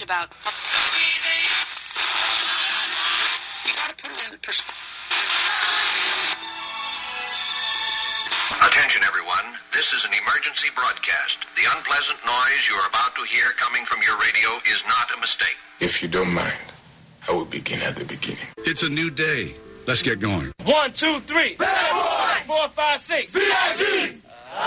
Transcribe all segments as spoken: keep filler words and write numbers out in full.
about. You gotta put it in perspective. Attention, everyone. This is an emergency broadcast. The unpleasant noise you are about to hear coming from your radio is not a mistake. If you don't mind, I will begin at the beginning. It's a new day. Let's get going. One, two, three. Bad boy. Four, five, six. B I G.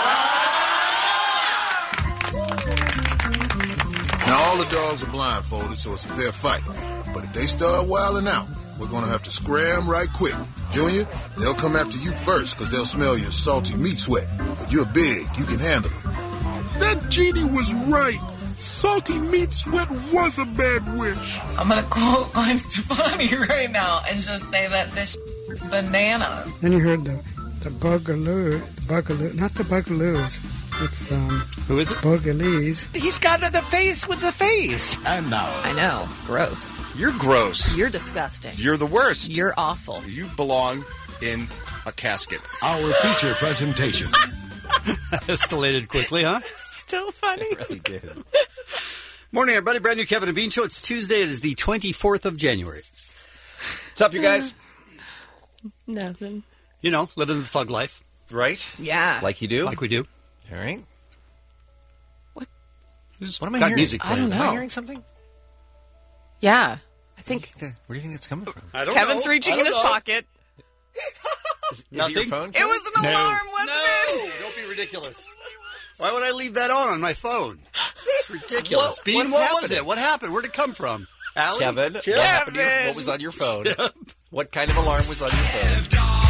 Now, all the dogs are blindfolded, so it's a fair fight. But if they start wilding out, we're going to have to scram right quick. Junior, they'll come after you first because they'll smell your salty meat sweat. But you're big. You can handle it. That genie was right. Salty meat sweat was a bad wish. I'm going to quote Gwen Stefani right now and just say that this is bananas. Then you heard the, the bugaloo, the bugaloo, not the bugaloos. It's, um... Who is it? Bugalees. He's got the face with the face. I know. I know. Gross. You're gross. You're disgusting. You're the worst. You're awful. You belong in a casket. Our feature presentation. Escalated quickly, huh? Still funny. It really did. Morning, everybody. Brand new Kevin and Bean Show. It's Tuesday. It is the twenty-fourth of January. What's up, you guys? Nothing. You know, living the thug life. Right? Yeah. Like you do? Like we do. All right. What? What am I got hearing? music I don't know. Am I hearing something? Yeah. I think... Where do you think it's coming from? I don't Kevin's know. reaching in his know. pocket. Is Nothing? it your phone? It was an No. alarm, wasn't no. it? Don't be ridiculous. Why would I leave that on on my phone? It's ridiculous. What- Bean, what's what was happening? it? What happened? Where'd it come from? Allie? Kevin, Chip? what happened to your, Kevin. what was on your phone? What kind of alarm was on your phone?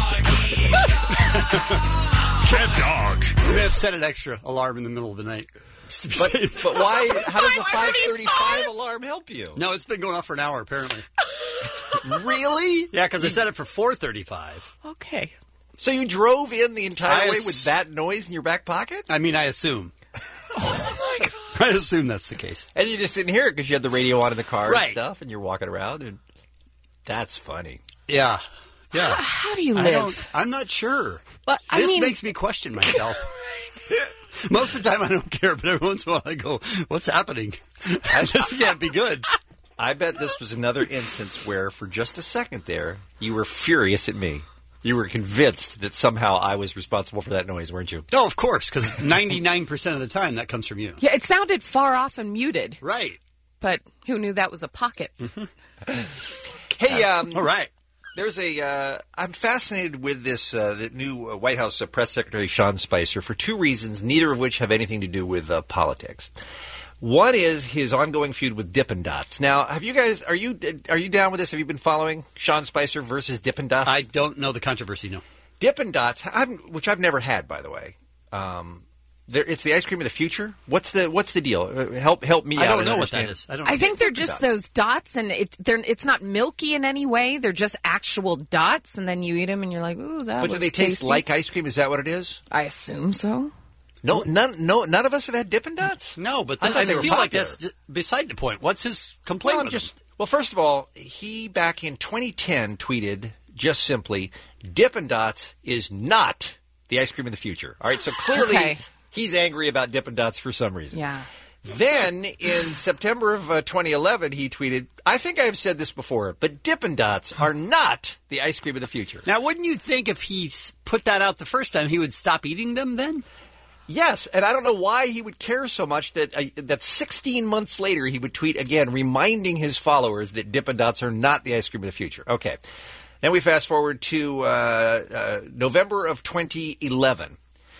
Kev Dog. We may have set an extra alarm in the middle of the night. Just to be But, safe. but why? How does the five thirty-five alarm help you? No, it's been going off for an hour, apparently. Really? Yeah, because I set it for four thirty-five. Okay. So you drove in the entire I way ass- with that noise in your back pocket? I mean, I assume. Oh, my God. I assume that's the case. And you just didn't hear it because you had the radio on in the car Right. and stuff, and you're walking around, and that's funny. Yeah. Yeah. How do you I live? don't, I'm not sure. But, I this mean- makes me question myself. Most of the time I don't care, but every once in a while I go, what's happening? This can't be good. I bet this was another instance where, for just a second there, you were furious at me. You were convinced that somehow I was responsible for that noise, weren't you? No, of course, because ninety-nine percent of the time that comes from you. Yeah, it sounded far off and muted. Right. But who knew that was a pocket? Hey, um, All right. there's a. Uh, I'm fascinated with this uh, the new uh, White House uh, Press Secretary Sean Spicer for two reasons, neither of which have anything to do with uh, politics. One is his ongoing feud with Dippin' Dots. Now, have you guys are you are you down with this? Have you been following Sean Spicer versus Dippin' Dots? I don't know the controversy, no. Dippin' Dots, I'm, which I've never had, by the way. Um, there, it's the ice cream of the future. What's the what's the deal? Uh, help help me I out. don't and know what that understand. is. I don't know. I think they're Dippin' just Dots. those dots, and it's they're it's not milky in any way. They're just actual dots, and then you eat them, and you're like, "Ooh, that But was do they taste tasty." like ice cream? Is that what it is? I assume so. No, none, no, none of us have had Dippin' Dots. No, but I th- thought I, they were feel like popular. that's d- beside the point. What's his complaint? Well, I'm with just them? well, first of all, he back in twenty ten tweeted just simply, "Dippin' Dots is not the ice cream of the future." All right, so clearly Okay. he's angry about Dippin' Dots for some reason. Yeah. Then in September of uh, twenty eleven, he tweeted, "I think I have said this before, but Dippin' Dots are not the ice cream of the future." Now, wouldn't you think if he s- put that out the first time, he would stop eating them then? Yes, and I don't know why he would care so much that uh, that sixteen months later he would tweet again, reminding his followers that Dippin' Dots are not the ice cream of the future. Okay. Then we fast forward to uh, uh, November of twenty eleven.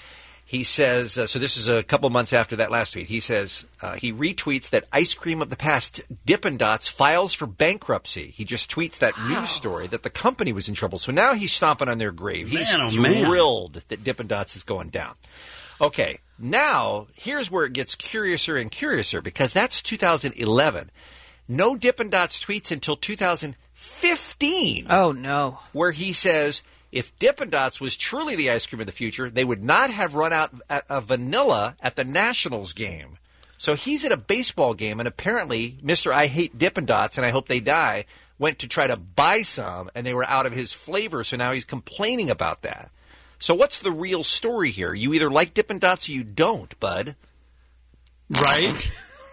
He says, uh, so this is a couple months after that last tweet, he says, uh, he retweets that ice cream of the past, Dippin' Dots, files for bankruptcy. He just tweets that wow. news story that the company was in trouble. So now he's stomping on their grave. He's man, oh, man. thrilled that Dippin' Dots is going down. Okay, now here's where it gets curiouser and curiouser because that's two thousand eleven. No Dippin' Dots tweets until two thousand fifteen. Oh, no. Where he says, if Dippin' Dots was truly the ice cream of the future, they would not have run out of vanilla at the Nationals game. So he's at a baseball game, and apparently Mister I Hate Dippin' Dots, and I Hope They Die, went to try to buy some, and they were out of his flavor, so now he's complaining about that. So what's the real story here? You either like Dippin' Dots or you don't, bud. Right.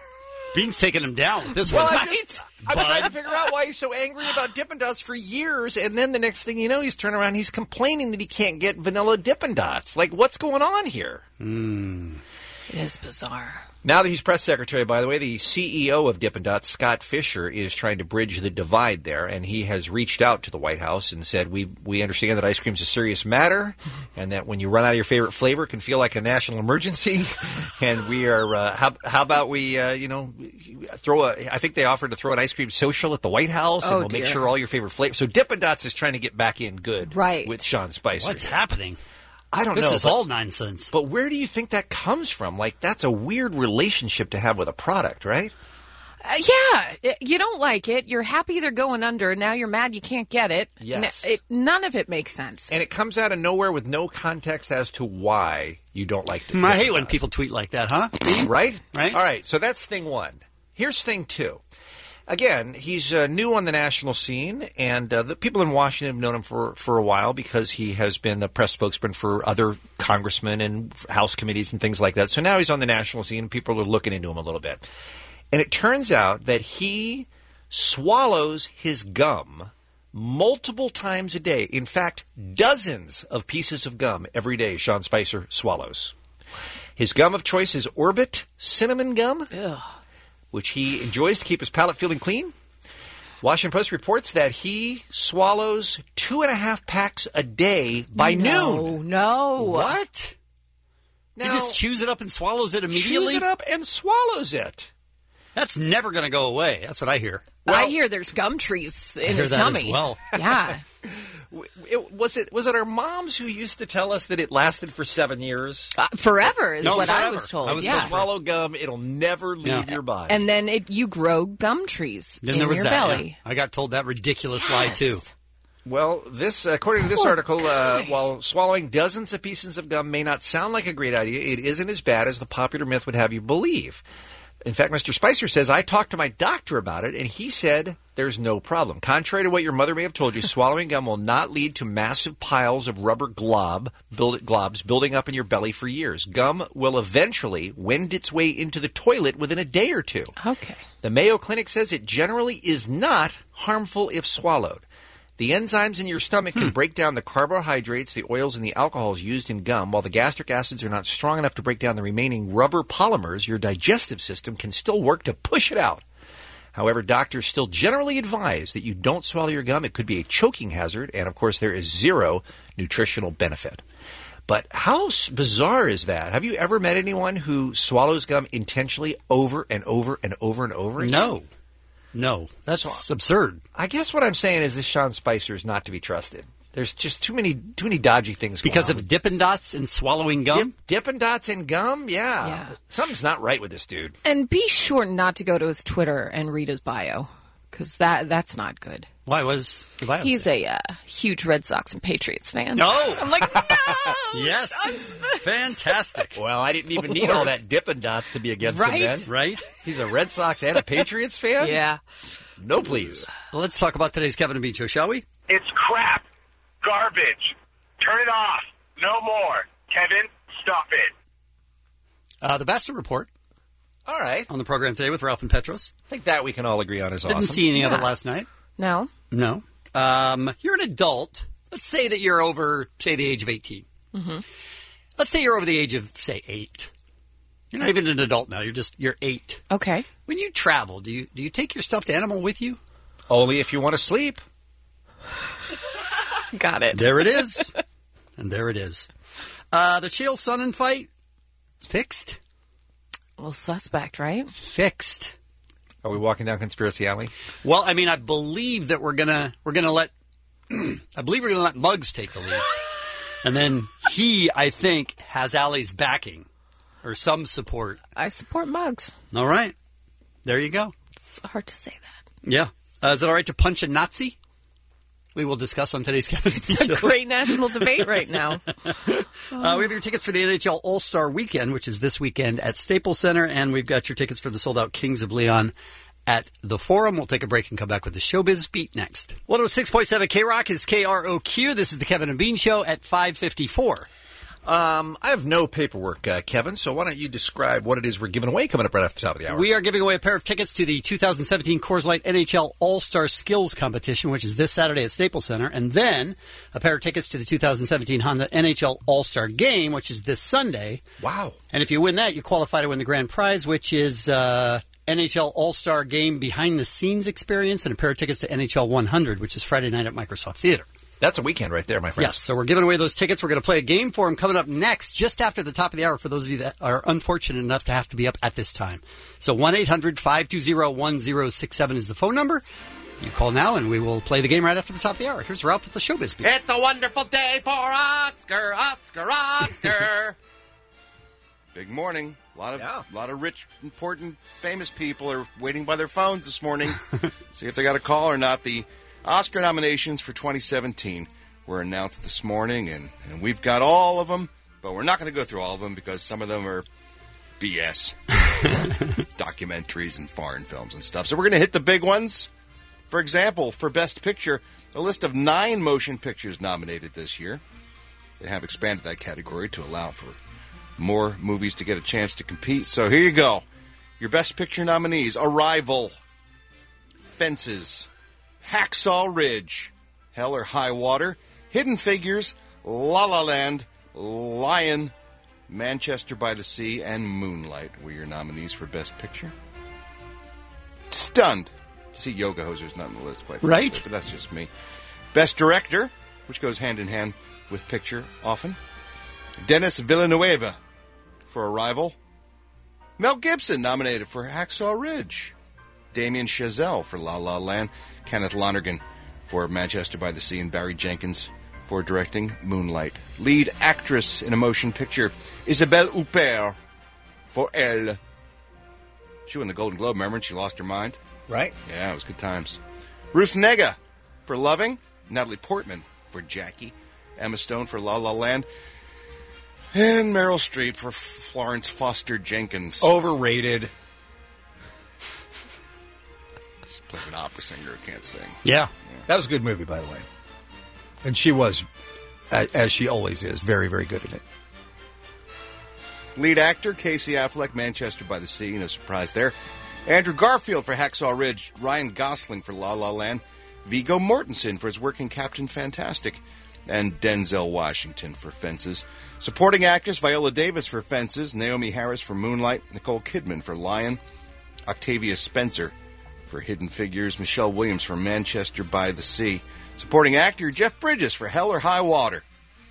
Bean's taking him down with this Well, one. I'm, just, I'm trying to figure out why he's so angry about Dippin' Dots for years, and then the next thing you know, he's turning around, he's complaining that he can't get vanilla Dippin' Dots. Like, what's going on here? Mm. It is bizarre. Now that he's press secretary, by the way, the C E O of Dippin' Dots, Scott Fisher, is trying to bridge the divide there, and he has reached out to the White House and said, we we understand that ice cream is a serious matter, and that when you run out of your favorite flavor, it can feel like a national emergency, and we are, uh, how, how about we, uh, you know, throw a, I think they offered to throw an ice cream social at the White House, and Oh, we'll dear. make sure all your favorite flavors. So Dippin' Dots is trying to get back in good Right. with Sean Spicer. What's happening? I don't this know. This is but- all nonsense. But where do you think that comes from? Like, that's a weird relationship to have with a product, right? Uh, yeah, it- you don't like it. You're happy they're going under. Now you're mad you can't get it. Yes. N- it none of it makes sense. And it comes out of nowhere with no context as to why you don't like to. I hate when people tweet like that, huh? Right? Right? All right, so that's thing one. Here's thing two. Again, he's uh, new on the national scene, and uh, the people in Washington have known him for, for a while because he has been a press spokesman for other congressmen and House committees and things like that. So now he's on the national scene, and people are looking into him a little bit. And it turns out that he swallows his gum multiple times a day. In fact, dozens of pieces of gum every day Sean Spicer swallows. His gum of choice is Orbit cinnamon gum, Ugh. which he enjoys to keep his palate feeling clean. Washington Post reports that he swallows two and a half packs a day by no, noon. No, What? Now, he just chews it up and swallows it immediately? chews it up and swallows it. That's never going to go away. That's what I hear. I hear there's gum trees in hear his that tummy. as well. Yeah. It, was it was it our moms who used to tell us that it lasted for seven years? Uh, forever is No, what I forever. was told. I was yeah. told Swallow gum; it'll never leave Yeah. your body. And then it, you grow gum trees Then in there was your that. belly. yeah. I got told that ridiculous lie, too. Yes. Well, this, according to this Poor article, uh, guy. while swallowing dozens of pieces of gum may not sound like a great idea, it isn't as bad as the popular myth would have you believe. In fact, Mister Spicer says, I talked to my doctor about it, and he said there's no problem. Contrary to what your mother may have told you, swallowing gum will not lead to massive piles of rubber glob, build, globs building up in your belly for years. Gum will eventually wend its way into the toilet within a day or two. Okay. The Mayo Clinic says it generally is not harmful if swallowed. The enzymes in your stomach can break down the carbohydrates, the oils, and the alcohols used in gum. While the gastric acids are not strong enough to break down the remaining rubber polymers, your digestive system can still work to push it out. However, doctors still generally advise that you don't swallow your gum. It could be a choking hazard, and of course there is zero nutritional benefit. But how s- bizarre is that? Have you ever met anyone who swallows gum intentionally over and over and over and over again? No. No. That's absurd. I guess what I'm saying is this Sean Spicer is not to be trusted. There's just too many too many dodgy things going Because on. of Dippin' Dots and swallowing gum? Dip, Dippin' Dots and gum? Yeah. Yeah. Something's not right with this dude. And be sure not to go to his Twitter and read his bio, because that that's not good. Why was the bio He's say? a uh, huge Red Sox and Patriots fan. No. I'm like, no. Yes. Fantastic. Well, I didn't even need all that Dippin' Dots to be against Right? him then. Right? He's a Red Sox and a Patriots fan? Yeah. No, please. Let's talk about today's Kevin and Bean Show, shall we? It's crap. Garbage. Turn it off. No more. Kevin, stop it. Uh, the Bastard Report All right. on the program today with Ralph and Petros. I think that we can all agree on is Didn't awesome. see any of it Yeah. last night. No. No. Um, you're an adult. Let's say that you're over, say, the age of eighteen. Mm-hmm. Let's say you're over the age of, say, eight. You're not even an adult now. You're just, you're eight. Okay. When you travel, do you do you take your stuffed animal with you? Only if you want to sleep. Got it. There it is. And there it is. Uh, the Chael Sonnen fight, fixed? Well, suspect, right? Fixed. Are we walking down Conspiracy Alley? Well, I mean, I believe that we're gonna we're gonna let I believe we're gonna let Muggs take the lead, and then he, I think, has Allie's backing or some support. I support Muggs. All right, there you go. It's hard to say that. Yeah, uh, is it all right to punch a Nazi? We will discuss on today's Kevin and Bean It's a Show. great national debate right now. Uh, we have your tickets for the N H L All-Star Weekend, which is this weekend at Staples Center, and we've got your tickets for the sold-out Kings of Leon at the Forum. We'll take a break and come back with the Showbiz Beat next. one oh six point seven K-Rock is K R O Q. This is the Kevin and Bean Show at five fifty-four. Um, I have no paperwork, uh, Kevin, so why don't you describe what it is we're giving away coming up right after the top of the hour? We are giving away a pair of tickets to the two thousand seventeen Coors Light N H L All-Star Skills Competition, which is this Saturday at Staples Center, and then a pair of tickets to the two thousand seventeen Honda N H L All-Star Game, which is this Sunday. Wow. And if you win that, you qualify to win the grand prize, which is uh, N H L All-Star Game behind-the-scenes experience and a pair of tickets to N H L one hundred, which is Friday night at Microsoft Theater. That's a weekend right there, my friends. Yes, so we're giving away those tickets. We're going to play a game for them coming up next, just after the top of the hour, for those of you that are unfortunate enough to have to be up at this time. So one eight hundred five two zero one zero six seven is the phone number. You call now, and we will play the game right after the top of the hour. Here's Ralph with the Showbiz Beat. It's a wonderful day for Oscar, Oscar, Oscar. Big morning. A lot of yeah. lot of rich, important, famous people are waiting by their phones this morning. See if they got a call or not. The Oscar nominations for twenty seventeen were announced this morning, and, and we've got all of them, but we're not going to go through all of them because some of them are B S. Documentaries and foreign films and stuff. So we're going to hit the big ones. For example, for Best Picture, a list of nine motion pictures nominated this year. They have expanded that category to allow for more movies to get a chance to compete. So here you go. Your Best Picture nominees: Arrival, Fences, Hacksaw Ridge, Hell or High Water, Hidden Figures, La La Land, Lion, Manchester by the Sea, and Moonlight were your nominees for Best Picture. Stunned to see Yoga Hosers not on the list, quite right? frankly, but that's just me. Best Director, which goes hand in hand with picture often. Denis Villeneuve for Arrival. Mel Gibson nominated for Hacksaw Ridge. Damien Chazelle for La La Land. Kenneth Lonergan for Manchester by the Sea, and Barry Jenkins for directing Moonlight. Lead actress in a motion picture, Isabelle Huppert for Elle. She won the Golden Globe, remember, and she lost her mind? Right. Yeah, it was good times. Ruth Negga for Loving. Natalie Portman for Jackie. Emma Stone for La La Land. And Meryl Streep for Florence Foster Jenkins. Overrated. She's played an opera singer who can't sing. Yeah. yeah. That was a good movie, by the way. And she was, as she always is, very, very good at it. Lead actor, Casey Affleck, Manchester by the Sea. No surprise there. Andrew Garfield for Hacksaw Ridge. Ryan Gosling for La La Land. Viggo Mortensen for his work in Captain Fantastic. And Denzel Washington for Fences. Supporting actress, Viola Davis for Fences. Naomi Harris for Moonlight. Nicole Kidman for Lion. Octavia Spencer for Hidden Figures. Michelle Williams for Manchester by the Sea. Supporting actor, Jeff Bridges for Hell or High Water.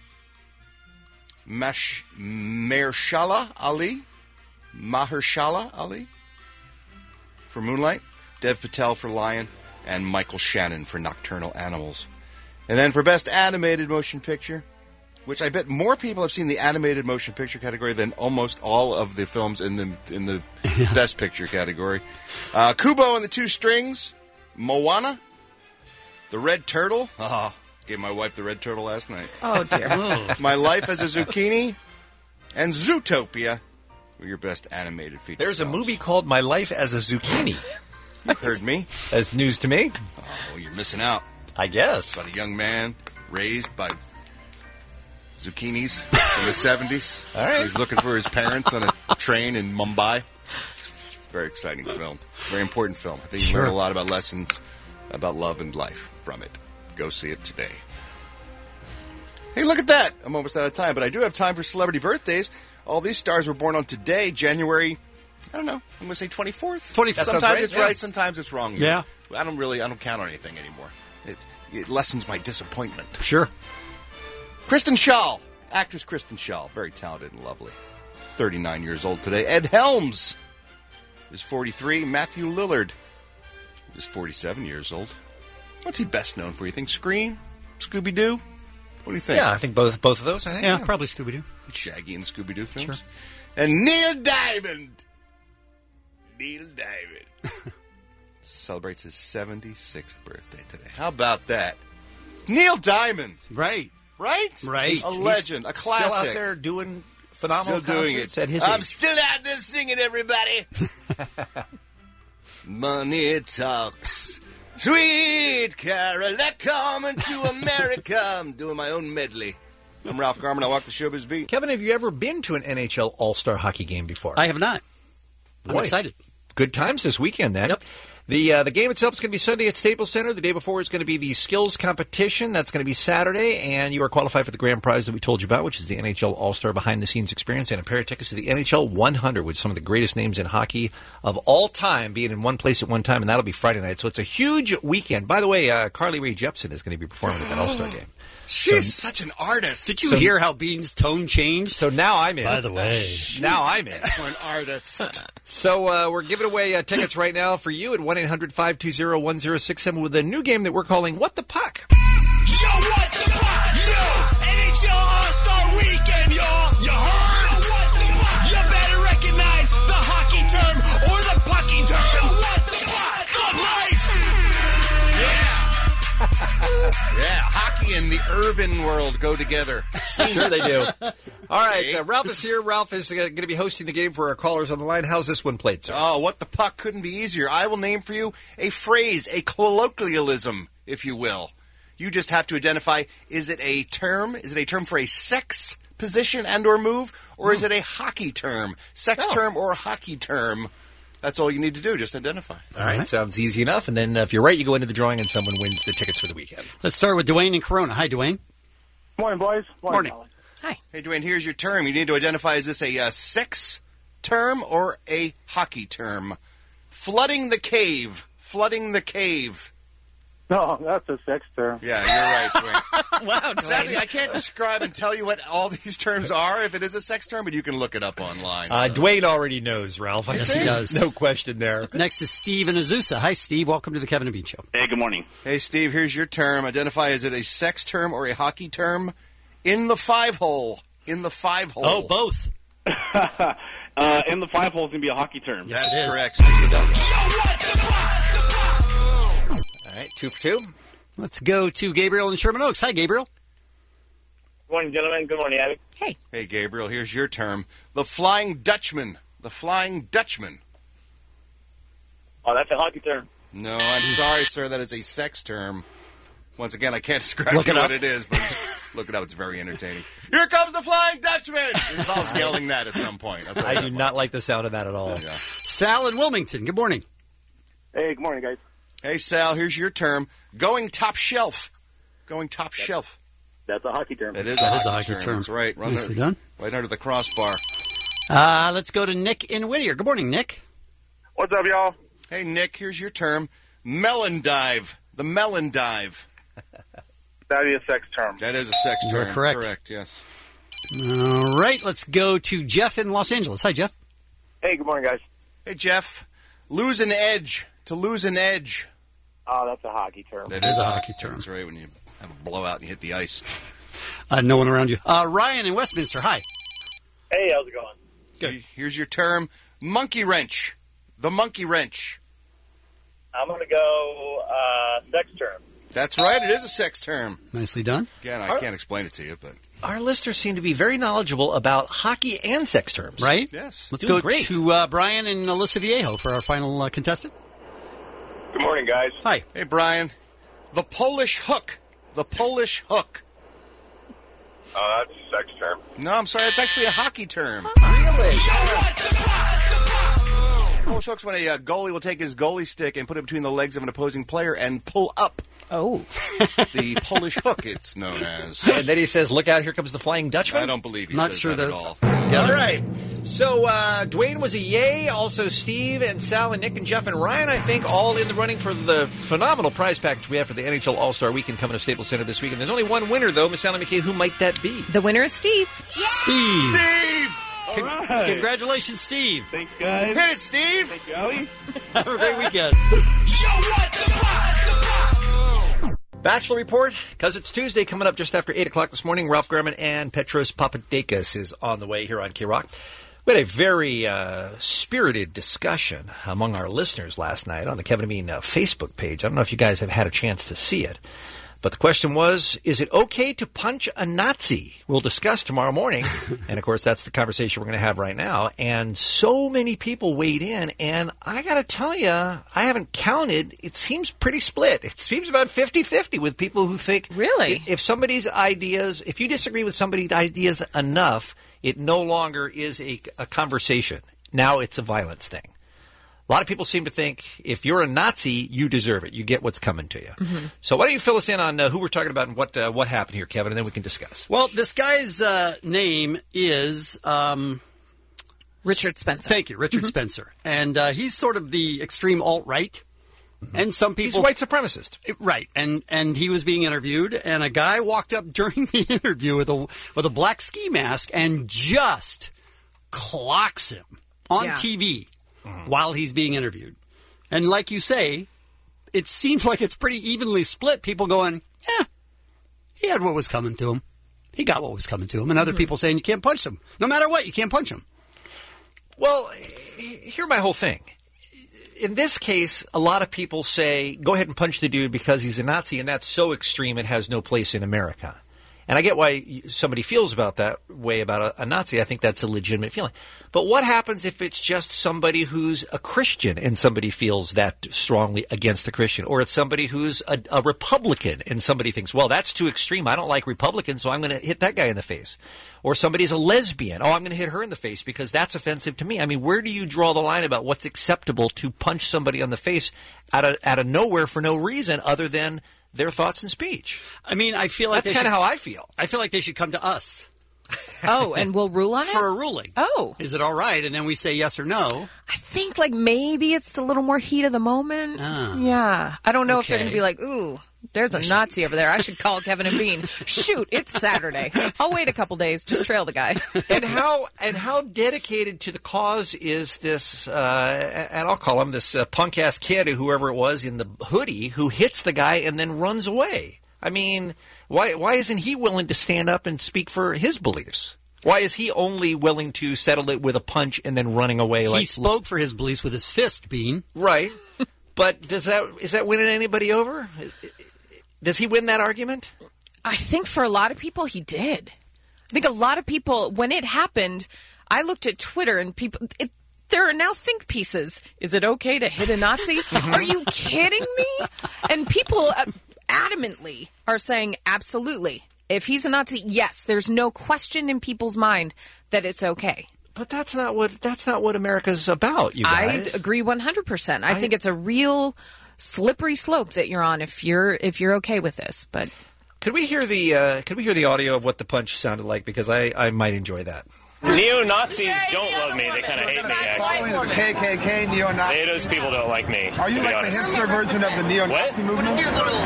Mash- Mahershala Ali. Mahershala Ali for Moonlight. Dev Patel for Lion. And Michael Shannon for Nocturnal Animals. And then for Best Animated Motion Picture, which I bet more people have seen the animated motion picture category than almost all of the films in the in the yeah. Best Picture category. Uh, Kubo and the Two Strings, Moana, The Red Turtle. Oh, gave my wife the Red Turtle last night. Oh, dear. My Life as a Zucchini, and Zootopia were your Best Animated Feature There's films. a movie called My Life as a Zucchini. You've heard me. That's news to me. Oh, well, you're missing out. I guess. About a young man raised by zucchinis in the seventies. All right. He's looking for his parents on a train in Mumbai. It's a very exciting film. Very important film. I think you Sure. learn a lot about lessons about love and life from it. Go see it today. Hey, look at that. I'm almost out of time, but I do have time for celebrity birthdays. All these stars were born on today, January, I don't know, I'm going to say twenty-fourth. twenty-fourth. Sometimes right, it's yeah. right, sometimes it's wrong. Yeah. I don't really, I don't count on anything anymore. It, it lessens my disappointment. Sure. Kristen Schaal, actress Kristen Schaal, very talented and lovely. thirty-nine years old today. Ed Helms is forty-three. Matthew Lillard is forty-seven years old. What's he best known for, you think? Scream? Scooby-Doo? What do you think? Yeah, I think both both of those, I think. Yeah, yeah. Probably Scooby-Doo. Shaggy and Scooby-Doo films. Sure. And Neil Diamond. Neil Diamond. Celebrates his seventy-sixth birthday today. How about that? Neil Diamond. Right. Right? Right. A legend, a classic. Still out there doing phenomenal Still doing concerts it. at his I'm age. still out there singing, everybody. Money talks. Sweet Carol, they're coming to America. I'm doing my own medley. I'm Ralph Garman. I walk the showbiz beat. Kevin, have you ever been to an N H L All-Star hockey game before? I have not. I'm Boy, excited. Good times this weekend, then. Yep. The uh, the game itself is going to be Sunday at Staples Center. The day before is going to be the skills competition. That's going to be Saturday, and you are qualified for the grand prize that we told you about, which is the N H L All-Star behind-the-scenes experience and a pair of tickets to the N H L one hundred with some of the greatest names in hockey of all time being in one place at one time, and that'll be Friday night. So it's a huge weekend. By the way, uh, Carly Rae Jepsen is going to be performing at that All-Star game. She's So- such an artist. Did you So- hear how Bean's tone changed? So now I'm in. By the way. Now I'm in. For an artist. So uh, we're giving away uh, tickets right now for you at one eight hundred five two zero one zero six seven with a new game that we're calling What the Puck. Yo, what the fuck? Yo, N H L All-Star Weekend, y'all. You heard? Yo, what the fuck? You better recognize the hockey term or the pucky term. Yo, what the fuck? Good life. Yeah. Yeah, hockey and the urban world go together. Sure they do. All right, uh, Ralph is here. Ralph is uh, going to be hosting the game for our callers on the line. How's this one played, sir? Oh, what the puck couldn't be easier. I will name for you a phrase, a colloquialism, if you will. You just have to identify, is it a term? Is it a term for a sex position and or move? Or is it a hockey term? Sex Oh. term or hockey term? That's all you need to do, just identify. All right, sounds easy enough. And then uh, if you're right, you go into the drawing and someone wins the tickets for the weekend. Let's start with Dwayne in Corona. Hi, Dwayne. Morning, boys. Morning. Molly. Hi. Hey, Dwayne, here's your term. You need to identify, is this a uh, sex term or a hockey term? Flooding the cave. Flooding the cave. No, that's a sex term. Yeah, you're right, Dwayne. Wow, Sadly, Dwayne. I can't describe and tell you what all these terms are if it is a sex term, but you can look it up online. Uh, so. Dwayne already knows, Ralph. I Yes, think. he does. No question there. Next is Steve in Azusa. Hi, Steve. Welcome to the Kevin and Bean Show. Hey, good morning. Hey, Steve, here's your term. Identify, is it a sex term or a hockey term? In the five hole. In the five hole. Oh, both. uh, in the five hole is going to be a hockey term. Yes, That's it is. correct. All right, two for two. Let's go to Gabriel in Sherman Oaks. Hi, Gabriel. Good morning, gentlemen. Good morning, Abby. Hey. Hey, Gabriel, here's your term. The Flying Dutchman. The Flying Dutchman. Oh, that's a hockey term. No, I'm sorry, sir. That is a sex term. Once again, I can't describe Look to you it what up. it is, but look it up. It's very entertaining. Here comes the Flying Dutchman! It involves yelling that at some point. I'll tell you I that do much. not like the sound of that at all. Yeah. Sal in Wilmington. Good morning. Hey, good morning, guys. Hey, Sal, here's your term. Going top shelf. Going top shelf. That's a hockey term. That is, That a, is a hockey hockey term. That's right. Run Nicely there- done. Right under the crossbar. Uh, let's go to Nick in Whittier. Good morning, Nick. What's up, y'all? Hey, Nick, here's your term. Melon dive. The melon dive. That'd be a sex term. That is a sex You're term. correct. Correct, yes. All right, let's go to Jeff in Los Angeles. Hi, Jeff. Hey, good morning, guys. Hey, Jeff. Lose an edge. To lose an edge. Oh, that's a hockey term. That is a hockey term. That's right, when you have a blowout and you hit the ice. Uh, no one around you. Uh, Ryan in Westminster. Hi. Hey, how's it going? Good. Here's your term. Monkey wrench. The monkey wrench. I'm going to go uh, sex term. That's right. It is a sex term. Nicely done. Again, I can't explain it to you, but... Our listeners seem to be very knowledgeable about hockey and sex terms. Right? Yes. Let's Doing go great. to uh, Brian and Alyssa Viejo for our final uh, contestant. Good morning, guys. Hi. Hey, Brian. The Polish hook. The Polish hook. Oh, that's a sex term. No, I'm sorry. It's actually a hockey term. Polish hook's when a uh, goalie will take his goalie stick and put it between the legs of an opposing player and pull up. Oh. The Polish hook, it's known as. And then he says, look out, here comes the Flying Dutchman. I don't believe he Not says sure that at that- all. All right. So uh, Dwayne was a yay. Also Steve and Sal and Nick and Jeff and Ryan, I think, all in the running for the phenomenal prize package we have for the N H L All-Star Weekend coming to Staples Center this weekend. There's only one winner, though. Miss Sally McKay, who might that be? The winner is Steve. Steve. Steve! Con- right. Congratulations, Steve. Thanks, guys. Hit it, Steve! Thank you, Ellie. Have a great weekend. Bachelor Report, because it's Tuesday, coming up just after eight o'clock this morning. Ralph Garman and Petros Papadakis is on the way here on K-Rock. We had a very uh, spirited discussion among our listeners last night on the Kevin and Bean uh, Facebook page. I don't know if you guys have had a chance to see it. But the question was, is it okay to punch a Nazi? We'll discuss tomorrow morning. And, of course, that's the conversation we're going to have right now. And so many people weighed in. And I got to tell you, I haven't counted. It seems pretty split. It seems about fifty-fifty with people who think, really, if somebody's ideas, if you disagree with somebody's ideas enough, it no longer is a, a conversation. Now it's a violence thing. A lot of people seem to think if you're a Nazi, you deserve it. You get what's coming to you. Mm-hmm. So why don't you fill us in on uh, who we're talking about and what uh, what happened here, Kevin, and then we can discuss. Well, this guy's uh, name is um, Richard Spencer. Thank you, Richard mm-hmm. Spencer. And uh, he's sort of the extreme alt-right. Mm-hmm. And some people... He's a white supremacist. Right. And and he was being interviewed, and a guy walked up during the interview with a, with a black ski mask and just clocks him on Yeah. T V. While he's being interviewed. And like you say, it seems like it's pretty evenly split. People going, yeah, he had what was coming to him. He got what was coming to him. And other Mm-hmm. people saying you can't punch him. No matter what, you can't punch him. Well, here's my whole thing. In this case, a lot of people say, go ahead and punch the dude because he's a Nazi, and that's so extreme it has no place in America. And I get why somebody feels about that way about a, a Nazi. I think that's a legitimate feeling. But what happens if it's just somebody who's a Christian and somebody feels that strongly against a Christian? Or it's somebody who's a, a Republican and somebody thinks, well, that's too extreme. I don't like Republicans, so I'm going to hit that guy in the face. Or somebody's a lesbian. Oh, I'm going to hit her in the face because that's offensive to me. I mean, where do you draw the line about what's acceptable to punch somebody on the face out of, out of nowhere for no reason other than their thoughts and speech? I mean, I feel like that's they kind of should- how I feel. I feel like they should come to us. Oh, and we'll rule on it? For a ruling. Oh. Is it all right? And then we say yes or no. I think like maybe it's a little more heat of the moment. Ah. Yeah. I don't know if they're Okay. going to be like, ooh, there's a Nazi over there. I should call Kevin and Bean. Shoot, it's Saturday. I'll wait a couple days. Just trail the guy. and how and how dedicated to the cause is this? Uh, and I'll call him this uh, punk ass kid, or whoever it was in the hoodie, who hits the guy and then runs away. I mean, why why isn't he willing to stand up and speak for his beliefs? Why is he only willing to settle it with a punch and then running away? He Like spoke for his beliefs with his fist, Bean. right? But does that is that winning anybody over? Does he win that argument? I think for a lot of people, he did. I think a lot of people, when it happened, I looked at Twitter and people, it, there are now think pieces. Is it okay to hit a Nazi? Are you kidding me? And people uh, adamantly are saying, absolutely. If he's a Nazi, yes, there's no question in people's mind that it's okay. But that's not what that's not what America's about, you guys. I agree one hundred percent. I, I think it's a real slippery slope that you're on if you're if you're okay with this. But could we hear the uh, could we hear the audio of what the punch sounded like? Because I, I might enjoy that. Neo-Nazis don't love me. They kind of hate me, actually. K K K, neo-Nazi. Those people don't like me, Are you to be like honest. the hipster version of the neo-Nazi What? movement?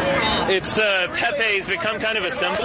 It's, uh, Pepe's become kind of a symbol.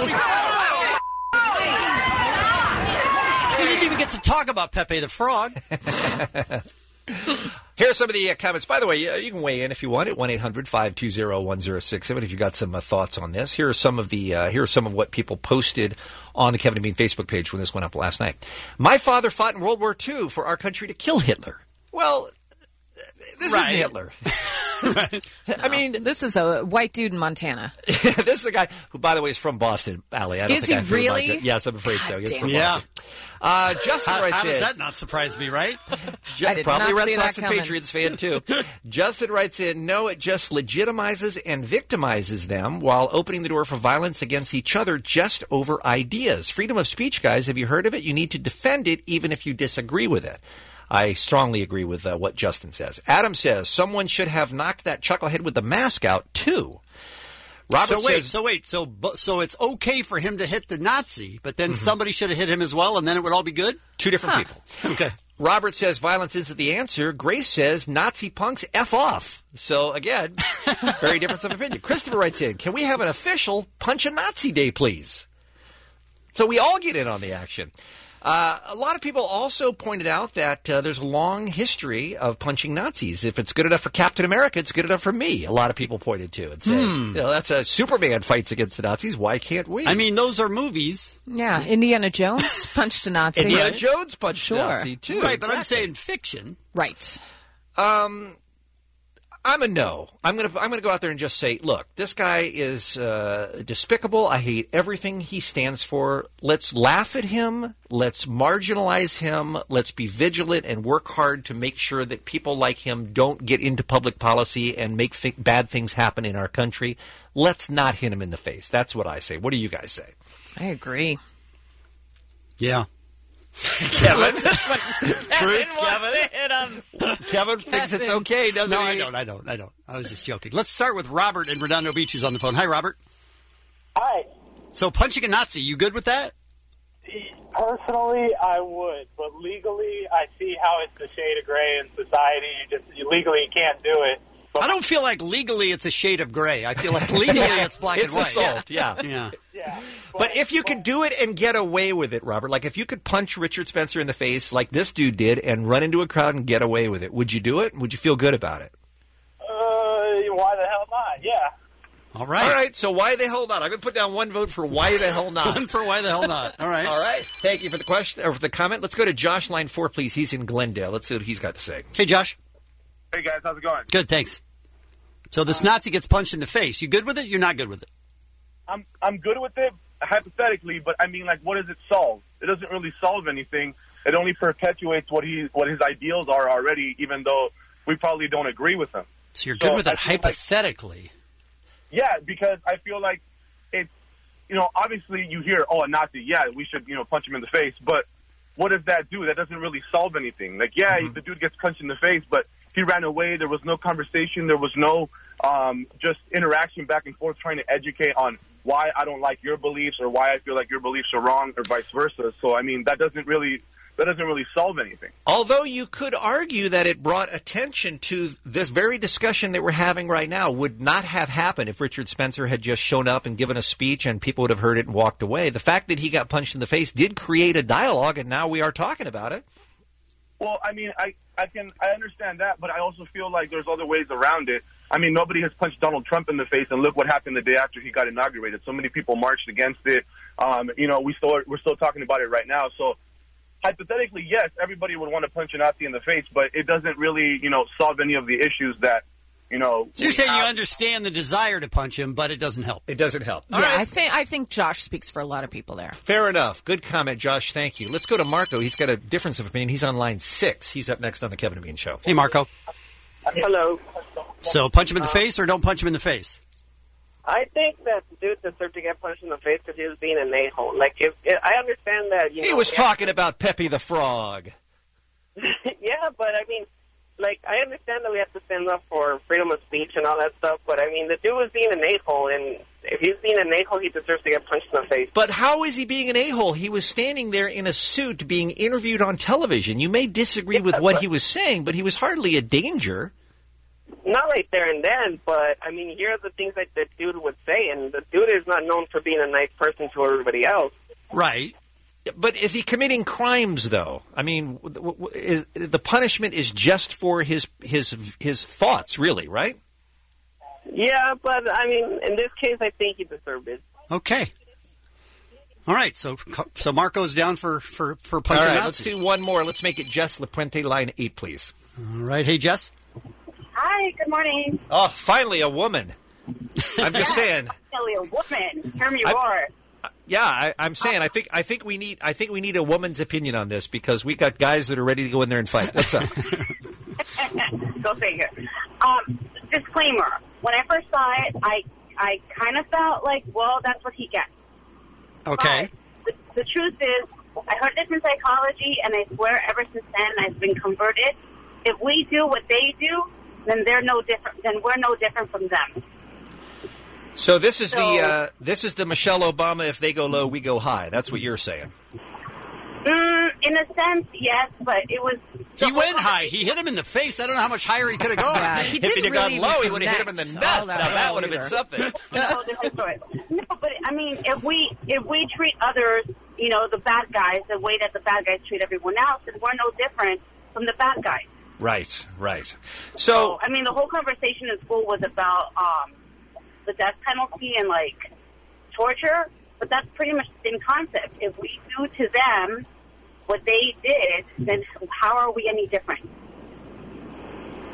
You didn't even get to talk about Pepe the Frog. Here are some of the uh, comments. By the way, uh, you can weigh in if you want at one eight hundred five two zero one zero six seven if you've got some uh, thoughts on this. Here are some of the uh, here are some of what people posted on the Kevin and Bean Facebook page when this went up last night. My father fought in World War Two for our country to kill Hitler. Well, this Right. isn't Hitler. I mean, this is a white dude in Montana. this is a guy who, by the way, is from Boston, Allie. I don't Is think he I have to remind really? you. Yes, I'm afraid so. He's damn from it. Yeah. Boston. Uh, Justin How, writes how does in. that not surprise me, right? Ju- I did Probably not Red see Sox that and coming. Patriots fan, too. Justin writes in, no, it just legitimizes and victimizes them while opening the door for violence against each other just over ideas. Freedom of speech, guys, have you heard of it? You need to defend it even if you disagree with it. I strongly agree with uh, what Justin says. Adam says, someone should have knocked that chucklehead with the mask out, too. Robert so wait, says, so wait, so bu- so it's okay for him to hit the Nazi, but then Mhm. somebody should have hit him as well, and then it would all be good? two different Huh. people. Okay. Robert says violence isn't the answer. Grace says Nazi punks F off. So, again, very difference of opinion. Christopher writes in, can we have an official Punch a Nazi Day, please? So we all get in on the action. Uh, a lot of people also pointed out that uh, there's a long history of punching Nazis. If it's good enough for Captain America, it's good enough for me. A lot of people pointed to and said, Hmm. you know, that's a Superman fights against the Nazis. Why can't we? I mean, those are movies. Yeah, Indiana Jones punched a Nazi. Indiana Right? Jones punched Sure. a Nazi, too. Right, but I'm Exactly. saying fiction. Right. Um, I'm a no. I'm gonna I'm gonna go out there and just say, look, this guy is uh, despicable. I hate everything he stands for. Let's laugh at him. Let's marginalize him. Let's be vigilant and work hard to make sure that people like him don't get into public policy and make th- bad things happen in our country. Let's not hit him in the face. That's what I say. What do you guys say? I agree. Yeah. Kevin, Kevin wants to hit him. Kevin thinks it's okay, doesn't no, he? I don't. I don't. I don't. I was just joking. Let's start with Robert in Redondo Beach, who's on the phone. Hi, Robert. Hi. So punching a Nazi, you good with that? Personally, I would, but legally, I see how it's a shade of gray in society. You just you legally you can't do it. But I don't feel like legally it's a shade of gray. I feel like legally it's black it's and white. assault, yeah. yeah. Yeah. But if you could do it and get away with it, Robert, like if you could punch Richard Spencer in the face like this dude did and run into a crowd and get away with it, would you do it? Would you feel good about it? Uh, why the hell not? Yeah. All right. All right, so why the hell not? I'm going to put down one vote for why the hell not. One for why the hell not. All right. All right. Thank you for the question or for the comment. Let's go to Josh, line four, please. He's in Glendale. Let's see what he's got to say. Hey, Josh. Hey, guys. How's it going? Good, thanks. So this Nazi gets punched in the face. You good with it? You're not good with it? I'm I'm good with it, hypothetically, but I mean, like, what does it solve? It doesn't really solve anything. It only perpetuates what he what his ideals are already, even though we probably don't agree with him. So you're good So with I it feel like- hypothetically? Yeah, because I feel like it's, you know, obviously you hear, oh, a Nazi, yeah, we should, you know, punch him in the face, but what does that do? That doesn't really solve anything. Like, yeah, Mm-hmm. the dude gets punched in the face, but he ran away. There was no conversation. There was no um, just interaction back and forth trying to educate on why I don't like your beliefs or why I feel like your beliefs are wrong or vice versa. So, I mean, that doesn't really that doesn't really solve anything. Although you could argue that it brought attention to this very discussion that we're having right now would not have happened if Richard Spencer had just shown up and given a speech and people would have heard it and walked away. The fact that he got punched in the face did create a dialogue, and now we are talking about it. Well, I mean, I, I can I understand that, but I also feel like there's other ways around it. I mean, nobody has punched Donald Trump in the face, and look what happened the day after he got inaugurated. So many people marched against it. Um, you know, we still we're still talking about it right now. So hypothetically, yes, everybody would want to punch a Nazi in the face, but it doesn't really, you know, solve any of the issues that, you know. So you're we saying you have. understand the desire to punch him, but it doesn't help. It doesn't help. Yeah, I think I think Josh speaks for a lot of people there. Fair enough. Good comment, Josh. Thank you. Let's go to Marco. He's got a difference of opinion. He's on line six. He's up next on the Kevin and Bean Show. Hey, Marco. Hello. So punch him in the face or don't punch him in the face? I think that the dude deserved to get punched in the face because he was being an a-hole. Like, if, if I understand that, you He know, was yeah, talking about Pepe the Frog. yeah, but I mean, like, I understand that we have to stand up for freedom of speech and all that stuff, but I mean, the dude was being an a-hole, and if he's being an a-hole, he deserves to get punched in the face. But how is he being an a-hole? He was standing there in a suit being interviewed on television. You may disagree with what he was saying, but he was hardly a danger. Not right there and then, but, I mean, here are the things that the dude would say, and the dude is not known for being a nice person to everybody else. Right. But is he committing crimes, though? I mean, w- w- is, the punishment is just for his his his thoughts, really, right? Yeah, but, I mean, in this case, I think he deserved it. Okay. All right. So so Marco's down for, for, for All punching right, Nazis. let's do one more. Let's make it Jess LaPuente, line eight, please. All right. Hey, Jess. Hi, good morning. Oh, finally a woman. I'm just saying. Finally a woman. Hear me I- roar. Yeah, I, I'm saying. I think. I think we need. I think we need a woman's opinion on this because we got guys that are ready to go in there and fight. What's up? Go figure. Um, disclaimer. When I first saw it, I I kind of felt like, well, that's what he gets. Okay. But the, the truth is, I heard this in psychology, and I swear ever since then I've been converted. If we do what they do, then they're no different. Then we're no different from them. So this is So- the uh, this is the Michelle Obama. If they go low, we go high. That's what you're saying. Mm, in a sense, yes, but it was. He went high. He hit him in the face. I don't know how much higher he could have gone. Yeah, he if he'd didn't have really gone low, he even would have hit him in the connect nuts. all Now that that well would have been either. something. No, different story. No, but I mean, if we if we treat others, you know, the bad guys, the way that the bad guys treat everyone else, then we're no different from the bad guys. Right, right. So, I mean, the whole conversation in school was about um, the death penalty and like torture, but that's pretty much the same concept. If we do to them what they did, then how are we any different?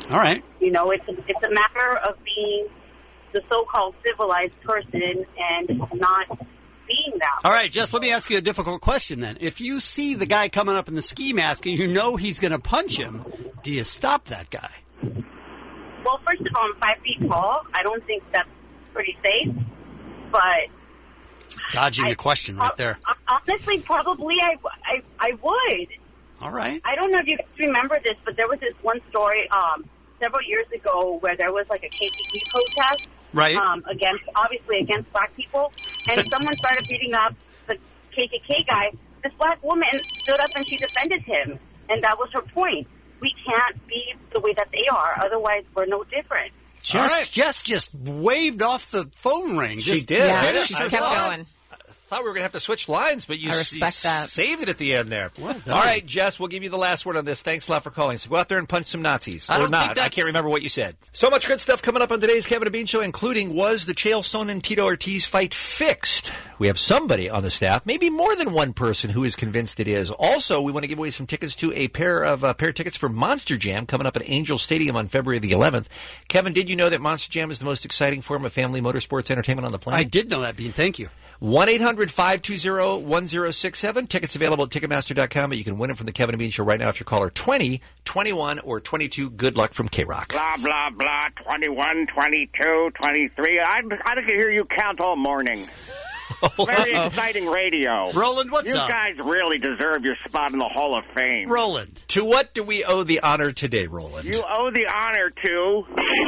All right. You know, it's a, it's a matter of being the so-called civilized person and not being that. All right, Jess, let me ask you a difficult question then. If you see the guy coming up in the ski mask and you know he's going to punch him, do you stop that guy? Well, first of all, I'm five feet tall. I don't think that's pretty safe, but... Dodging I, the question right there. Honestly, probably I, I, I would. All right. I don't know if you guys remember this, but there was this one story um, several years ago where there was like a K K K protest. Right. Um, against, obviously against black people. And someone started beating up the K K K guy. This black woman stood up and she defended him. And that was her point. We can't be the way that they are. Otherwise, we're no different. Jess, right. Jess just waved off the phone ring. She Just did. Yeah, finished she her kept thought. going. I thought we were going to have to switch lines, but you, I respect s- that. saved it at the end there. Well done. All right, Jess, we'll give you the last word on this. Thanks a lot for calling. So go out there and punch some Nazis. I or don't not. think I that's- can't remember what you said. So much good stuff coming up on today's Kevin and Bean Show, including was the Chael Sonnen Tito Ortiz fight fixed? We have somebody on the staff, maybe more than one person, who is convinced it is. Also, we want to give away some tickets to a pair of uh, pair of tickets for Monster Jam coming up at Angel Stadium on February the eleventh. Kevin, did you know that Monster Jam is the most exciting form of family motorsports entertainment on the planet? I did know that, Bean. Thank you. one eight hundred five two zero one zero six seven. Tickets available at Ticketmaster dot com, but you can win them from the Kevin and Bean Show right now if you're caller twenty, twenty-one, or twenty-two. Good luck from K-Rock. Blah, blah, blah, twenty-one, twenty-two, twenty-three. I, I could hear you count all morning. Very Uh-oh. exciting radio. Roland, what's you up? You guys really deserve your spot in the Hall of Fame. Roland. To what do we owe the honor today, Roland? You owe the honor to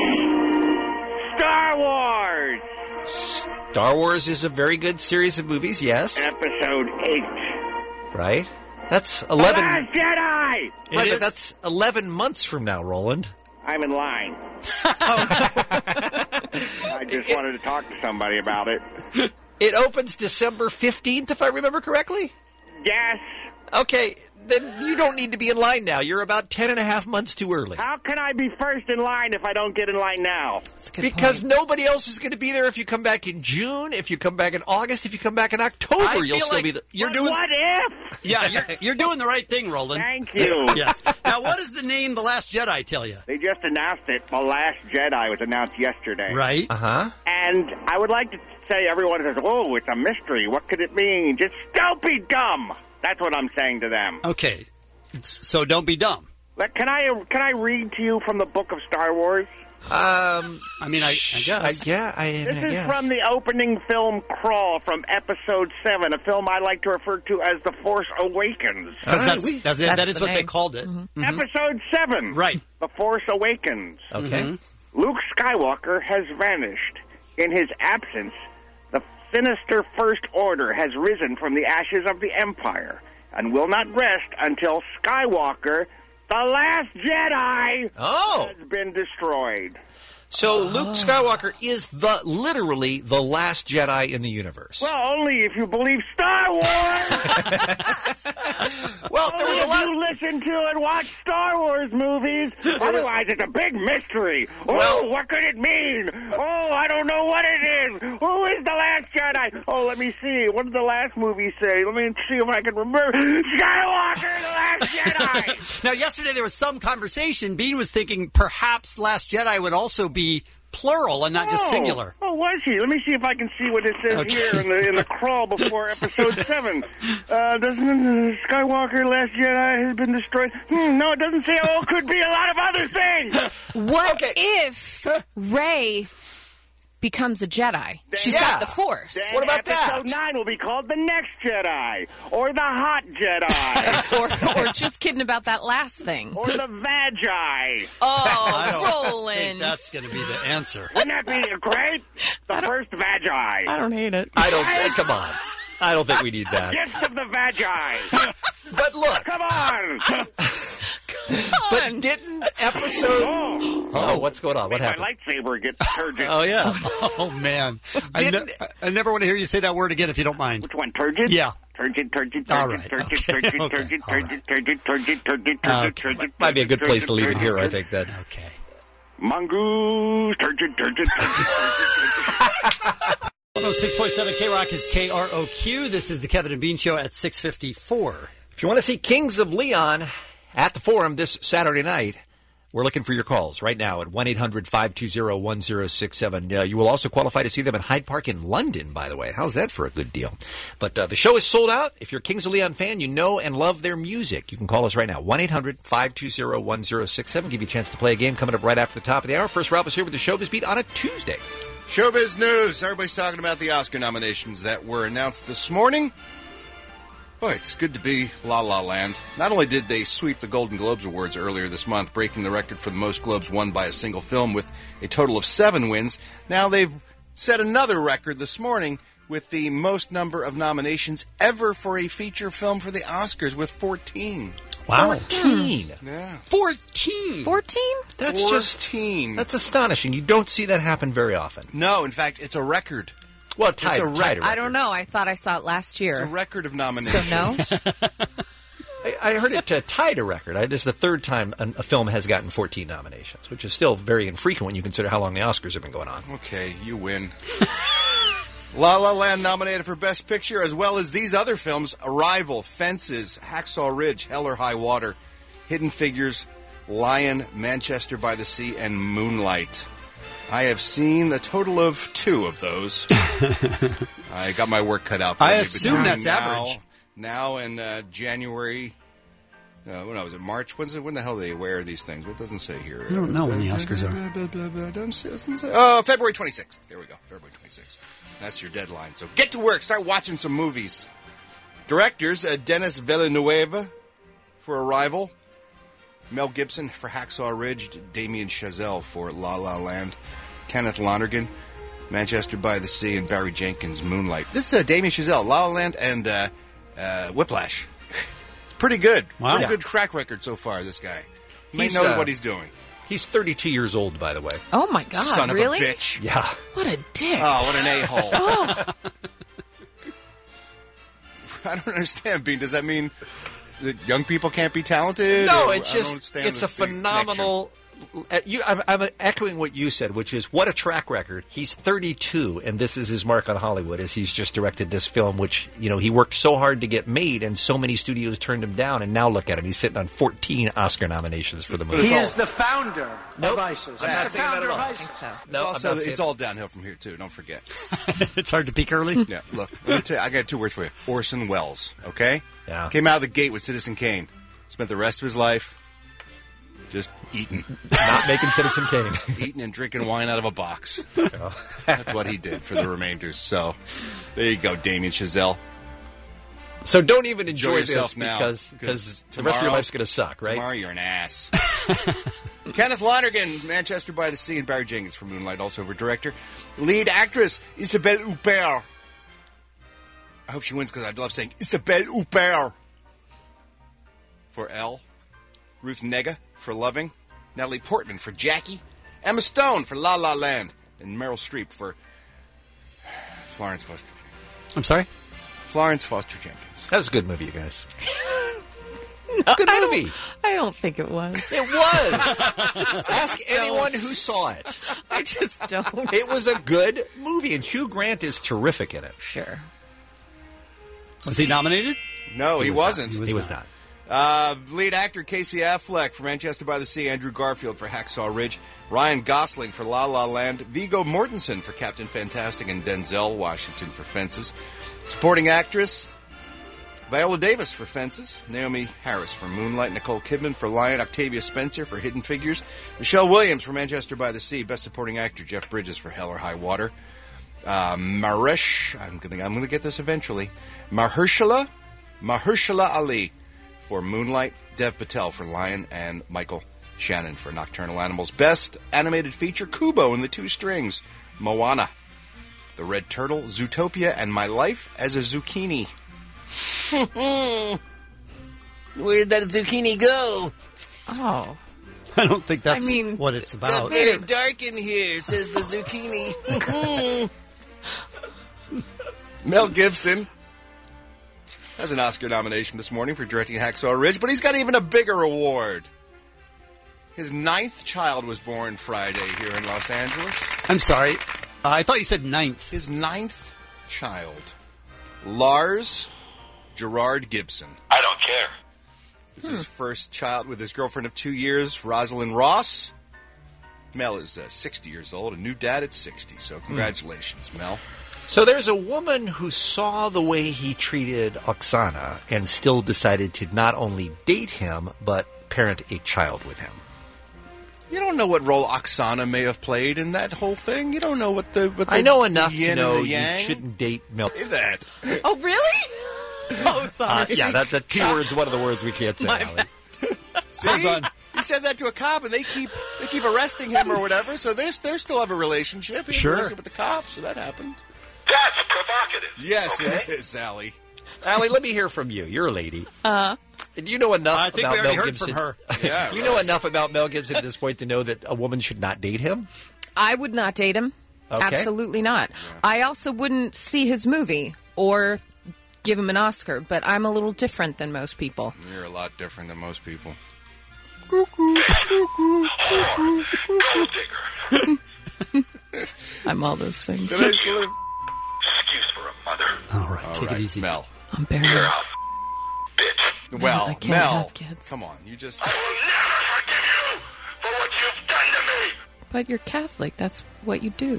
Star Wars. Star Wars is a very good series of movies, yes. Episode eight. Right? That's eleven. The Last Jedi! Right, but that's eleven months from now, Roland. I'm in line. I just wanted to talk to somebody about it. It opens December fifteenth, if I remember correctly? Yes. Okay, then you don't need to be in line now. You're about ten and a half months too early. How can I be first in line if I don't get in line now? Because point. Nobody else is going to be there if you come back in June, if you come back in August, if you come back in October, I you'll feel still like be the... You're but doing... What if? Yeah, you're, you're doing the right thing, Roland. Thank you. Yes. Now, what does the name The Last Jedi tell you? They just announced it. The Last Jedi was announced yesterday. Right. Uh-huh. And I would like to say, everyone says, oh, it's a mystery. What could it mean? Just don't be dumb. That's what I'm saying to them. Okay. So don't be dumb. Like, can I can I read to you from the book of Star Wars? Um, I mean, I, I guess. I, yeah, I, this I is guess. from the opening film Crawl from Episode seven, a film I like to refer to as The Force Awakens. Because right, that's, we, that's, that's that is the what name. they called it. Mm-hmm. Mm-hmm. Episode seven. Right. The Force Awakens. Okay. Mm-hmm. Luke Skywalker has vanished. In his absence, the sinister First Order has risen from the ashes of the Empire and will not rest until Skywalker, the Last Jedi, oh. has been destroyed. So Luke Skywalker is the literally the last Jedi in the universe. Well, only if you believe Star Wars. Well, there was a lot. If you listen to and watch Star Wars movies. Otherwise, it's a big mystery. Oh, Well- what could it mean? Oh, I don't know what it is. Who is the Last Jedi? Oh, let me see. What did the last movie say? Let me see if I can remember. Skywalker, the Last Jedi. Now, yesterday there was some conversation. Bean was thinking perhaps Last Jedi would also be plural and not just Oh. singular. Oh, was he? Let me see if I can see what it says Okay. here in the in the crawl before Episode seven. Uh, doesn't uh, Skywalker, Last Jedi has been destroyed? Hmm, no, it doesn't say. Oh, it could be a lot of other things. What if Rey becomes a Jedi? She's Yeah. got the Force. Then What about episode that? nine will be called The Next Jedi, or The Hot Jedi, or, or just kidding about that last thing. or The Vagi. I don't Oh, think Roland. that's going to be the answer. Wouldn't that be great? The first Vagi. I don't hate it. I don't. uh, come on. I don't think we need that. Gift of the Vagi. But look, Come on. but didn't episode? Oh, Oh, what's going on? What my happened? lightsaber gets turgid. Oh yeah. Oh, man. I, ne- I never want to hear you say that word again if you don't mind. Which one? Turgid? Yeah. Turgid, turgid, turgid, All right. turgid, Okay. turgid, Okay. turgid, All right. turgid, turgid, turgid, turgid, turgid, Okay. turgid. Might be a good place to leave it turgid, here. I turgid, think that. Okay. Mongoose, turgid, turgid, turgid. one oh six point seven K-Rock is K R O Q. This is the Kevin and Bean Show at six fifty-four. If you want to see Kings of Leon at the Forum this Saturday night, We're looking for your calls right now at one eight hundred five two zero one zero six seven. Uh, you will also qualify to see them at Hyde Park in London, by the way. How's that for a good deal? But uh, the show is sold out. If you're a Kings of Leon fan, you know and love their music. You can call us right now, one eight hundred five two zero one zero six seven. Give you a chance to play a game coming up right after the top of the hour. First, Ralph is here with the Showbiz Beat on a Tuesday. Showbiz news. Everybody's talking about the Oscar nominations that were announced this morning. Boy, it's good to be La La Land. Not only did they sweep the Golden Globes Awards earlier this month, breaking the record for the most Globes won by a single film with a total of seven wins, now they've set another record this morning with the most number of nominations ever for a feature film for the Oscars with fourteen. Wow. fourteen. Yeah. fourteen. fourteen? That's fourteen. just, that's astonishing. You don't see that happen very often. No, in fact, it's a record. Well, It's tied, a tied record. a I don't know. I thought I saw it last year. It's a record of nominations. So no? I, I heard it uh, tied a record. I, this is the third time a, a film has gotten fourteen nominations, which is still very infrequent when you consider how long the Oscars have been going on. Okay, you win. La La Land nominated for Best Picture, as well as these other films: Arrival, Fences, Hacksaw Ridge, Hell or High Water, Hidden Figures, Lion, Manchester by the Sea, and Moonlight. I have seen a total of two of those. I got my work cut out for I me. assume between that's now, average. Now and uh, January. Uh, when was it? March? When's it, when the hell do they wear these things? What doesn't say here? I don't know when the Oscars are. Blah, blah, blah, blah, don't say- doesn't say- Oh, February twenty-sixth. There we go. February twenty-sixth. That's your deadline. So get to work. Start watching some movies. Directors, uh, Denis Villeneuve for Arrival. Mel Gibson for Hacksaw Ridge. Damien Chazelle for La La Land. Kenneth Lonergan, Manchester by the Sea, and Barry Jenkins, Moonlight. This is uh, Damien Chazelle, La La Land, and uh, uh, Whiplash. It's pretty good. Wow. Pretty Yeah. good track record so far, this guy. He may He's, know uh, what he's doing. He's thirty-two years old, by the way. Oh, my God. Son really? of a bitch. Yeah. What a dick. Oh, what an a-hole. Oh. I don't understand, Bean. Does that mean that young people can't be talented? No, Or- it's I don't just understand it's the a big phenomenal. Uh, you, I'm, I'm echoing what you said, which is what a track record. He's thirty-two, and this is his mark on Hollywood, as he's just directed this film, which you know he worked so hard to get made, and so many studios turned him down. And now look at him; he's sitting on fourteen Oscar nominations for the movie. He is the founder Nope. of ISIS. I'm not the saying that founder at all. of I ISIS. think so. It's, No, I'm also, not it's saying- all downhill from here, too. Don't forget. It's hard to peak early. Yeah, look, let me tell you, I got two words for you. Orson Welles, okay? Yeah. Came out of the gate with Citizen Kane. Spent the rest of his life just eating. Not making Citizen Kane. Eating and drinking wine out of a box. That's what he did for the remainders. So, there you go, Damien Chazelle. So don't even enjoy, Enjoy yourself this now, because 'cause because the rest of tomorrow- your life's going to suck, right? Tomorrow you're an ass. Kenneth Lonergan, Manchester by the Sea, and Barry Jenkins for Moonlight, also over director. Lead actress, Isabelle Huppert. I hope she wins because I love saying Isabelle Huppert. For Elle. Ruth Negga for Loving. Natalie Portman for Jackie. Emma Stone for La La Land. And Meryl Streep for Florence Foster Jenkins. I'm sorry? Florence Foster Jenkins. That was a good movie, you guys. No, Good I movie. Don't, I don't think it was. It was. Ask anyone who saw it. I just don't. It was a good movie, and Hugh Grant is terrific in it. Sure. Was he nominated? No, he, was wasn't. Not. He was, not. Uh, lead actor Casey Affleck for Manchester by the Sea, Andrew Garfield for Hacksaw Ridge, Ryan Gosling for La La Land, Viggo Mortensen for Captain Fantastic, and Denzel Washington for Fences. Supporting actress Viola Davis for Fences, Naomi Harris for Moonlight, Nicole Kidman for Lion, Octavia Spencer for Hidden Figures, Michelle Williams for Manchester by the Sea, Best Supporting Actor Jeff Bridges for Hell or High Water, uh, Mahesh, I'm gonna I'm gonna get this eventually, Mahershala Mahershala Ali for Moonlight, Dev Patel for Lion, and Michael Shannon for Nocturnal Animals. Best Animated Feature, Kubo and the Two Strings, Moana, The Red Turtle, Zootopia, and My Life as a Zucchini. Where did that zucchini go? Oh. I don't think that's I mean, what it's about. It's dark in here, says the zucchini. Mel Gibson has an Oscar nomination this morning for directing Hacksaw Ridge, but he's got even a bigger award. His ninth child was born Friday here in Los Angeles. I'm sorry. Uh, I thought you said ninth. His ninth child, Lars Gerard Gibson. I don't care. This is his first child with his girlfriend of two years, Rosalind Ross. Mel is uh, sixty years old, a new dad at sixty. So congratulations, hmm. Mel. So there's a woman who saw the way he treated Oksana and still decided to not only date him, but parent a child with him. You don't know what role Oksana may have played in that whole thing. You don't know what the. What the I know enough the yin to know and the you yang. shouldn't date Mel. Say that. Oh, really? Oh, sorry. Uh, yeah, that, that T word's one of the words we can't say, My Allie. See, he said that to a cop, and they keep they keep arresting him or whatever. So they they still have a relationship. He Sure. has a relationship with the cops, so that happened. That's provocative. Yes, okay? it is, Allie. Allie, let me hear from you. You're a lady. Uh, Do you know enough I think about we already Mel heard Gibson? from her. Yeah, Do you know enough about Mel Gibson at this point to know that a woman should not date him? I would not date him. Okay. Absolutely not. I also wouldn't see his movie or give him an Oscar, but I'm a little different than most people. You're a lot different than most people. I'm all those things. Excuse for a mother. All right, All take right, it easy. Mel. I'm barely. You're a bitch. Well, I can't Mel, have kids. come on, you just. I will never forgive you for what you've done to me. But you're Catholic. That's what you do. You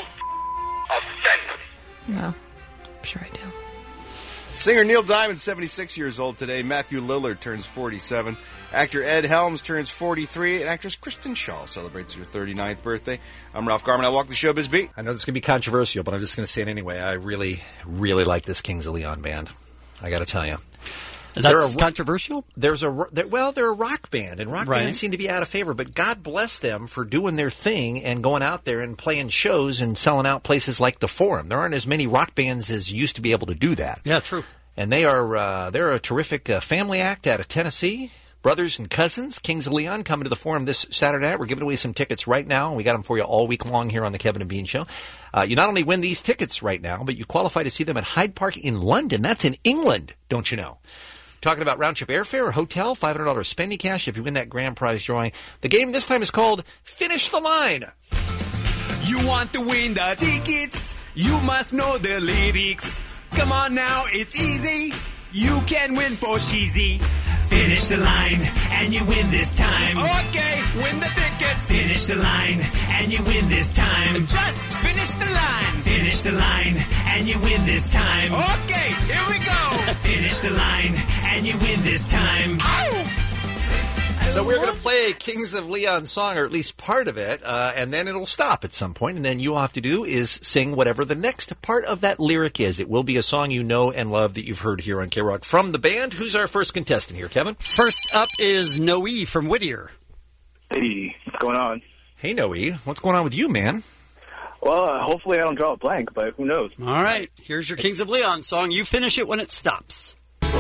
offend me. Well, I'm sure I do. Singer Neil Diamond, seventy-six years old today. Matthew Lillard turns forty-seven. Actor Ed Helms turns forty-three. And actress Kristen Shaw celebrates her thirty-ninth birthday. I'm Ralph Garman. I walk the showbiz beat. I know this is going to be controversial, but I'm just going to say it anyway. I really, really like this Kings of Leon band. I got to tell you. That's controversial? There's a they're, well, they're a rock band, and rock Right. bands seem to be out of favor. But God bless them for doing their thing and going out there and playing shows and selling out places like the Forum. There aren't as many rock bands as used to be able to do that. Yeah, true. And they are uh, they're a terrific uh, family act out of Tennessee. Brothers and cousins, Kings of Leon, coming to the Forum this Saturday night. We're giving away some tickets right now. We got them for you all week long here on the Kevin and Bean Show. Uh, you not only win these tickets right now, but you qualify to see them at Hyde Park in London. That's in England, don't you know? Talking about round-trip airfare or hotel, five hundred dollars spending cash if you win that grand prize drawing. The game this time is called Finish the Line. You want to win the tickets? You must know the lyrics. Come on now, it's easy. You can win for cheesy. Finish the line, and you win this time. Okay, win the tickets. Finish the line, and you win this time. Just finish the line. Finish the line, and you win this time. Okay, here we go. Finish the line, and you win this time. Ow! So we're going to play a Kings of Leon song, or at least part of it, uh, and then it'll stop at some point, and then you all have to do is sing whatever the next part of that lyric is. It will be a song you know and love that you've heard here on K-Rock. From the band, who's our first contestant here, Kevin? First up is Noe from Whittier. Hey, what's going on? Hey, Noe. What's going on with you, man? Well, uh, hopefully I don't draw a blank, but who knows? All right, here's your Kings of Leon song. You finish it when it stops.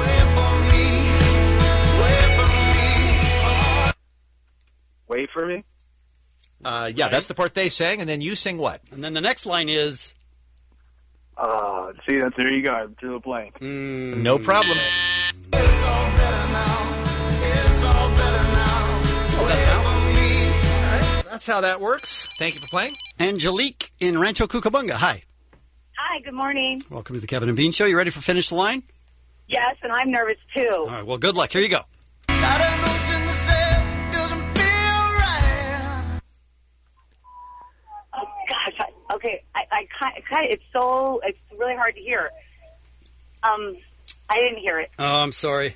Wait for me? Uh, yeah, that's the part they sang, and then you sing what? And then the next line is... Uh, see, that's, there you go. I drew a blank. Mm, no problem. It's all better now. It's all better now. Oh, that's now. That's how that works. Thank you for playing. Angelique in Rancho Cucamonga. Hi. Hi, good morning. Welcome to the Kevin and Bean Show. You ready for Finish the Line? Yes, and I'm nervous too. All right, well, good luck. Here you go. Oh gosh, I, okay. I, I kind, kind it's so it's really hard to hear. Um, I didn't hear it. Oh, I'm sorry.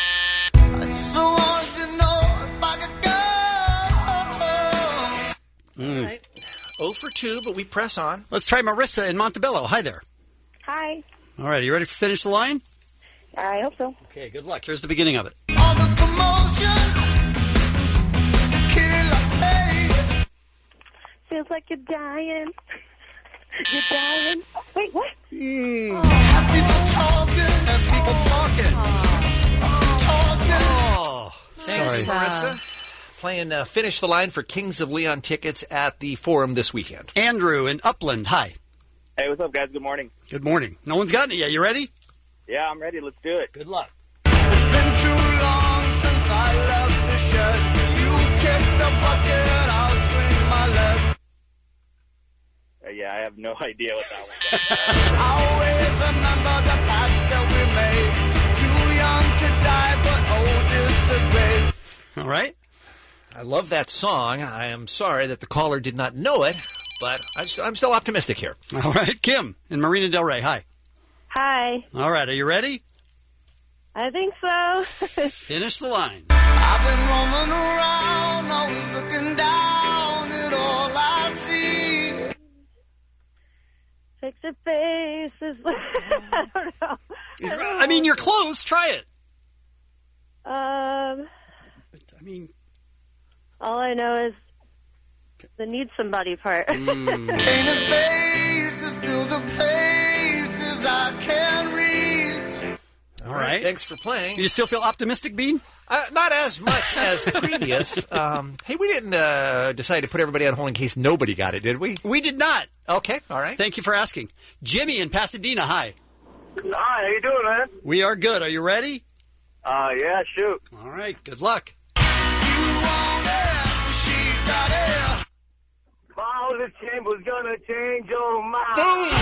Mm. All right. oh for two, but we press on. Let's try Marissa in Montebello. Hi there. Hi. All right, are you ready for Finish the Line? I hope so. Okay, good luck. Here's the beginning of it. Feels like you're dying. You're dying. Wait, what? Mm. Have people talking. Has people talking. Talking. Oh, Thanks, sorry. Marissa. Playing uh, Finish the Line for Kings of Leon tickets at the Forum this weekend. Andrew in Upland. Hi. Hey, what's up, guys? Good morning. Good morning. No one's gotten it yet. You ready? Yeah, I'm ready. Let's do it. Good luck. It's been too long since I left the shed. You kick the bucket, I'll swing my legs. Uh, yeah, I have no idea what that was. Always remember the pact that we made. Too young to die, but old is All right. I love that song. I am sorry that the caller did not know it, but I, I'm still optimistic here. All right, Kim in Marina Del Rey. Hi. Hi. All right, are you ready? I think so. Finish the line. I've been roaming around, always looking down at all I see. Fix your face. Is I don't know. I mean, you're close. Try it. Um. I mean, all I know is the need somebody part. Mm. Painted faces fill the places I can't reach. All right. Thanks for playing. Do you still feel optimistic, Bean? Uh, not as much as previous. Um, hey, we didn't uh, decide to put everybody on hold in case nobody got it, did we? We did not. Okay, all right. Thank you for asking. Jimmy in Pasadena, hi. Hi, how you doing, man? We are good. Are you ready? Uh, yeah, shoot. All right, good luck. Follow the chambers gonna change your mind.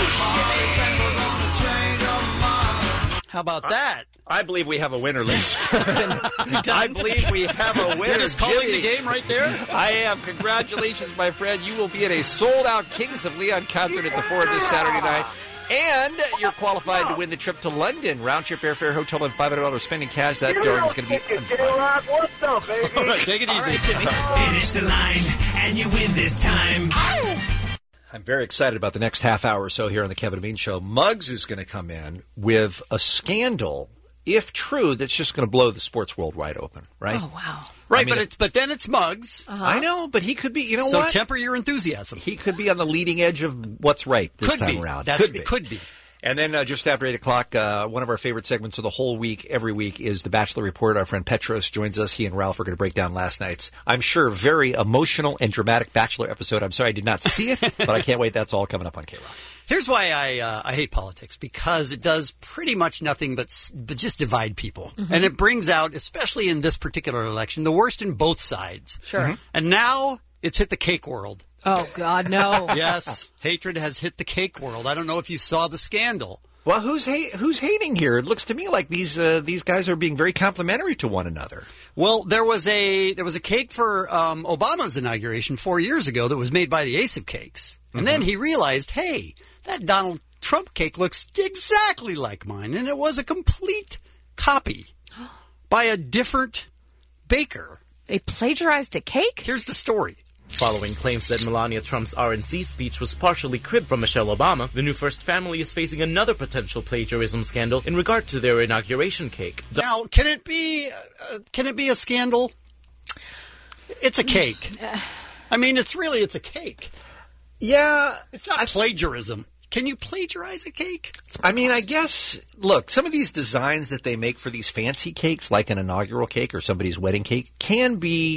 How about that? I believe we have a winner, ladies. I believe we have a winner. You're just calling Jimmy. the game right there? I am. Congratulations, my friend. You will be at a sold-out Kings of Leon concert at the Ford this Saturday night. And you're qualified to win the trip to London. Round-trip airfare, hotel, and five hundred dollars spending cash. That darn is going to be fun. What's up, baby? All right, take it easy. Right, finish the line, and you win this time. I'm very excited about the next half hour or so here on the Kevin and Bean Show. Muggs is going to come in with a scandal, if true, that's just going to blow the sports world wide open, right? Oh, wow. Right, I mean, but it's but then it's Muggs. Uh-huh. I know, but he could be, you know so what? So temper your enthusiasm. He could be on the leading edge of what's right this could time be. around. That's, could be. It could be. And then uh, just after eight o'clock, uh, one of our favorite segments of the whole week, every week, is the Bachelor Report. Our friend Petros joins us. He and Ralph are going to break down last night's, I'm sure, very emotional and dramatic Bachelor episode. I'm sorry I did not see it, but I can't wait. That's all coming up on K-Rock. Here's why I uh, I hate politics, because it does pretty much nothing but but just divide people. Mm-hmm. And it brings out, especially in this particular election, the worst in both sides. Sure. Mm-hmm. And now it's hit the cake world. Oh, God, no. Yes, hatred has hit the cake world. I don't know if you saw the scandal. Well, who's ha- who's hating here? It looks to me like these uh, these guys are being very complimentary to one another. Well, there was a there was a cake for um, Obama's inauguration four years ago that was made by the Ace of Cakes, and Mm-hmm. then he realized, hey, that Donald Trump cake looks exactly like mine, and it was a complete copy by a different baker. They plagiarized a cake? Here's the story. Following claims that Melania Trump's R N C speech was partially cribbed from Michelle Obama, the new First Family is facing another potential plagiarism scandal in regard to their inauguration cake. Now, can it be uh, can it be a scandal? It's a cake. I mean, it's really it's a cake. Yeah, it's not plagiarism. Can you plagiarize a cake? I mean, I guess, look, some of these designs that they make for these fancy cakes, like an inaugural cake or somebody's wedding cake, can be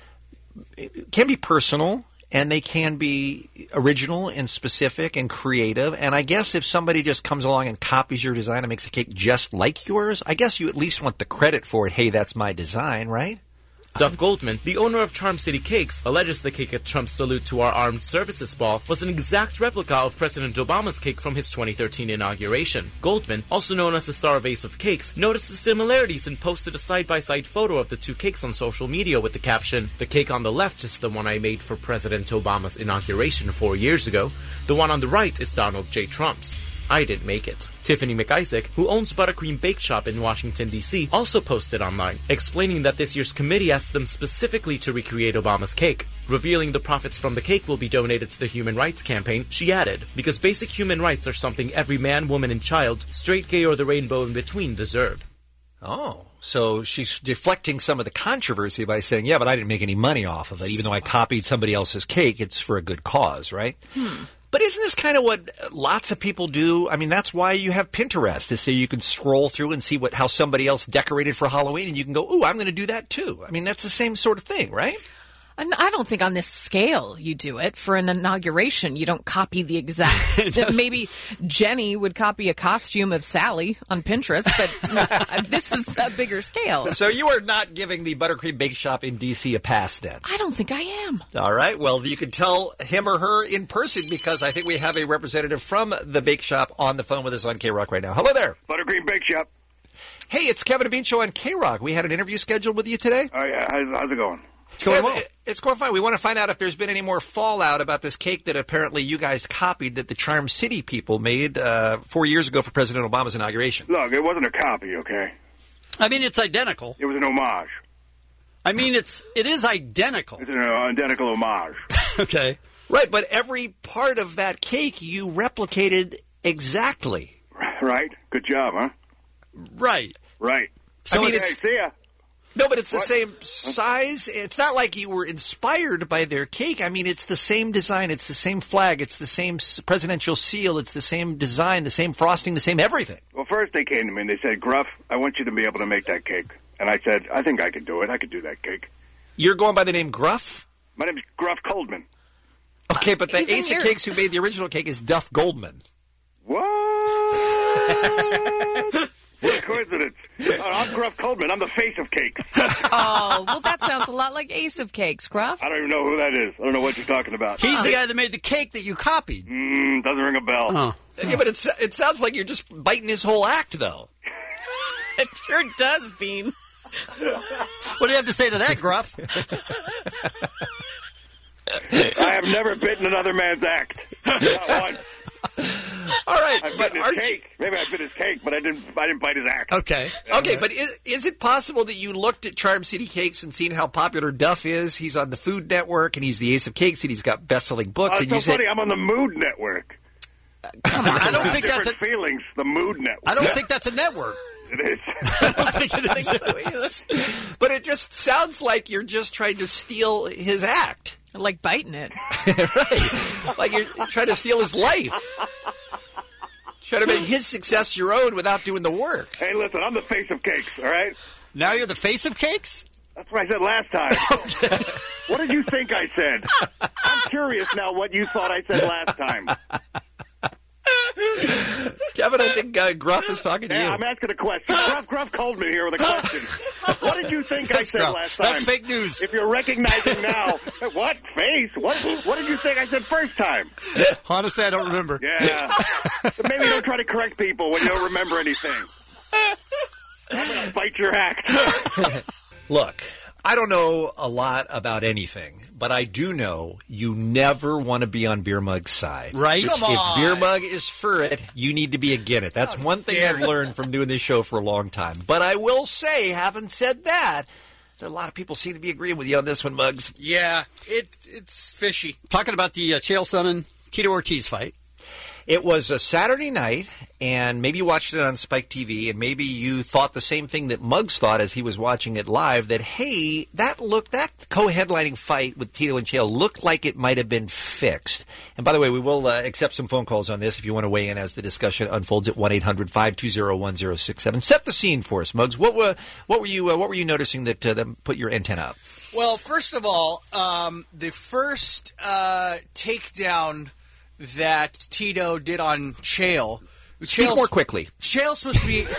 can be personal, and they can be original and specific and creative. And I guess if somebody just comes along and copies your design and makes a cake just like yours, I guess you at least want the credit for it. Hey, that's my design, right? Duff Goldman, the owner of Charm City Cakes, alleges the cake at Trump's salute to our armed services ball was an exact replica of President Obama's cake from his twenty thirteen inauguration. Goldman, also known as the star of Ace of Cakes, noticed the similarities and posted a side-by-side photo of the two cakes on social media with the caption, "The cake on the left is the one I made for President Obama's inauguration four years ago. The one on the right is Donald J. Trump's. I didn't make it." Tiffany McIsaac, who owns Buttercream Bake Shop in Washington, D C, also posted online, explaining that this year's committee asked them specifically to recreate Obama's cake. Revealing the profits from the cake will be donated to the Human Rights Campaign, she added, "Because basic human rights are something every man, woman, and child, straight, gay, or the rainbow in between, deserve." Oh, so she's deflecting some of the controversy by saying, yeah, but I didn't make any money off of it. Even though I copied somebody else's cake, it's for a good cause, right? Hmm. But isn't this kind of what lots of people do? I mean, that's why you have Pinterest, to say you can scroll through and see what how somebody else decorated for Halloween, and you can go, ooh, I'm going to do that too. I mean, that's the same sort of thing, right? And I don't think on this scale you do it. For an inauguration, you don't copy the exact. Maybe Jenny would copy a costume of Sally on Pinterest, but this is a bigger scale. So you are not giving the Buttercream Bake Shop in D C a pass then? I don't think I am. All right. Well, you can tell him or her in person, because I think we have a representative from the bake shop on the phone with us on K-Rock right now. Hello there. Buttercream Bake Shop. Hey, it's Kevin and Bean Show on K-Rock. We had an interview scheduled with you today. Oh, yeah. How's, how's it going? It's going well. It's going fine. We want to find out if there's been any more fallout about this cake that apparently you guys copied that the Charm City people made uh, four years ago for President Obama's inauguration. Look, it wasn't a copy, okay? I mean, it's identical. It was an homage. I mean, it's it is identical. It's an uh, identical homage. Okay. Right, but every part of that cake you replicated exactly. Right? Good job, huh? Right. Right. So I mean, it's, hey, see ya. No, but it's the What? same size. It's not like you were inspired by their cake. I mean, it's the same design. It's the same flag. It's the same s- presidential seal. It's the same design, the same frosting, the same everything. Well, first they came to me and they said, Gruff, I want you to be able to make that cake. And I said, I think I could do it. I could do that cake. You're going by the name Gruff? My name's Gruff Coldman. Okay, but the Even Ace your- of Cakes who made the original cake is Duff Goldman. What? What a coincidence. Uh, I'm Gruff Coldman. I'm the face of cakes. Oh, well, that sounds a lot like Ace of Cakes, Gruff. I don't even know who that is. I don't know what you're talking about. He's the guy that made the cake that you copied. Mm, doesn't ring a bell. Oh. Yeah, but it's, it sounds like you're just biting his whole act, though. It sure does, Bean. What do you have to say to that, Gruff? I have never bitten another man's act. Not once. All right, I've but bitten his cake. Maybe I bit his cake, but I didn't. I didn't bite his act. Okay. Okay, but is, is it possible that you looked at Charm City Cakes and seen how popular Duff is? He's on the Food Network, and he's the Ace of Cakes, and he's got best-selling books. Oh, and it's so you funny. said, I'm on the Mood Network. Come on, I don't think that's Different a. feelings. The Mood Network. I don't think that's a network. It is. I don't think it is. but it just sounds like you're just trying to steal his act. Like biting it. Right. Like you're trying to steal his life. Trying to make his success your own without doing the work. Hey, listen, I'm the face of cakes, all right? Now you're the face of cakes? That's what I said last time. What did you think I said? I'm curious now what you thought I said last time. Kevin, I think uh, Gruff is talking to Yeah, you. I'm asking a question. Gruff, Gruff called me here with a question. What did you think I That's said Gruff. last time? That's fake news. If you're recognizing now, what face? What? What did you think I said first time? Honestly, I don't remember. Yeah. So maybe don't try to correct people when you don't remember anything. I'm gonna bite your act. Look, I don't know a lot about anything, but I do know you never want to be on Beer Mug's side. Right? If, Come on. if Beer Mug is for it, you need to be against it. That's one thing I've learned from doing this show for a long time. But I will say, having said that, a lot of people seem to be agreeing with you on this one, Muggs. Yeah, it it's fishy. Talking about the uh, Chael Sonnen Tito Ortiz fight. It was a Saturday night, and maybe you watched it on Spike T V, and maybe you thought the same thing that Muggs thought as he was watching it live, that, hey, that look, that co-headlining fight with Tito and Chael looked like it might have been fixed. And by the way, we will uh, accept some phone calls on this if you want to weigh in as the discussion unfolds at one eight hundred five two zero one zero six seven. Set the scene for us, Muggs. What were, what were you uh, what were you noticing that, uh, that put your antenna up? Well, first of all, um, the first uh, takedown that Tito did on Chael. Speak Chael's, more quickly. Chael's supposed to be.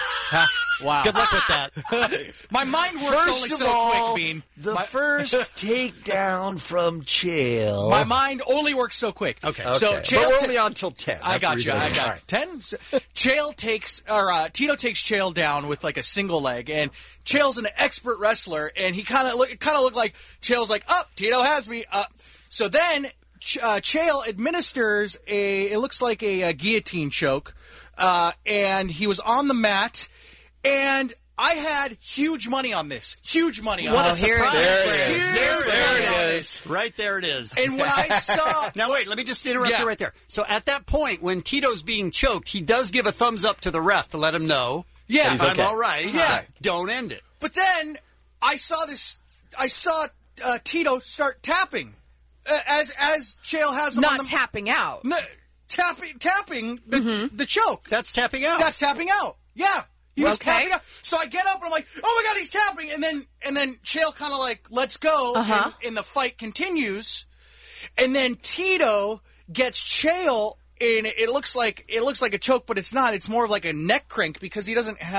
Wow. Good luck with that. My mind works First only of so all, quick, Bean. The My- first takedown from Chael. My mind only works so quick. Okay. So Okay. Chael But we're ta- only on till ten. I That's got the you. reason I I'm- got all right. ten. Chael takes or uh, Tito takes Chael down with like a single leg, and Chael's an expert wrestler, and he kind of look it kind of looked like Chael's like, up, Tito has me up. So then Ch- uh, Chael administers a it looks like a, a guillotine choke, uh, and he was on the mat, and I had huge money on this. Huge money on What a this. surprise. There it is. Huge There money it on is. this. Right there it is. And when I saw Now, wait, let me just interrupt Yeah. you right there. So at that point, when Tito's being choked, he does give a thumbs up to the ref to let him know Yeah. that if I'm okay. all right, Yeah. don't end it. But then I saw this. I saw uh, Tito start tapping uh, as as Chael has him Not on the, tapping out. No, tapping tapping the the choke. That's tapping out. That's tapping out. Yeah, he was Okay. tapping out. So I get up and I'm like, oh my god, he's tapping, and then and then Chael kind of like lets go, Uh-huh. and, and the fight continues, and then Tito gets Chael. And it looks like it looks like a choke, but it's not. It's more of like a neck crank because he doesn't have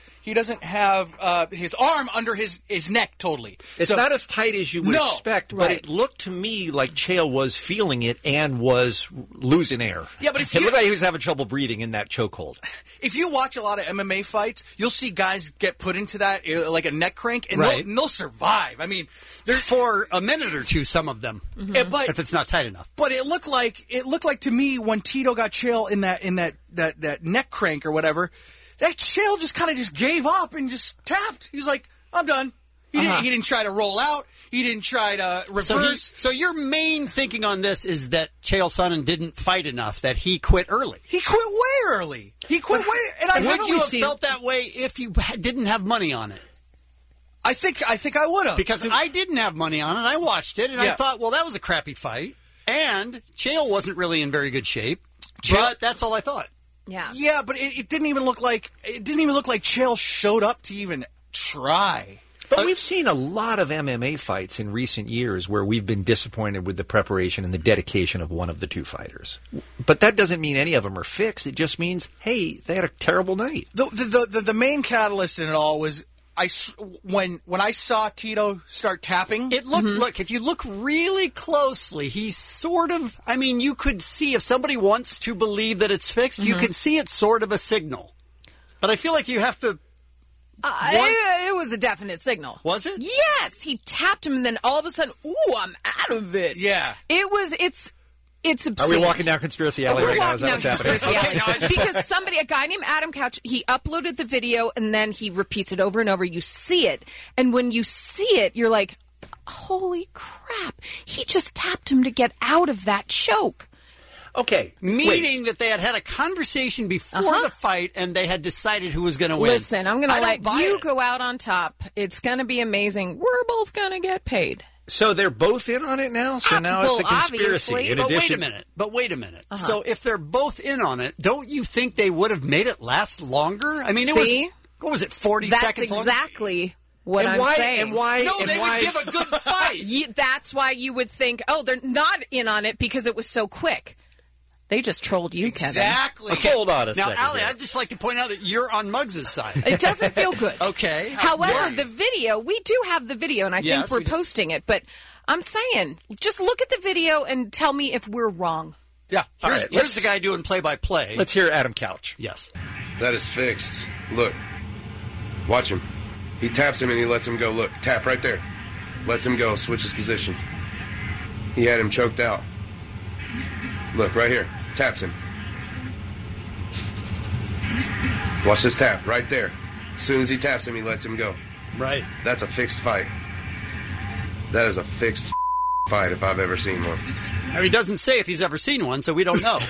he doesn't have uh, his arm under his, his neck totally. It's So- not as tight as you would No, expect, but right. it looked to me like Chael was feeling it and was losing air. Yeah, but if it you- looked like he was having trouble breathing in that chokehold. If you watch a lot of M M A fights, you'll see guys get put into that uh, like a neck crank, and, Right. they'll, and they'll survive. I mean, they're for a minute or two, some of them, Yeah, but if it's not tight enough. But it looked like it looked like to me when Tito got Chael in that in that that, that neck crank or whatever, that Chael just kind of just gave up and just tapped. He was like, "I'm done." He Uh-huh. didn't. He didn't try to roll out. He didn't try to reverse. So, he, so your main thinking on this is that Chael Sonnen didn't fight enough, that he quit early. He quit way early. He quit way. And I would haven't you have seen- felt that way if you ha- didn't have money on it? I think I think I would have, because I didn't have money on it. I watched it and I Yeah. thought, well, that was a crappy fight, and Chael wasn't really in very good shape. Chael- but that's all I thought. Yeah. Yeah, but it, it didn't even look like it didn't even look like Chael showed up to even try. But we've seen a lot of M M A fights in recent years where we've been disappointed with the preparation and the dedication of one of the two fighters. But that doesn't mean any of them are fixed. It just means, hey, they had a terrible night. The the the, the main catalyst in it all was I s- when when I saw Tito start tapping. It looked look if you look really closely, he's sort of. I mean, you could see if somebody wants to believe that it's fixed, you Mhm. can see it's sort of a signal. But I feel like you have to. Uh, it, it was a definite signal. Was it? Yes, he tapped him, and then all of a sudden, ooh, I'm out of it. Yeah, it was. It's it's Are obscene. we walking down Conspiracy Alley We're right now? Is walking that what's down happening? Conspiracy Alley. Because somebody, a guy named Adam Couch, he uploaded the video and then he repeats it over and over. You see it, and when you see it, you're like, "Holy crap!" He just tapped him to get out of that choke. Okay, meaning that they had had a conversation before Uh-huh. the fight and they had decided who was going to win. Listen, I'm going to I don't let buy you it. go out on top. It's going to be amazing. We're both going to get paid. So they're both in on it now? So now well, it's a conspiracy. obviously. In But wait a addition, minute. But wait a minute. Uh-huh. So if they're both in on it, don't you think they would have made it last longer? I mean, it See? was what was it, forty That's seconds longer? exactly what And I'm why- saying. and why- No, and they why- would give a good fight. You, that's why you would think, oh, they're not in on it because it was so quick. They just trolled you, Exactly. Kevin. Hold on a Now, second. Allie, here. I'd just like to point out that you're on Muggs' side. It doesn't feel good. Okay. However, the video, we do have the video, and I Yes, think we're we just- posting it. But I'm saying, just look at the video and tell me if we're wrong. Yeah. All Here's, right, here's let's- the guy doing play-by-play. Let's hear Adam Couch. Yes. That is fixed. Look. Watch him. He taps him and he lets him go. Look, tap right there. Lets him go. Switches position. He had him choked out. Look, right here. Taps him. Watch this tap right there. As soon as he taps him, he lets him go. Right. That's a fixed fight. That is a fixed fight if I've ever seen one. I mean, he doesn't say if he's ever seen one, so we don't know.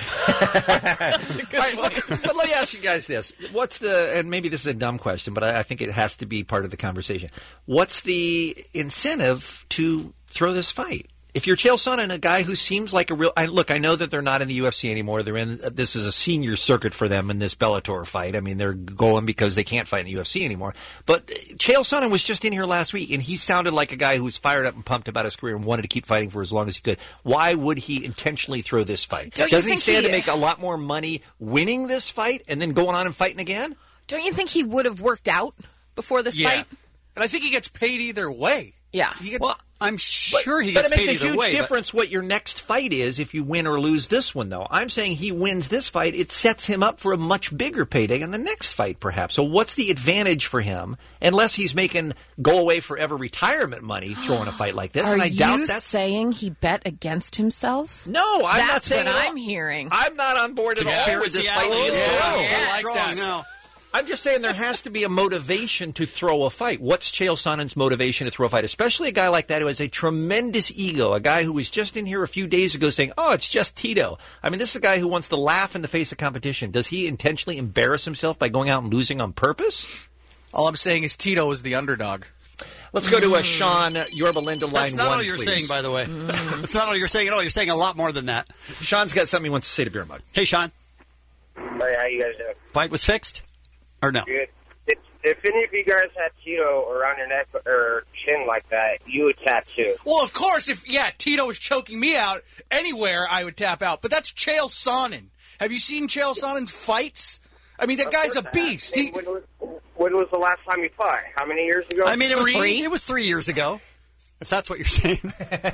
But let me ask you guys this. What's the, and maybe this is a dumb question, but I, I think it has to be part of the conversation. What's the incentive to throw this fight? If you're Chael Sonnen, a guy who seems like a real, I, look, I know that they're not in the U F C anymore. They're in, this is a senior circuit for them in this Bellator fight. I mean, they're going because they can't fight in the U F C anymore. But Chael Sonnen was just in here last week, and he sounded like a guy who was fired up and pumped about his career and wanted to keep fighting for as long as he could. Why would he intentionally throw this fight? Don't you Doesn't he think stand he- to make a lot more money winning this fight and then going on and fighting again? Don't you think he would have worked out before this Yeah. fight? And I think he gets paid either way. Yeah. He gets, Well, I'm sure he But gets it makes paid a either huge way. but- difference what your next fight is if you win or lose this one, though. I'm saying he wins this fight. It sets him up for a much bigger payday in the next fight, perhaps. So what's the advantage for him, unless he's making go-away forever retirement money throwing a fight like this? Are and I doubt you that's... saying he bet against himself? No, I'm That's not saying what at all. I'm hearing. I'm not on board at all with this fight Conspiracy against alley. Chael. Yeah, I like strong, that. no. I'm just saying there has to be a motivation to throw a fight. What's Chael Sonnen's motivation to throw a fight? Especially a guy like that who has a tremendous ego, a guy who was just in here a few days ago saying, oh, it's just Tito. I mean, this is a guy who wants to laugh in the face of competition. Does he intentionally embarrass himself by going out and losing on purpose? all I'm saying is Tito is the underdog. Let's go to uh, Sean, Yorba Linda, line That's not one, all you're please. saying, by the way. That's not all you're saying at all. You're saying a lot more than that. Sean's got something he wants to say to Beer Mug. Hey, Sean. Hey, how you guys doing? Fight was fixed? Or no? Good. If, if any of you guys had Tito around your neck or chin like that, you would tap too. Well, of course, if yeah, Tito was choking me out anywhere, I would tap out. But that's Chael Sonnen. Have you seen Chael Sonnen's fights? I mean, that Of guy's a course I have. beast. He, When, when when was the last time you fought? How many years ago? I mean, it was three. It was three years ago. If that's what you're saying.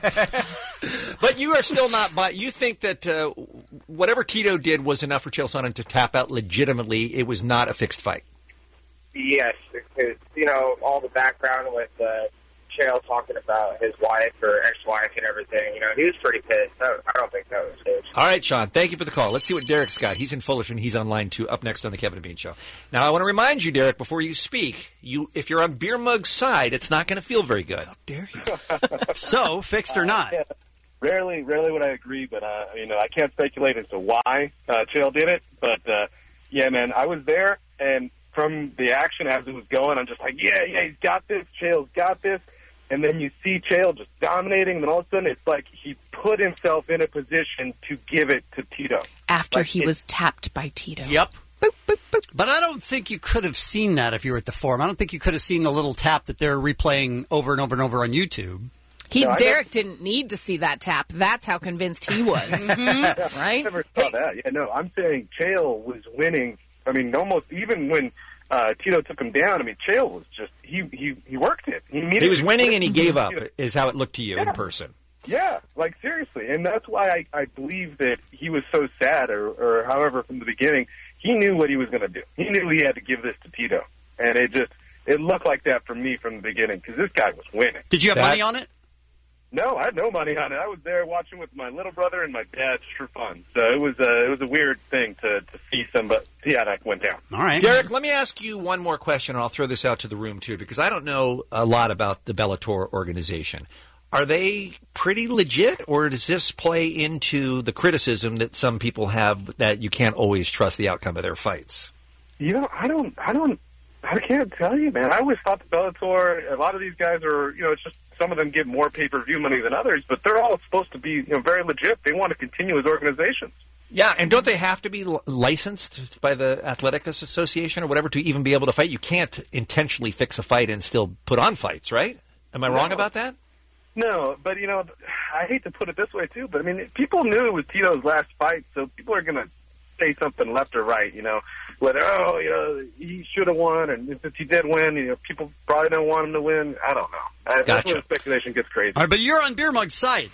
But you are still not. But you think that uh, whatever Tito did was enough for Chael Sonnen to tap out legitimately. It was not a fixed fight. Yes, because, you know, all the background with uh, Chael talking about his wife or ex-wife and everything. You know, he was pretty pissed. I I don't think that was good. All right, Sean, thank you for the call. Let's see what Derek's got. He's in Fullerton. He's on line two, up next on the Kevin and Bean Show. Now, I want to remind you, Derek, before you speak, you if you're on Beer Mug's side, it's not going to feel very good. How dare you? So, fixed or not? Uh, yeah. Rarely, rarely would I agree, but, uh, you know, I can't speculate as to why uh, Chael did it. But, uh, yeah, man, I was there, and from the action as it was going, I'm just like, yeah, yeah, he's got this. Chael's got this. And then you see Chael just dominating, and then all of a sudden it's like he put himself in a position to give it to Tito. After like he it, was tapped by Tito. Yep. Boop, boop, boop. But I don't think you could have seen that if you were at the forum. I don't think you could have seen the little tap that they're replaying over and over and over on YouTube. He No, I Derek didn't need to see that tap. That's how convinced he was. Mhm. Right? I never saw that. Yeah, no, I'm saying Chael was winning. I mean, almost even when uh, Tito took him down, I mean, Chael was just, he, he, he worked it. He, He was winning and he gave up, is how it looked to you Yeah. in person. Yeah, like seriously. And that's why I, I believe that he was so sad, or, or however, from the beginning, he knew what he was going to do. He knew he had to give this to Tito. And it just, it looked like that for me from the beginning, because this guy was winning. Did you have That- money on it? No, I had no money on it. I was there watching with my little brother and my dad just for fun. So it was a, it was a weird thing to, to see somebody, see how that went down. All right. Derek, let me ask you one more question, and I'll throw this out to the room, too, because I don't know a lot about the Bellator organization. Are they pretty legit, or does this play into the criticism that some people have that you can't always trust the outcome of their fights? You know, I don't, I don't, I can't tell you, man. I always thought the Bellator, a lot of these guys are, you know, it's just some of them get more pay-per-view money than others, but they're all supposed to be, you know, very legit. They want to continue as organizations. Yeah, and don't they have to be li- licensed by the Athletic Association or whatever to even be able to fight? You can't intentionally fix a fight and still put on fights, right? Am I No. wrong about that? No, but, you know, I hate to put it this way, too, but, I mean, people knew it was Tito's last fight, so people are going to say something left or right, you know, whether, oh, you know, he should have won, and if he did win, you know, people probably don't want him to win. I don't know. I, That's where the speculation gets crazy. All right, but you're on Beer Mug's side.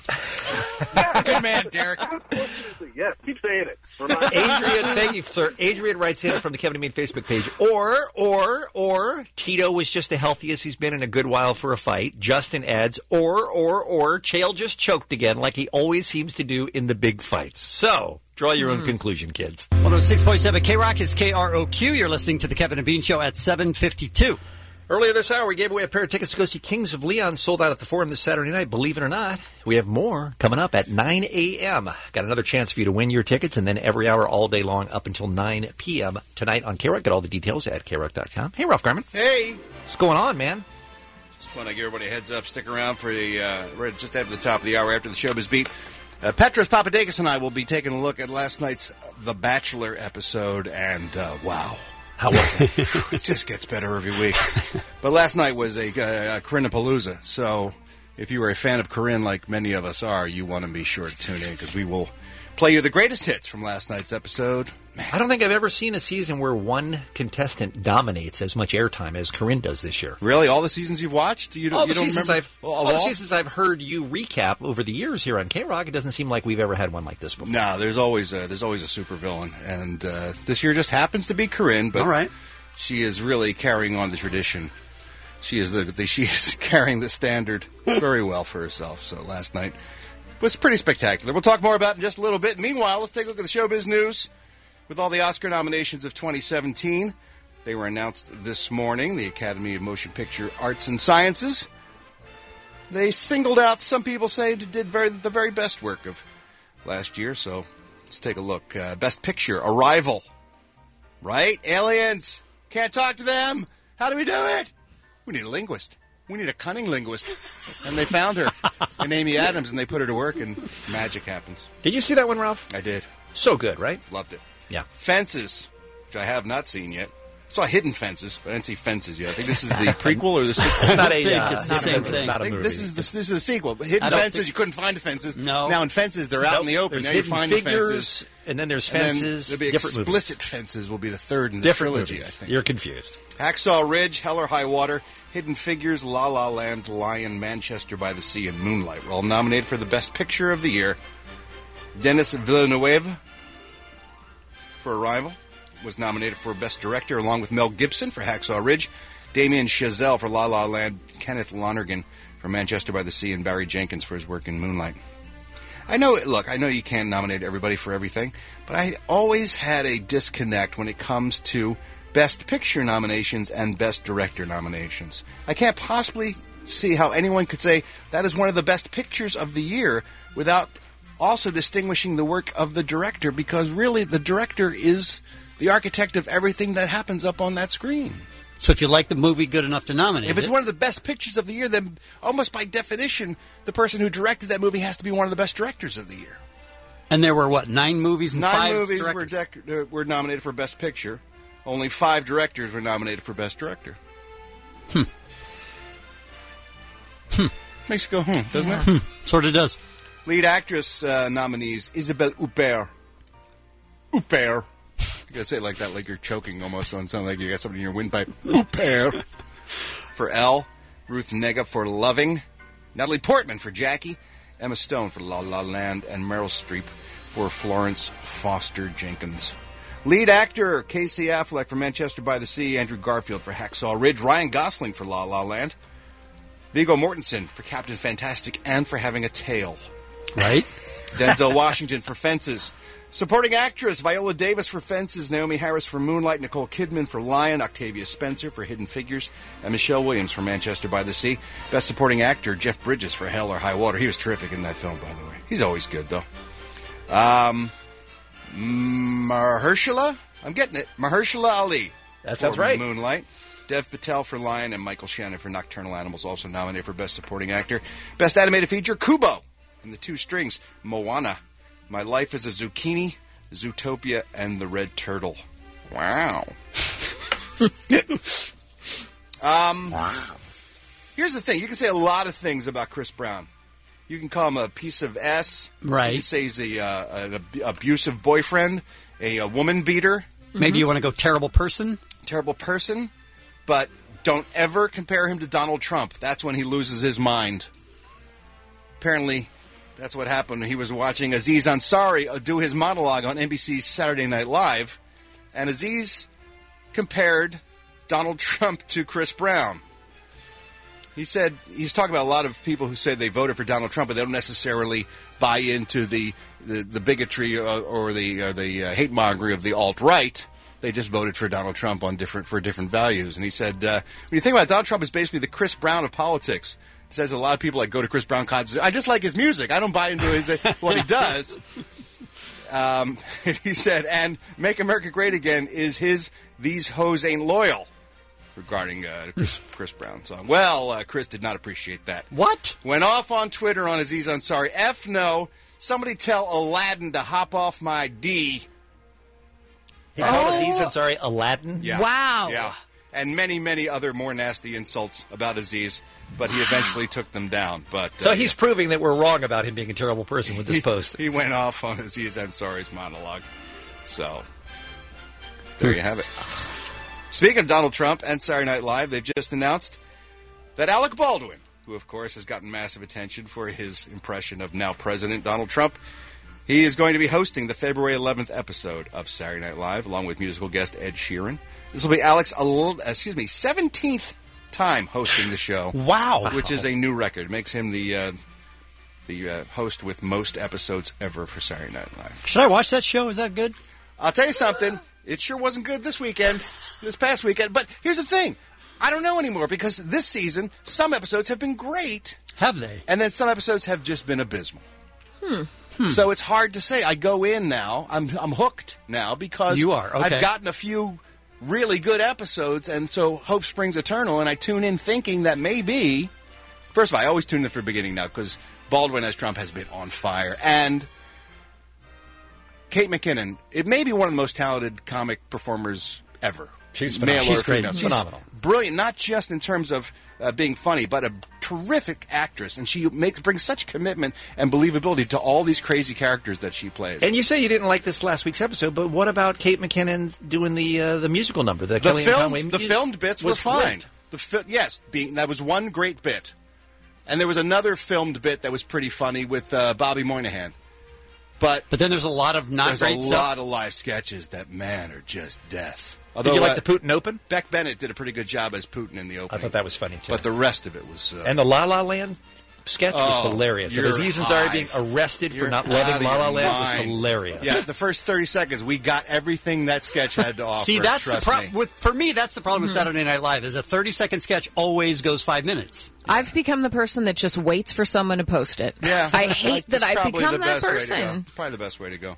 Good man, Derek. Yes, keep saying it. Adrian, thank you, sir. Adrian writes in from the Kevin and Bean Facebook page. Or, or, or, Tito was just the healthiest he's been in a good while for a fight. Justin adds, or, or, or, Chael just choked again like he always seems to do in the big fights. So, draw your own conclusion, kids. one oh six point seven K-Rock is K R O Q. You're listening to the Kevin and Bean Show at seven fifty-two. Earlier this hour, we gave away a pair of tickets to go see Kings of Leon, sold out at the Forum this Saturday night. Believe it or not, we have more coming up at nine a.m. Got another chance for you to win your tickets, and then every hour all day long up until nine p.m. tonight on K-Rock. Get all the details at K rock dot com. Hey, Ralph Garman. Hey. What's going on, man? Just want to give everybody a heads up. Stick around for the uh, right just after the top of the hour, after the showbiz beat. Uh, Petros Papadakis and I will be taking a look at last night's The Bachelor episode, and uh, wow. How was it? It just gets better every week. But last night was a, uh, a Corinne-a-palooza, so if you are a fan of Corinne, like many of us are, you want to be sure to tune in, because we will play you the greatest hits from last night's episode. I don't think I've ever seen a season where one contestant dominates as much airtime as Corinne does this year. Really? All the seasons you've watched? You don't, all you the don't seasons remember? I've All, all the all? seasons I've heard you recap over the years here on K-Rock, it doesn't seem like we've ever had one like this before. No, there's always a, there's always a supervillain, and uh, this year just happens to be Corinne. But All right. she is really carrying on the tradition. She is the, the she is carrying the standard very well for herself. So last night was pretty spectacular. We'll talk more about it in just a little bit. Meanwhile, let's take a look at the showbiz news. With all the Oscar nominations of twenty seventeen, they were announced this morning. The Academy of Motion Picture Arts and Sciences. They singled out, some people say, did very, the very best work of last year. So let's take a look. Uh, best Picture, Arrival. Right? Aliens. Can't talk to them. How do we do it? We need a linguist. We need a cunning linguist. And they found her in Amy Adams, and they put her to work, and magic happens. Did you see that one, Ralph? I did. So good, right? Loved it. Yeah. Fences, which I have not seen yet. saw Hidden Fences, but I didn't see Fences yet. I think this is the prequel or the sequel. It's not a, think uh, it's the same thing. Not a I think movie. this is the, this is the sequel. But Hidden I don't Fences, think- you couldn't find the fences. No. Now in Fences, they're out Nope. in the open. There's now you hidden find figures, the fences. and then there's And then fences. there'll be different explicit movies. fences will be the third in the Different trilogy, movies. I think. You're confused. Hacksaw Ridge, Hell or High Water, Hidden Figures, La La Land, Lion, Manchester by the Sea, and Moonlight were all nominated for the Best Picture of the year. Denis Villeneuve for Arrival was nominated for Best Director, along with Mel Gibson for Hacksaw Ridge, Damien Chazelle for La La Land, Kenneth Lonergan for Manchester by the Sea, and Barry Jenkins for his work in Moonlight. I know, look, I know you can't nominate everybody for everything, but I always had a disconnect when it comes to Best Picture nominations and Best Director nominations. I can't possibly see how anyone could say that is one of the best pictures of the year without also distinguishing the work of the director, because really the director is the architect of everything that happens up on that screen. So if you like the movie good enough to nominate If it's it, one of the best pictures of the year, then almost by definition, the person who directed that movie has to be one of the best directors of the year. and there were, what, nine movies and Nine five movies directors? were, dec- uh, were nominated for Best Picture. Only five directors were nominated for Best Director. Hmm. Hmm. Makes you go, hmm, doesn't it? Hmm. Sort of does. Lead actress uh, nominees, Isabelle Huppert. Huppert. You gotta say it like that, like you're choking almost on something, like you got something in your windpipe. Huppert. For Elle. Ruth Negga for Loving. Natalie Portman for Jackie. Emma Stone for La La Land. And Meryl Streep for Florence Foster Jenkins. Lead actor, Casey Affleck for Manchester by the Sea. Andrew Garfield for Hacksaw Ridge. Ryan Gosling for La La Land. Viggo Mortensen for Captain Fantastic and for having a tail. Right. Denzel Washington for Fences. Supporting actress, Viola Davis for Fences, Naomi Harris for Moonlight, Nicole Kidman for Lion, Octavia Spencer for Hidden Figures, and Michelle Williams for Manchester by the Sea. Best Supporting Actor, Jeff Bridges for Hell or High Water. He was terrific in that film, by the way. He's always good, though. Um, Mahershala? I'm getting it. Mahershala Ali. That for sounds right. Moonlight. Dev Patel for Lion, and Michael Shannon for Nocturnal Animals, also nominated for Best Supporting Actor. Best Animated Feature, Kubo. And the two strings, Moana. My Life is a Zucchini, Zootopia, and the Red Turtle. Wow. um, wow. Here's the thing. You can say a lot of things about Chris Brown. You can call him a piece of S. Right. You can say he's a, uh, an ab- abusive boyfriend, a, a woman beater. Maybe you want to go terrible person? Terrible person. But don't ever compare him to Donald Trump. That's when he loses his mind. Apparently, that's what happened. He was watching Aziz Ansari do his monologue on N B C's Saturday Night Live, and Aziz compared Donald Trump to Chris Brown. He said, he's talking about a lot of people who say they voted for Donald Trump, but they don't necessarily buy into the, the, the bigotry or, or the, or the uh, hate-mongering of the alt-right. They just voted for Donald Trump on different for different values. And he said, uh, when you think about it, Donald Trump is basically the Chris Brown of politics. He says a lot of people like go to Chris Brown concerts. I just like his music. I don't buy into his what he does. Um, and he said, and Make America Great Again is his These Hoes Ain't Loyal regarding uh, Chris, Chris Brown song. Well, uh, Chris did not appreciate that. What? Went off on Twitter on Aziz Ansari. F no. Somebody tell Aladdin to hop off my D. He called Aziz Ansari Aladdin? Yeah. Wow. Yeah. And many, many other more nasty insults about Aziz, but he eventually took them down. But uh, So he's proving that we're wrong about him being a terrible person with this he, post. He went off on Aziz Ansari's monologue. So, there you have it. Speaking of Donald Trump and Saturday Night Live, they've just announced that Alec Baldwin, who, of course, has gotten massive attention for his impression of now President Donald Trump, he is going to be hosting the February eleventh episode of Saturday Night Live, along with musical guest Ed Sheeran. This will be Alec's, excuse me, seventeenth time hosting the show. Wow. Which is a new record. It makes him the uh, the uh, host with most episodes ever for Saturday Night Live. Should I watch that show? Is that good? I'll tell you something. It sure wasn't good this weekend, this past weekend. But here's the thing. I don't know anymore because this season, some episodes have been great. Have they? And then some episodes have just been abysmal. Hmm. Hmm. So it's hard to say. I go in now. I'm I'm hooked now because You are, okay. I've gotten a few really good episodes, and so hope springs eternal, and I tune in thinking that maybe... First of all, I always tune in for the beginning now because Baldwin as Trump has been on fire. And Kate McKinnon, it may be one of the most talented comic performers ever. She's male phenomenal. She's or great. female. She's Phenomenal. brilliant, not just in terms of uh, being funny, but a terrific actress, and she makes brings such commitment and believability to all these crazy characters that she plays. And you say you didn't like this last week's episode, but what about Kate McKinnon doing the uh, the musical number? The, The Kellyanne filmed, Conway the mu- filmed bits were was fine. great. The fi- yes, being, that was one great bit, and there was another filmed bit that was pretty funny with uh, Bobby Moynihan. But but then there's a lot of not there's great a stuff. lot of live sketches that man are just death. Did you like the Putin Open? Beck Bennett did a pretty good job as Putin in the opening. I thought that was funny too. But the rest of it was uh, And the La La Land sketch Oh, was hilarious. Of you're Aziz high. Ansari being arrested You're for not out loving of La La your Land was mind. hilarious. Yeah, the first thirty seconds, we got everything that sketch had to offer. See, that's the trust problem. me. With For me, that's the problem with Mhm. Saturday Night Live. Is a thirty-second sketch always goes five minutes. I've become the person that just waits for someone to post it. Yeah, I hate That's that I've probably become the that best way to go. person. It's probably the best way to go.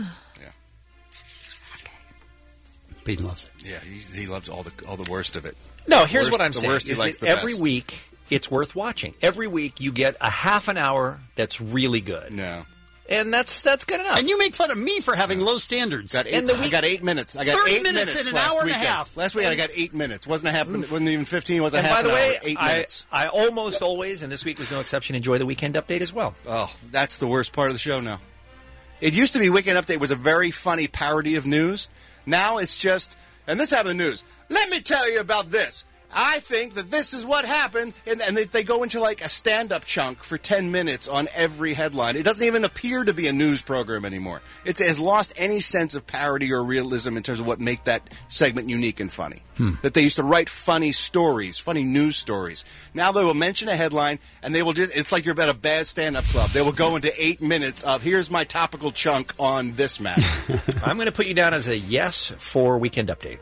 Pete loves it. Yeah, he, he loves all the all the worst of it. No, here's Worst- what I'm the saying. worst he is likes that the every best. week, it's worth watching. Every week, you get a half an hour that's really good. No. And that's that's good enough. And you make fun of me for having low standards. Got eight, and the I week, got eight minutes. I got thirty eight minutes minutes in an last hour and a weekend. half. Last week I got eight minutes. wasn't a half. Wasn't even fifteen. Wasn't And a half by the an way, hour. Eight I, minutes. I almost always, and this week was no exception, enjoy the Weekend Update as well. Oh, that's the worst part of the show now. It used to be Weekend Update was a very funny parody of news. Now it's just, and this happened in the news. Let me tell you about this. I think that this is what happened, and, and they, they go into like a stand-up chunk for ten minutes on every headline. It doesn't even appear to be a news program anymore. It's, it has lost any sense of parody or realism in terms of what make that segment unique and funny. Hmm. That they used to write funny stories, funny news stories. Now they will mention a headline, and they will just—it's like you're at a bad stand-up club. They will go into eight minutes of here's my topical chunk on this matter. I'm going to put you down as a yes for Weekend Update.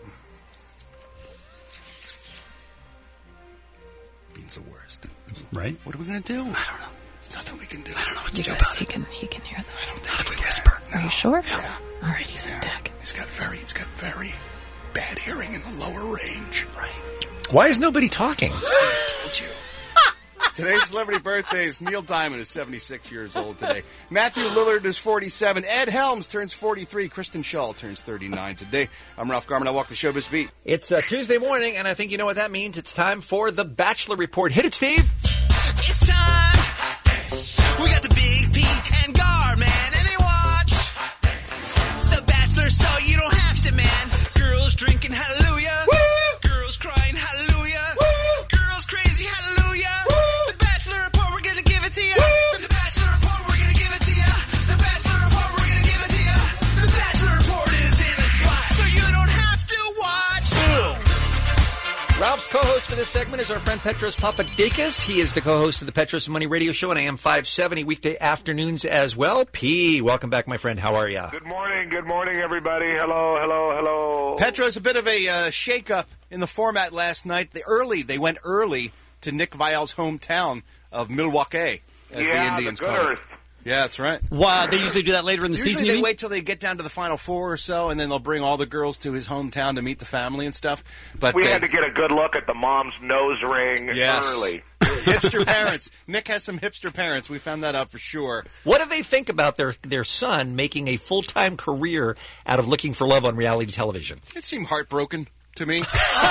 Bean's the worst. Right? What are we going to do? I don't know. There's nothing we can do. I don't know what You to do guys, about he it. can he can hear this. I don't think we whisper. Are you sure? Yeah. All right, he's in tech. He's got very, he's got very bad hearing in the lower range. Right. Why is nobody talking? I told you. Today's celebrity birthdays. Neil Diamond is seventy-six years old today. Matthew Lillard is forty-seven. Ed Helms turns forty-three. Kristen Schaal turns thirty-nine today. I'm Ralph Garman. I walk the showbiz beat. It's uh, Tuesday morning, and I think you know what that means. It's time for the Bachelor Report. Hit it, Steve. It's time. We got the Big P and Gar, man, and they watch The Bachelor, so you don't have to, man. Girls drinking, hallelujah. Woo! Girls crying, hallelujah. Woo! Girls crazy, hallelujah. Woo! The Bachelor Report, we're gonna give it to you. Woo! The Bachelor Report, we're gonna give it to you. The Bachelor Report, we're gonna give it to you. The Bachelor Report is in the spot, so you don't have to watch. Ralph's co-host for this segment is our friend Petros Papadakis. He is the co-host of the Petros Money Radio Show on A M five seventy weekday afternoons as well. P, welcome back, my friend. How are you? Good morning, good morning, everybody. Hello, hello, hello. Petros, a bit of a uh, shake-up in the format last night. The early, they went early to Nick Viall's hometown of Milwaukee, as Yeah, the Indians the good call it. earth. Yeah, that's right. Wow, they usually do that later in the Usually season. they you mean? wait till they get down to the final four or so, and then they'll bring all the girls to his hometown to meet the family and stuff. But we they, had to get a good look at the mom's nose ring Yes. early. hipster parents. Nick has some hipster parents. We found that out for sure. What do they think about their their son making a full-time career out of looking for love on reality television? It seemed heartbroken to me.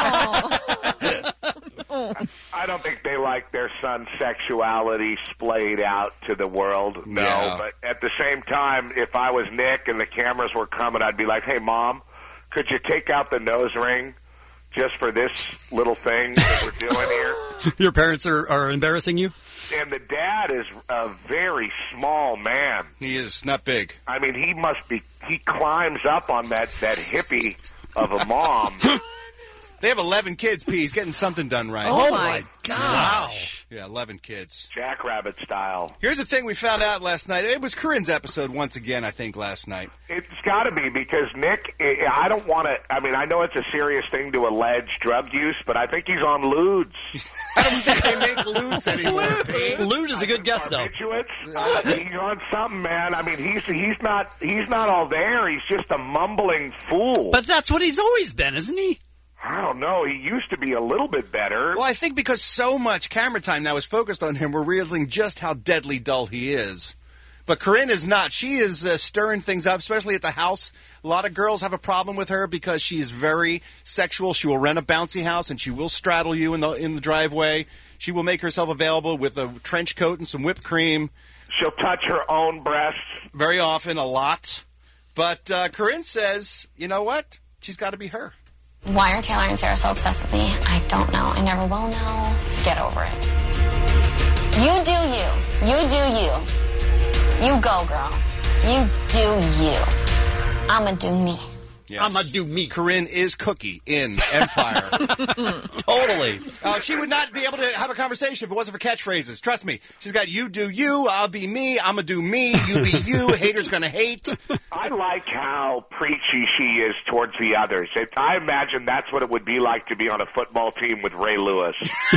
I don't think they like their son's sexuality splayed out to the world, no. Yeah. But at the same time, if I was Nick and the cameras were coming, I'd be like, hey, Mom, could you take out the nose ring just for this little thing that we're doing here? Your parents are, are embarrassing you? And the dad is a very small man. He is not big. I mean, he must be, he climbs up on that, that hippie of a mom. They have eleven kids, P. He's getting something done right. Oh, my gosh. Yeah, eleven kids. Jackrabbit style. Here's the thing we found out last night. It was Corinne's episode once again, I think, last night. It's got to be because Nick, I don't want to, I mean, I know it's a serious thing to allege drug use, but I think he's on lewds. I don't think they make lewds anymore, P. Lewd is a good guess, though. Uh, he's on something, man. I mean, he's he's not he's not all there. He's just a mumbling fool. But that's what he's always been, isn't he? I don't know. He used to be a little bit better. Well, I think because so much camera time now is focused on him, we're realizing just how deadly dull he is. But Corinne is not. She is uh, stirring things up, especially at the house. A lot of girls have a problem with her because she is very sexual. She will rent a bouncy house, and she will straddle you in the in the driveway. She will make herself available with a trench coat and some whipped cream. She'll touch her own breasts. Very often, a lot. But uh, Corinne says, you know what? She's got to be her. Why are Taylor and Sarah so obsessed with me? I don't know. I never will know. Get over it. You do you. You do you. You go, girl. You do you. I'ma do me. Yes. I'm going to do me. Corinne is Cookie in Empire. Totally. Uh, she would not be able to have a conversation if it wasn't for catchphrases. Trust me. She's got you do you, I'll be me, I'm going to do me, you be you, haters going to hate. I like how preachy she is towards the others. It, I imagine that's what it would be like to be on a football team with Ray Lewis.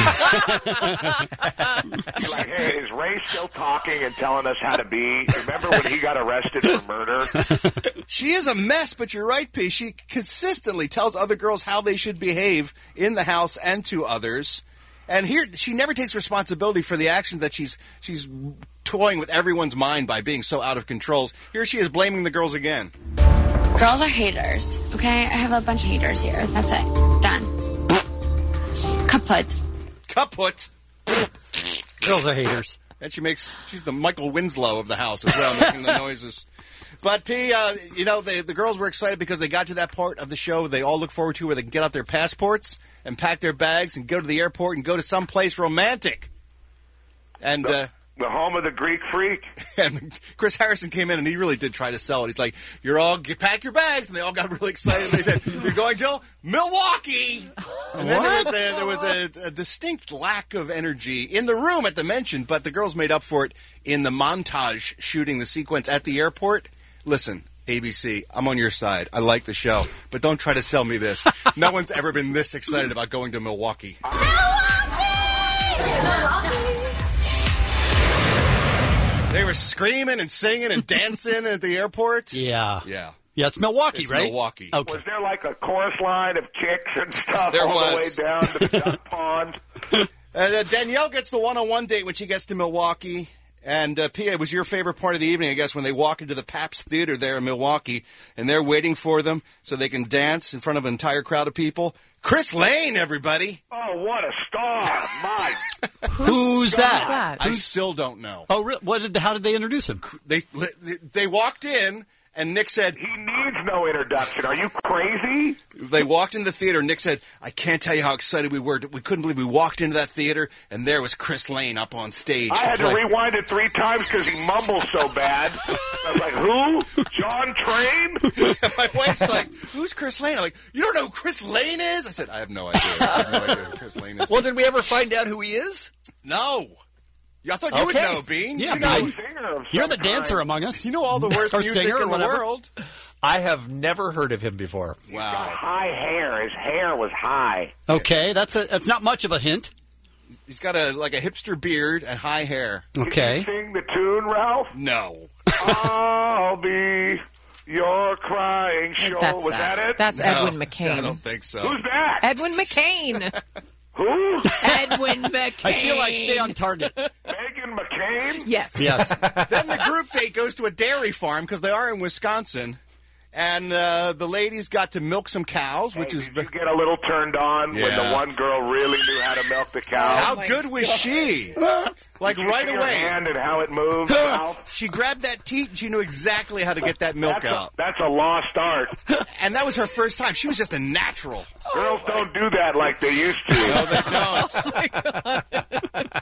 Like, hey, is Ray still talking and telling us how to be? Remember when he got arrested for murder? She is a mess, but you're right, P. She consistently tells other girls how they should behave in the house and to others. And here, she never takes responsibility for the actions that she's she's toying with everyone's mind by being so out of control. Here she is blaming the girls again. Girls are haters, okay? I have a bunch of haters here. That's it. Done. Kaput. Kaput. Girls are haters. And she makes, she's the Michael Winslow of the house as well, making the noises. But, P, uh, you know, they, the girls were excited because they got to that part of the show they all look forward to where they can get out their passports and pack their bags and go to the airport and go to someplace romantic. And, the, uh... the home of the Greek freak. And Chris Harrison came in and he really did try to sell it. He's like, you're all, get, pack your bags. And they all got really excited. And they said, you're going to Milwaukee. And then there was, a, there was a, a distinct lack of energy in the room at the mention, but the girls made up for it in the montage shooting the sequence at the airport. Listen, A B C, I'm on your side. I like the show, but don't try to sell me this. No one's ever been this excited about going to Milwaukee. They were screaming and singing and dancing at the airport. Yeah. Yeah. Yeah, it's Milwaukee, it's right? Milwaukee. Okay. Was there like a chorus line of chicks and stuff There all was. the way down to the duck pond? Uh, Danielle gets the one-on-one date when she gets to Milwaukee. And, uh, P A, was your favorite part of the evening, I guess, when they walk into the Pabst Theater there in Milwaukee, and they're waiting for them so they can dance in front of an entire crowd of people. Chris Lane, everybody. Oh, what a star. My Who's that? that? I still don't know. Oh, really? What did? How did they introduce him? They they walked in, and Nick said, He needs no introduction. Are you crazy? They walked into the theater, and Nick said, I can't tell you how excited we were. We couldn't believe we walked into that theater, and there was Chris Lane up on stage. I to had play. to rewind it three times because he mumbles so bad. I was like, who? John Train? My wife's like, who's Chris Lane? I'm like, you don't know who Chris Lane is? I said, I have no idea. I have no idea who Chris Lane is. Well, did we ever find out who he is? No. I thought you would Okay. know, Bean. Yeah, you know, Bean. You're the dancer among us. You know all the worst Or music singer or in the whatever. world. I have never heard of him before. Wow. High hair. His hair was high. Okay, that's a that's not much of a hint. He's got a like a hipster beard and high hair. Okay. Can you sing the tune, Ralph? No. I'll be your crying show. That's, Was uh, that it? That's No, Edwin McCain. I don't think so. Who's that? Edwin McCain. Who? Edwin McCain. I feel like stay on target. Megan McCain? Yes. Yes. Then the group date goes to a dairy farm because they are in Wisconsin. And uh, the ladies got to milk some cows, which Hey, is... did you get a little turned on when Yeah. the one girl really knew how to milk the cow? How my good was God. she? Like Did you right see her away. hand and how it moved, Ralph? She grabbed that teat and she knew exactly how to get that milk That's a, out. that's a lost art. And that was her first time. She was just a natural. Girls don't do that like they used to. No, they don't.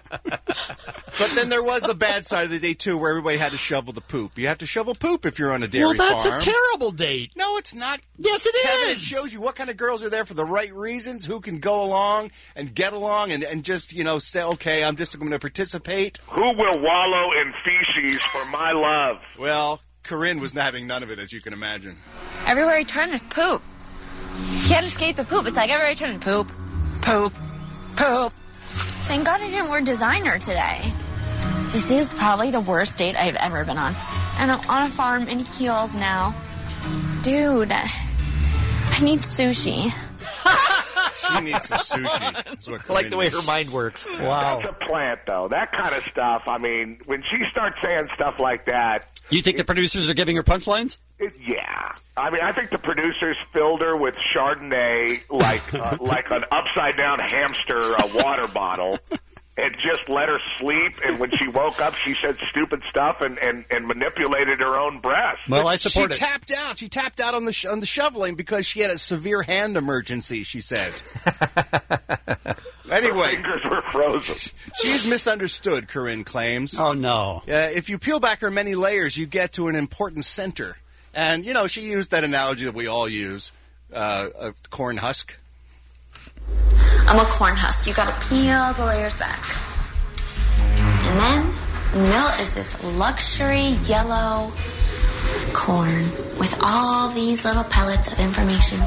But then there was the bad side of the day, too, where everybody had to shovel the poop. You have to shovel poop if you're on a dairy Well, that's farm. a terrible date. No, it's not. Yes, it Kevin, it is. shows you what kind of girls are there for the right reasons, who can go along and get along and, and just, you know, say, okay, I'm just going to participate. Who will wallow in feces for my love? Well, Corinne was having none of it, as you can imagine. Everywhere he turned is poop. Can't escape the poop. It's like everywhere he turned, poop, poop, poop. Thank God I didn't wear designer today. You see, it's probably the worst date I've ever been on. And I'm on a farm in heels now. Dude, I need sushi. She needs some sushi. Is what I like the way Corinne her mind works. That's a plant, though. That kind of stuff. I mean, when she starts saying stuff like that, You think the producers are giving her punchlines? it, yeah. I mean, I think the producers filled her with Chardonnay like uh, like an upside down hamster uh, water bottle. And just let her sleep, and when she woke up, she said stupid stuff and, and, and manipulated her own breast. Well, I support she it. tapped out. She tapped out on the sh- on the shoveling because she had a severe hand emergency, she said. Anyway. Fingers were frozen. She's misunderstood, Corinne claims. Oh, no. Uh, if you peel back her many layers, you get to an important center. And, you know, she used that analogy that we all use, uh, a corn husk. I'm a corn husk. You gotta peel the layers back. And then, in the middle is this luxury yellow corn with all these little pellets of information.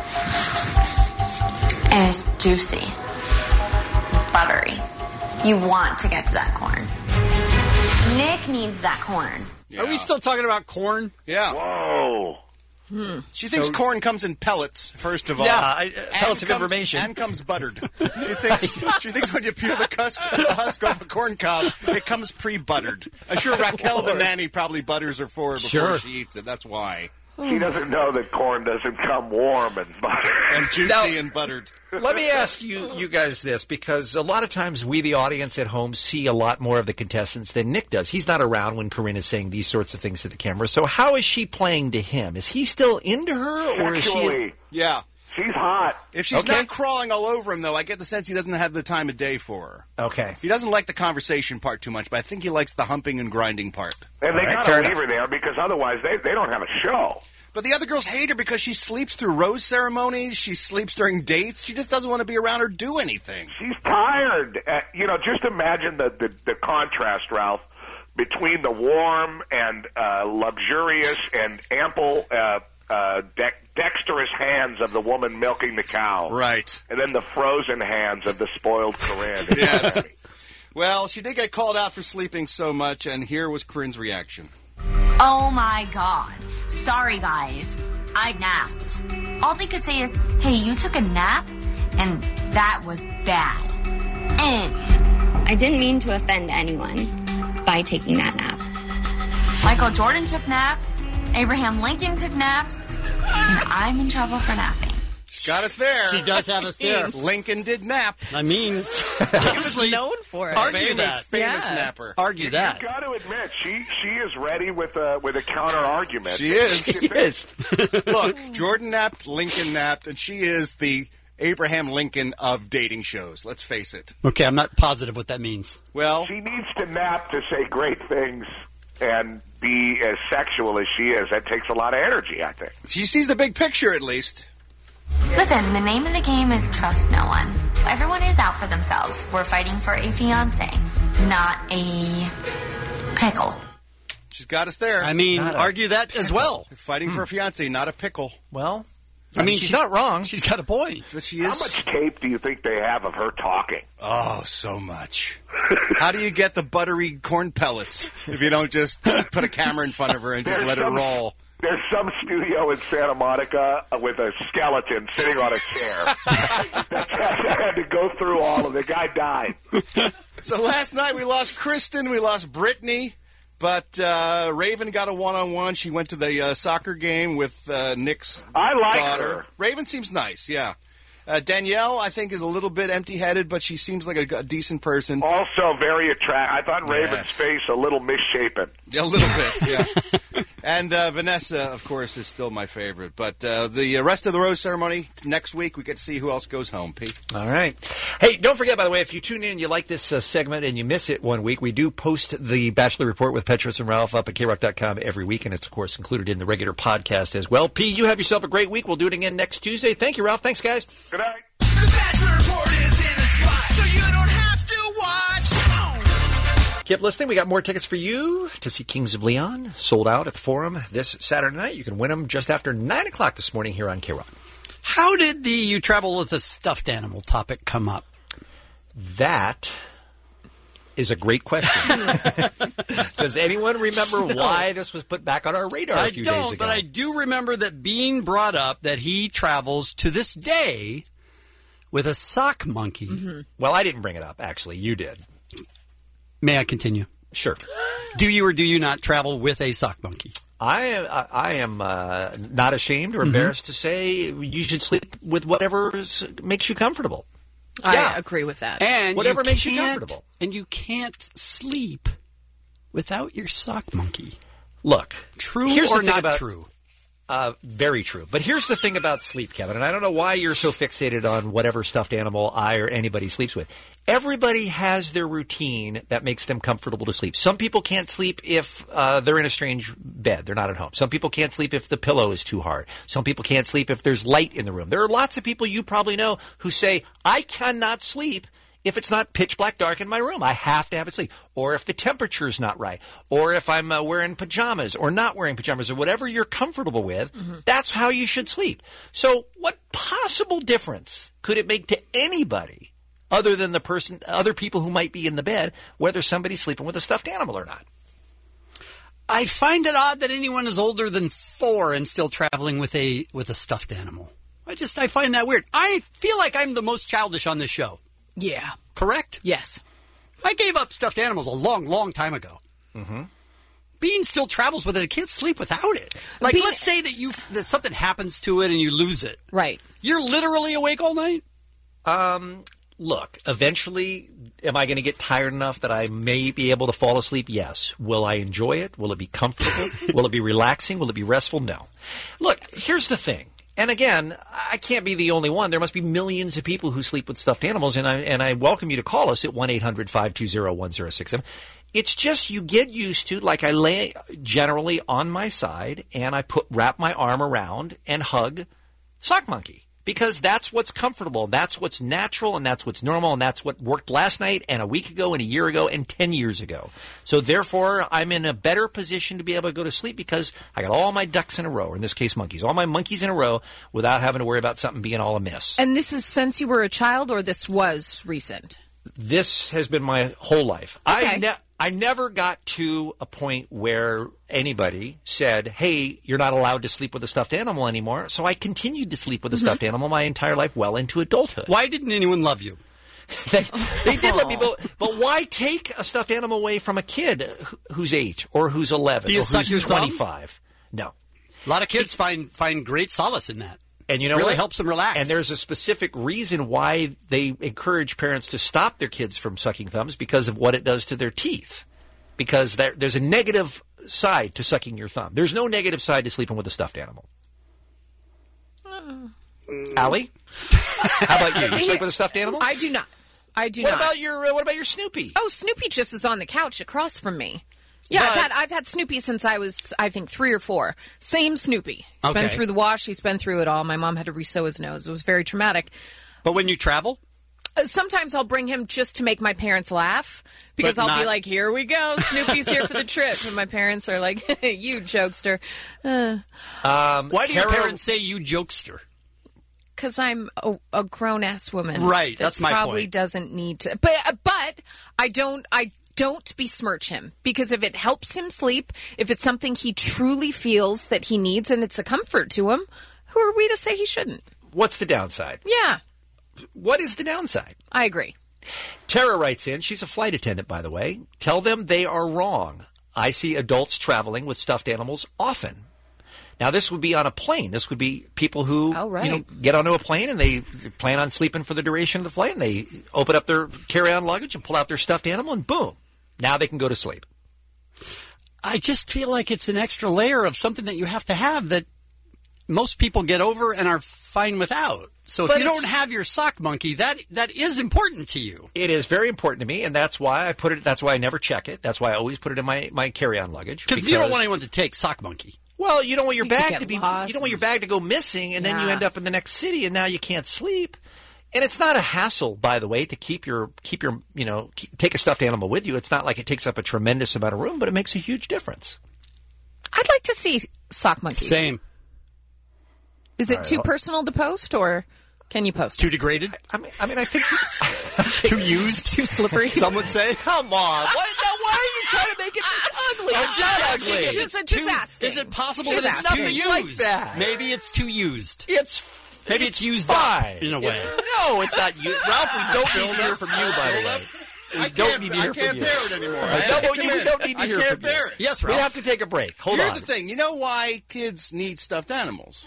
And it's juicy, buttery. You want to get to that corn. Nick needs that corn. Are we still talking about corn? Yeah. Whoa. Hmm. She thinks So- corn comes in pellets, first of all. Yeah, I- uh, And pellets of comes- information. And comes buttered. She thinks she thinks when you peel the husk, the husk off a corn cob, it comes pre-buttered. I'm sure Raquel the nanny probably butters her for her before Sure. she eats it. That's why. She doesn't know that corn doesn't come warm and buttered. And juicy Now- and buttered. Let me ask you, you guys, this, because a lot of times we, the audience at home, see a lot more of the contestants than Nick does. He's not around when Corinne is saying these sorts of things to the camera. So how is she playing to him? Is he still into her, or is she? Sexually. Yeah. She's hot. If she's Okay. not crawling all over him, though, I get the sense he doesn't have the time of day for her. Okay. He doesn't like the conversation part too much, but I think he likes the humping and grinding part. And they All right, got fair to leave enough. her there because otherwise they, they don't have a show. But the other girls hate her because she sleeps through rose ceremonies. She sleeps during dates. She just doesn't want to be around or do anything. She's tired. Uh, you know, just imagine the, the, the contrast, Ralph, between the warm and uh, luxurious and ample, uh, uh, de- dexterous hands of the woman milking the cow. Right. And then the frozen hands of the spoiled Corinne. Yes. Well, she did get called out for sleeping so much, and here was Corinne's reaction. Oh my god. Sorry, guys. I napped. All they could say is, hey, you took a nap? And that was bad. And I didn't mean to offend anyone by taking that nap. Michael Jordan took naps. Abraham Lincoln took naps. And I'm in trouble for napping. Got us there. She does have us there. Lincoln did nap. I mean, He was known for it. argue Famous, that. famous Yeah. napper. Argue that. You got to admit, she she is ready with a with a counter argument. She is. She is. Look, Jordan napped, Lincoln napped, and she is the Abraham Lincoln of dating shows. Let's face it. Okay, I'm not positive what that means. Well, She needs to nap to say great things and be as sexual as she is. That takes a lot of energy, I think. she sees the big picture at least. Listen, the name of the game is trust no one. Everyone is out for themselves. We're fighting for a fiance, not a pickle. She's got us there. I mean, Not a argue that as well. Fighting for a fiance, not a pickle. Well, I mean, she's she- not wrong. She's got a point. But she How is. much tape do you think they have of her talking? Oh, so much. How do you get the buttery corn pellets if you don't just put a camera in front of her and just There's let her some- roll? There's some studio in Santa Monica with a skeleton sitting on a chair. That's I had to go through all of it. The guy died. So last night we lost Kristen, we lost Brittany, but uh, Raven got a one-on-one. She went to the uh, soccer game with uh, Nick's I like daughter. her. Raven seems nice, yeah. Uh, Danielle, I think, is a little bit empty-headed, but she seems like a, a decent person. Also very attractive. I thought Raven's Yes. face a little misshapen. A little bit, yeah. And uh, Vanessa, of course, is still my favorite. But uh, the rest of the rose ceremony, next week, we get to see who else goes home, Pete. All right. Hey, don't forget, by the way, if you tune in and you like this uh, segment and you miss it one week, we do post the Bachelor Report with Petros and Ralph up at K Rock dot com every week, and it's, of course, included in the regular podcast as well. P, you have yourself a great week. We'll do it again next Tuesday. Thank you, Ralph. Thanks, guys. Good night. The Bachelor Report is in the spot, so you don't have to watch. Keep listening. We got more tickets for you to see Kings of Leon, sold out at the Forum this Saturday night. You can win them just after nine o'clock this morning here on K Rock. How did the you travel with a stuffed animal topic come up? That is a great question. Does anyone remember No. why this was put back on our radar a I few don't, days ago? but I do remember that being brought up that he travels to this day with a sock monkey. Mm-hmm. Well, I didn't bring it up, actually. You did. May I continue? Sure. Do you or do you not travel with a sock monkey? I, I, I am uh, not ashamed or embarrassed mm-hmm. to say you should sleep with whatever makes you comfortable. I yeah. agree with that. And whatever you makes you comfortable. And you can't sleep without your sock monkey. Look, true here's or the thing not about, true? Uh, very true. But here's the thing about sleep, Kevin, and I don't know why you're so fixated on whatever stuffed animal I or anybody sleeps with. Everybody has their routine that makes them comfortable to sleep. Some people can't sleep if uh, they're in a strange bed. They're not at home. Some people can't sleep if the pillow is too hard. Some people can't sleep if there's light in the room. There are lots of people you probably know who say, I cannot sleep if it's not pitch black dark in my room. I have to have it sleep. Or if the temperature is not right. Or if I'm uh, wearing pajamas or not wearing pajamas or whatever you're comfortable with, mm-hmm. that's how you should sleep. So what possible difference could it make to anybody other than the person, other people who might be in the bed, whether somebody's sleeping with a stuffed animal or not? I find it odd that anyone is older than four and still traveling with a with a stuffed animal. I just, I find that weird. I feel like I'm the most childish on this show. Yeah. Correct? Yes. I gave up stuffed animals a long, long time ago. Mm-hmm. Bean still travels with it. I can't sleep without it. Like, Bean, let's say that you that something happens to it and you lose it. Right. You're literally awake all night? Um, look, eventually, am I going to get tired enough that I may be able to fall asleep? Yes. Will I enjoy it? Will it be comfortable? Will it be relaxing? Will it be restful? No. Look, here's the thing. And again, I can't be the only one. There must be millions of people who sleep with stuffed animals, and I and I welcome you to call us at one eight hundred five two zero one zero six seven. It's just you get used to, like I lay generally on my side, and I put wrap my arm around and hug Sock Monkey. Because that's what's comfortable, that's what's natural, and that's what's normal, and that's what worked last night and a week ago and a year ago and ten years ago. So therefore, I'm in a better position to be able to go to sleep because I got all my ducks in a row, or in this case monkeys, all my monkeys in a row without having to worry about something being all amiss. And this is since you were a child, or this was recent? This has been my whole life. Okay. I, ne- I never got to a point where anybody said, hey, you're not allowed to sleep with a stuffed animal anymore. So I continued to sleep with a mm-hmm. stuffed animal my entire life well into adulthood. Why didn't anyone love you? they, they did love me, but, but why take a stuffed animal away from a kid who's eight or who's eleven Do you or suck who's your twenty-five? Thumb? No. A lot of kids it, find find great solace in that. And you know really what? helps them relax. And there's a specific reason why they encourage parents to stop their kids from sucking thumbs, because of what it does to their teeth. Because there, there's a negative side to sucking your thumb. There's no negative side to sleeping with a stuffed animal. Uh, Allie? How about you? You sleep with a stuffed animal? I do not. I do what not. What about your uh, What about your Snoopy? Oh, Snoopy just is on the couch across from me. Yeah, but, I've had I've had Snoopy since I was, I think, three or four. Same Snoopy. He's okay. been through the wash. He's been through it all. My mom had to re-sew his nose. It was very traumatic. But when you travel? Uh, sometimes I'll bring him just to make my parents laugh. Because but I'll not... be like, here we go. Snoopy's here for the trip. And my parents are like, you jokester. Uh, um, Why do Carol... your parents say you jokester? Because I'm a, a grown-ass woman. Right, that that's my probably point. doesn't need to. But, but I don't... I. Don't besmirch him, because if it helps him sleep, if it's something he truly feels that he needs and it's a comfort to him, who are we to say he shouldn't? What's the downside? Yeah. What is the downside? I agree. Tara writes in, she's a flight attendant, by the way. Tell them they are wrong. I see adults traveling with stuffed animals often. Now, this would be on a plane. This would be people who oh, right. you know, get onto a plane and they plan on sleeping for the duration of the flight, and they open up their carry-on luggage and pull out their stuffed animal, and boom. Now they can go to sleep. I just feel like it's an extra layer of something that you have to have that most people get over and are fine without. So if but you don't have your sock monkey, that that is important to you. It is very important to me, and that's why I put it. That's why I never check it. That's why I always put it in my, my carry-on luggage. Because you don't want anyone to take sock monkey. Well, you don't want your you bag to be. Lost. You don't want your bag to go missing, and yeah. then you end up in the next city, and now you can't sleep. And it's not a hassle, by the way, to keep your keep your you know keep, take a stuffed animal with you. It's not like it takes up a tremendous amount of room, but it makes a huge difference. I'd like to see sock monkey. Same. Is it right, too well, personal to post, or can you post? Too degraded? I, I mean, I mean, I think too used, too slippery. Some would say. Come on, what, now why are you trying to make it ugly? It's not ugly. Just, it's just too, asking. Is it possible just that it's asking. too used? Like that. Maybe it's too used. It's Maybe it's used fine. up in a way. It's, no, it's not you. Ralph, we don't need to hear from you, by the way. We I don't can't, need to hear I can't from you. bear it anymore. Uh, I have no, to you commit. don't need to I hear can't from bear you. it. Yes, We Ralph. have to take a break. Hold Here's on. the thing. You know why kids need stuffed animals?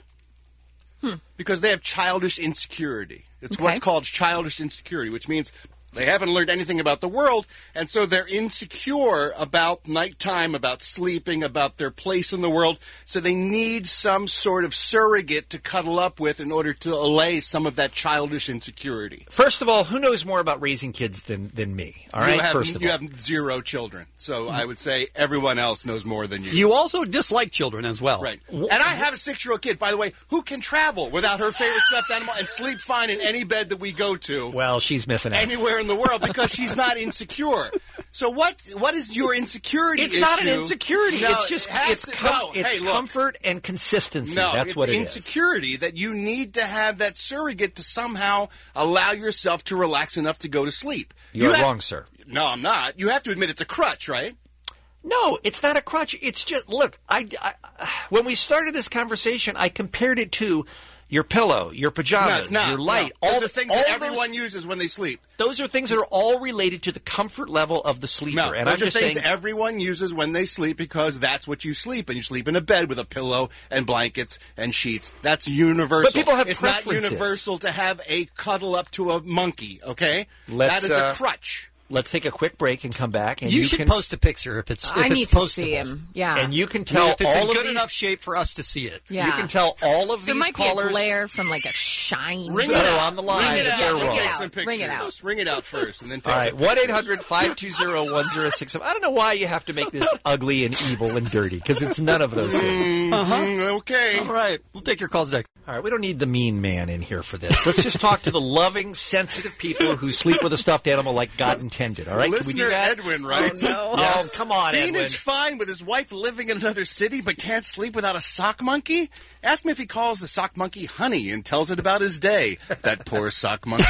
Hmm. Because they have childish insecurity. It's Okay. what's called childish insecurity, which means they haven't learned anything about the world, and so they're insecure about nighttime, about sleeping, about their place in the world. So they need some sort of surrogate to cuddle up with in order to allay some of that childish insecurity. First of all, who knows more about raising kids than, than me? All right, you have, first of you all. have zero children, so I would say everyone else knows more than you. You also dislike children as well. Right. And I have a six-year-old kid, by the way, who can travel without her favorite stuffed animal and sleep fine in any bed that we go to. Well, she's missing out. Anywhere in the world because she's not insecure. So what? What is your insecurity It's issue? not an insecurity. No, it's just it has it's to- com- no, it's hey, look. comfort and consistency. No, That's it's what it is. insecurity that you need to have that surrogate to somehow allow yourself to relax enough to go to sleep. You're have- wrong, sir. No, I'm not. You have to admit it's a crutch, right? No, it's not a crutch. It's just look. I, I when we started this conversation, I compared it to your pillow, your pajamas, no, it's not. your light. No. All Those the are things all that those- everyone uses when they sleep. Those are things that are all related to the comfort level of the sleeper. No, and those I'm are just things saying, everyone uses when they sleep because that's what you sleep, and you sleep in a bed with a pillow and blankets and sheets. That's universal. But people have it's preferences. not universal to have a cuddle up to a monkey. Okay, Let's, that is uh, a crutch. let's take a quick break and come back. And You, you should can, post a picture if it's if I it's need to postable. see him. Yeah. and you can I mean, tell if it's all in of good these. enough shape for us to see it. Yeah. You can tell all of There these might callers be a glare from like a shine. Ring that it are out. on the line. Ring it if out. they're Ring wrong. it Ring it out. Some out. Ring it pictures. out. Ring it out first, and then take All right, some one pictures. eight hundred five two zero one zero six seven. I don't know why you have to make this ugly and evil and dirty, because it's none of those things. Mhm, okay. All right, we'll take your calls next. All right, we don't need the mean man in here for this. Let's just talk to the loving, sensitive people who sleep with a stuffed animal like God intended. All right, can we do Listener that? Edwin writes, Oh, no. Oh, come on, Bean Edwin. is fine with his wife living in another city but can't sleep without a sock monkey? Ask him if he calls the sock monkey Honey and tells it about his day. That poor sock monkey.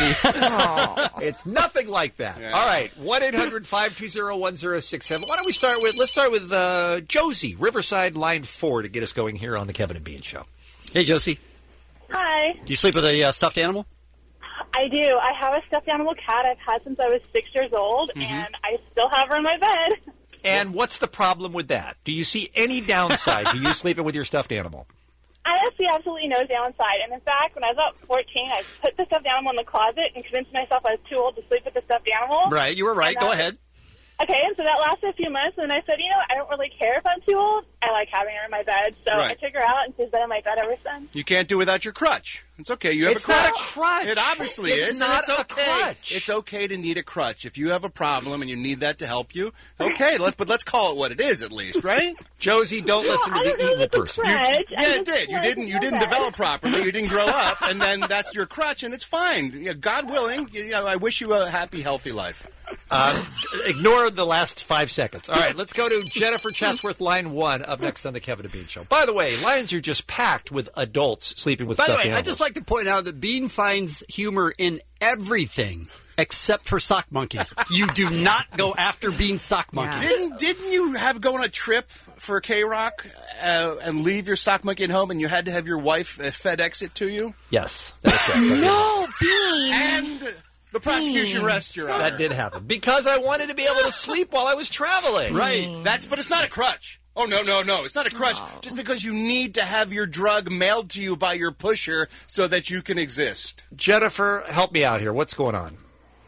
It's nothing like that. Yeah. All right, one eight hundred five two zero one zero six seven. Why don't we start with, let's start with uh, Josie, Riverside, line four, to get us going here on the Kevin and Bean Show. Hey, Josie, Hi, do you sleep with a uh, stuffed animal? I do. I have a stuffed animal cat I've had since I was six years old, and I still have her in my bed. And what's the problem with that? Do you see any downside to you sleeping with your stuffed animal? I see absolutely no downside. And in fact, when I was about fourteen, I put the stuffed animal in the closet and convinced myself I was too old to sleep with the stuffed animal. Right, you were right. And Go that- ahead. Okay, and so that lasted a few months, and then I said, you know, I don't really care if I'm too old. I like having her in my bed. So Right. I took her out, and she's been in my bed ever since. You can't do without your crutch. It's okay. You have It's a crutch. not a crutch. It obviously It's is. not and it's a okay. crutch. It's okay to need a crutch. If you have a problem and you need that to help you, okay, let's but let's call it what it is at least, right? Josie, don't listen to I the don't know evil if it's a person. crutch. You, I yeah, it just did. You wanted didn't. to You know didn't that. develop properly. You didn't grow up, and then that's your crutch, and it's fine. Yeah, God willing. You know, I wish you a happy, healthy life. Uh, ignore the last five seconds. All right, let's go to Jennifer Chatsworth, line one, up next on the Kevin and Bean Show. By the way, lines are just packed with adults sleeping with By the stuffed way, animals. I'd just like to point out that Bean finds humor in everything except for Sock Monkey. You do not go after Bean Sock Monkey. Didn't Didn't you have go on a trip for K Rock uh, and leave your sock monkey at home, and you had to have your wife uh, FedEx it to you? Yes, that's right. No, Bean. And the prosecution Bean. rests your honor. That did happen because I wanted to be able to sleep while I was traveling. Right. That's but it's not a crutch. Oh no no no! It's not a crutch. Just because you need to have your drug mailed to you by your pusher so that you can exist. Jennifer, help me out here. What's going on?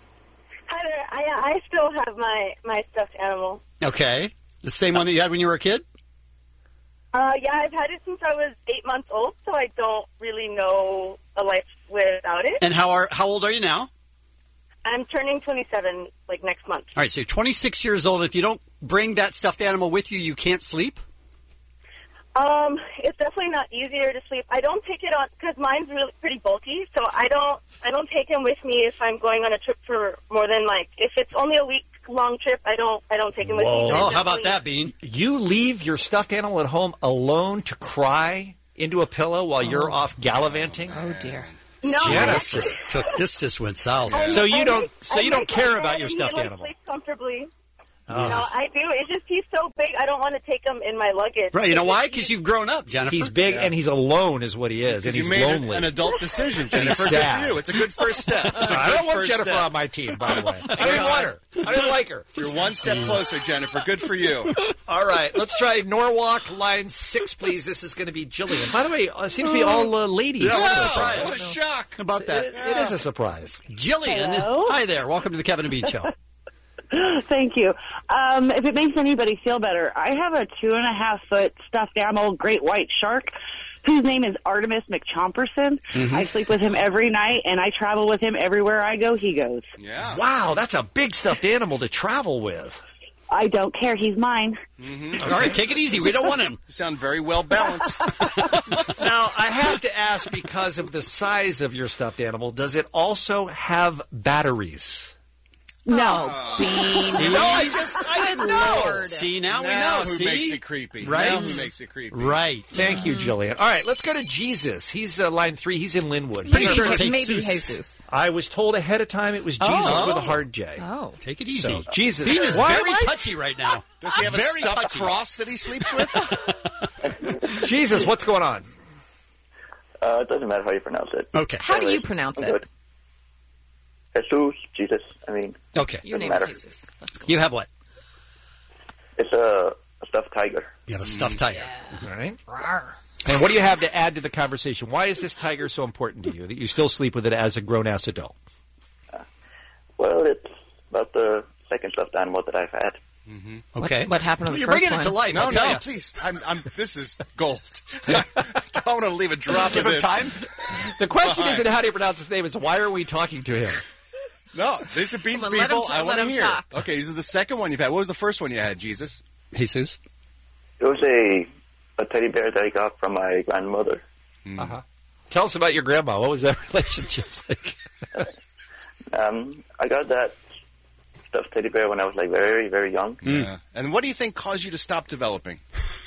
Hi there. I, I still have my, my stuffed animal. Okay. The same one that you had when you were a kid? Uh, yeah, I've had it since I was eight months old, so I don't really know a life without it. And how are how old are you now? I'm turning twenty-seven, like, next month. All right, so you're twenty-six years old. If you don't bring that stuffed animal with you, you can't sleep? Um, it's definitely not easier to sleep. I don't take it on, because mine's really pretty bulky, so I don't, I don't take him with me if I'm going on a trip for more than, like, if it's only a week-long trip, I don't, I don't take him with me. Oh, how about that, Bean? You leave your stuffed animal at home alone to cry into a pillow while you're off gallivanting? Oh, dear. No, Yeah, I- this just took this just went south. So you I don't make- so I you don't make care my about bed your and he, stuffed like, animal. sleeps comfortably. Oh. You know, I do. It's just he's so big. I don't want to take him in my luggage. Right, you know why? Because you've grown up, Jennifer. He's big Yeah. and he's alone, is what he is, and you he's made an- lonely. an adult decision, And he's Jennifer. Good sad. for you. It's a good first step. It's a good I don't want first Jennifer step. on my team, by the way. I didn't want her. I didn't like her. You're one step closer, Jennifer. Good for you. All right, let's try Norwalk, line six, please. This is going to be Jillian. By the way, uh, it seems to be all uh, ladies. Yeah, What a wow, surprise. what a shock. How about that? It, it is a surprise. Jillian, Hello? hi there. Welcome to the Kevin and Bean Show. Thank you. Um, if it makes anybody feel better, I have a two and a half foot stuffed animal great white shark whose name is Artemis McChomperson. Mhm. I sleep with him every night, and I travel with him everywhere I go, he goes. Yeah. Wow, that's a big stuffed animal to travel with. I don't care. He's mine. Mm-hmm. All right, take it easy. We don't want him. You sound very well balanced. Now, I have to ask, because of the size of your stuffed animal, does it also have batteries? No. See? No, I just, I didn't know. See, now, we Now know. who See? makes it creepy. Right? Now who makes it creepy. Right. Thank you, Jillian. All right, let's go to Jesus. He's uh, line three. He's in Linwood. Pretty He's sure our it's first- Jesus. Maybe Jesus. I was told ahead of time it was Jesus Oh. with a hard J. Oh. Take it easy. So, Jesus. Bean is Why very am I- touchy right now. Does he have a Very stuffed touchy. cross that he sleeps with? Jesus, what's going on? Uh, it doesn't matter how you pronounce it. Okay. How do you Anyways, pronounce I'm it? good. Jesus, Jesus. I mean, Okay. Your name Doesn't is matter. Jesus. Let's go. You have what? it's a, a stuffed tiger. You have a stuffed tiger. All right. Rawr. And what do you have to add to the conversation? Why is this tiger so important to you that you still sleep with it as a grown-ass adult? Well, it's about the second stuffed animal that I've had. Mm-hmm. Okay. What, what happened to the You're first bringing one? it to life. No, I'll no, tell you. please. I'm, I'm, this is gold. I don't want to leave a drop Give of him this. time. The question Fine. isn't how do you pronounce his name, it's why are we talking to him? No, these are Beans Come on, let people. him- I let want to him hear. talk. Okay, this is the second one you've had. What was the first one you had, Jesus? Jesus. It was a a teddy bear that I got from my grandmother. Uh-huh. Tell us about your grandma. What was that relationship like? Um, I got that stuffed teddy bear when I was like very, very young. Yeah. And what do you think caused you to stop developing?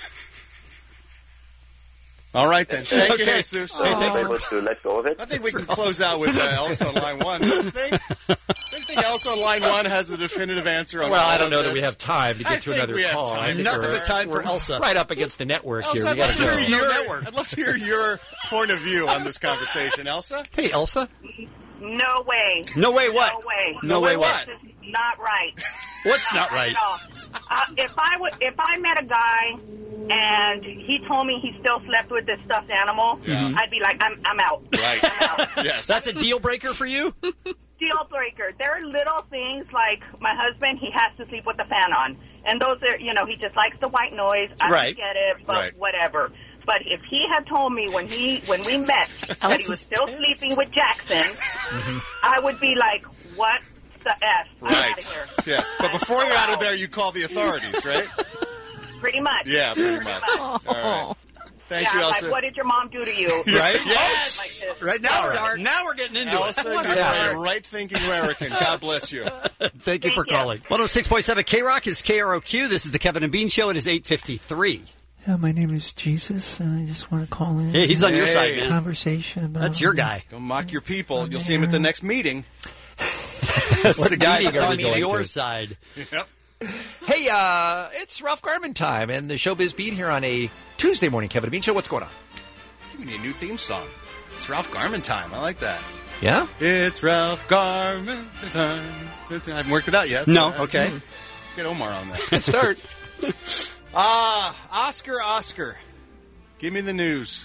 All right, then. Thank you, Okay. Jesus. So I was able to let go of it. I think we can close out with uh, Elsa on line one. Don't you think? I think Elsa on line one has the definitive answer on Well, all I don't of know that this. we have time to I get to think another we have call. time I think for we're- her. time for we're Elsa. Right up against the network Elsa, here. I'd We got love, to to go. hear your, I'd love to hear your point of view on this conversation, Elsa. Hey, Elsa. No way. No way what? No way. No way what? This is not right. What's not right? No. Uh, if I would, if I met a guy and he told me he still slept with this stuffed animal, Yeah. I'd be like, I'm, I'm out. Right. I'm out. Yes. That's a deal breaker for you? Deal breaker. There are little things like my husband, he has to sleep with the fan on. And those are, you know, he just likes the white noise. I Right. don't get it, but Right. whatever. But if he had told me when he when we met that he was still sleeping with Jackson, I would be like, what the F? I'm out Right. of here. Yes. But before you're out of there, you call the authorities, right? Pretty much. Yeah, pretty much. All right. Thank yeah, you, I'm Elsa. like, what did your mom do to you? Right? Yes. Like this. Right now, we're, Dark. now we're getting into Elsa, it. you're Yeah. a right-thinking American. God bless you. Thank you for you. calling. one oh six point seven K-Rock is K R O Q. This is the Kevin and Bean Show. It is eight fifty-three. Yeah, my name is Jesus, and I just want to call in. Hey, he's on your Hey. side, man. Conversation about. That's your guy. Don't mock your people. You'll see him at the next meeting. That's the guy meeting that's are on we going your to? side. Yep. Hey, uh, it's Ralph Garman time, and the Showbiz Beat here on a Tuesday morning. Kevin and Bean Show. What's going on? I think we need a new theme song. It's Ralph Garman time. I like that. Yeah. It's Ralph Garman time. I haven't worked it out yet. No, but, uh, okay. Get Omar on that. Good start. Ah, Oscar, Oscar. Give me the news.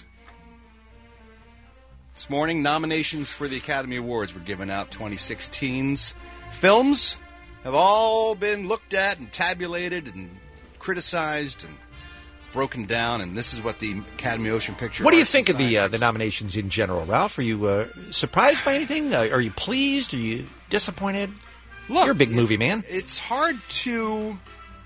This morning, nominations for the Academy Awards were given out. twenty sixteen's films have all been looked at and tabulated and criticized and broken down, and this is what the Academy Motion Picture. What do you Arts think and of the uh, Sciences- the nominations in general, Ralph? Are you uh, surprised by anything? Uh, are you pleased? Are you disappointed? Look, You're a big movie man. It's hard to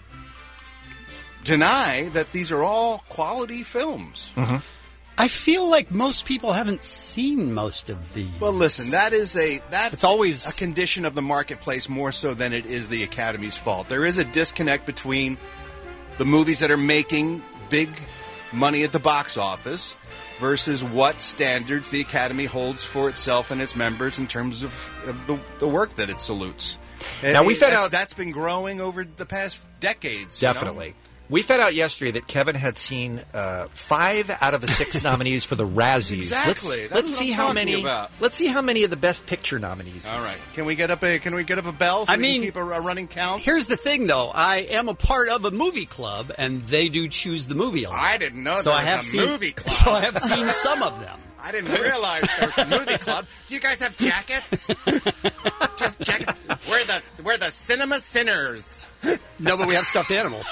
deny that these are all quality films. I feel like most people haven't seen most of these. Well, listen, that is a that's It's always- a condition of the marketplace more so than it is the Academy's fault. There is a disconnect between the movies that are making big money at the box office versus what standards the Academy holds for itself and its members in terms of, of the, the work that it salutes. And Now, we found that's, out- that's been growing over the past decades. you know? Definitely. We found out yesterday that Kevin had seen uh, five out of the six nominees for the Razzies. Exactly. Let's, That's let's what see I'm how talking many. about. Let's see how many of the Best Picture nominees. All right. Can we get up a Can we get up a bell so I we mean, can keep a, a running count? Here's the thing, though. I am a part of a movie club, and they do choose the movie a lot. I didn't know so there I was have a seen, movie club. So I have seen some of them. I didn't realize there was a movie club. Do you guys have jackets? Just jackets. We're the we're the cinema sinners. No, but we have stuffed animals.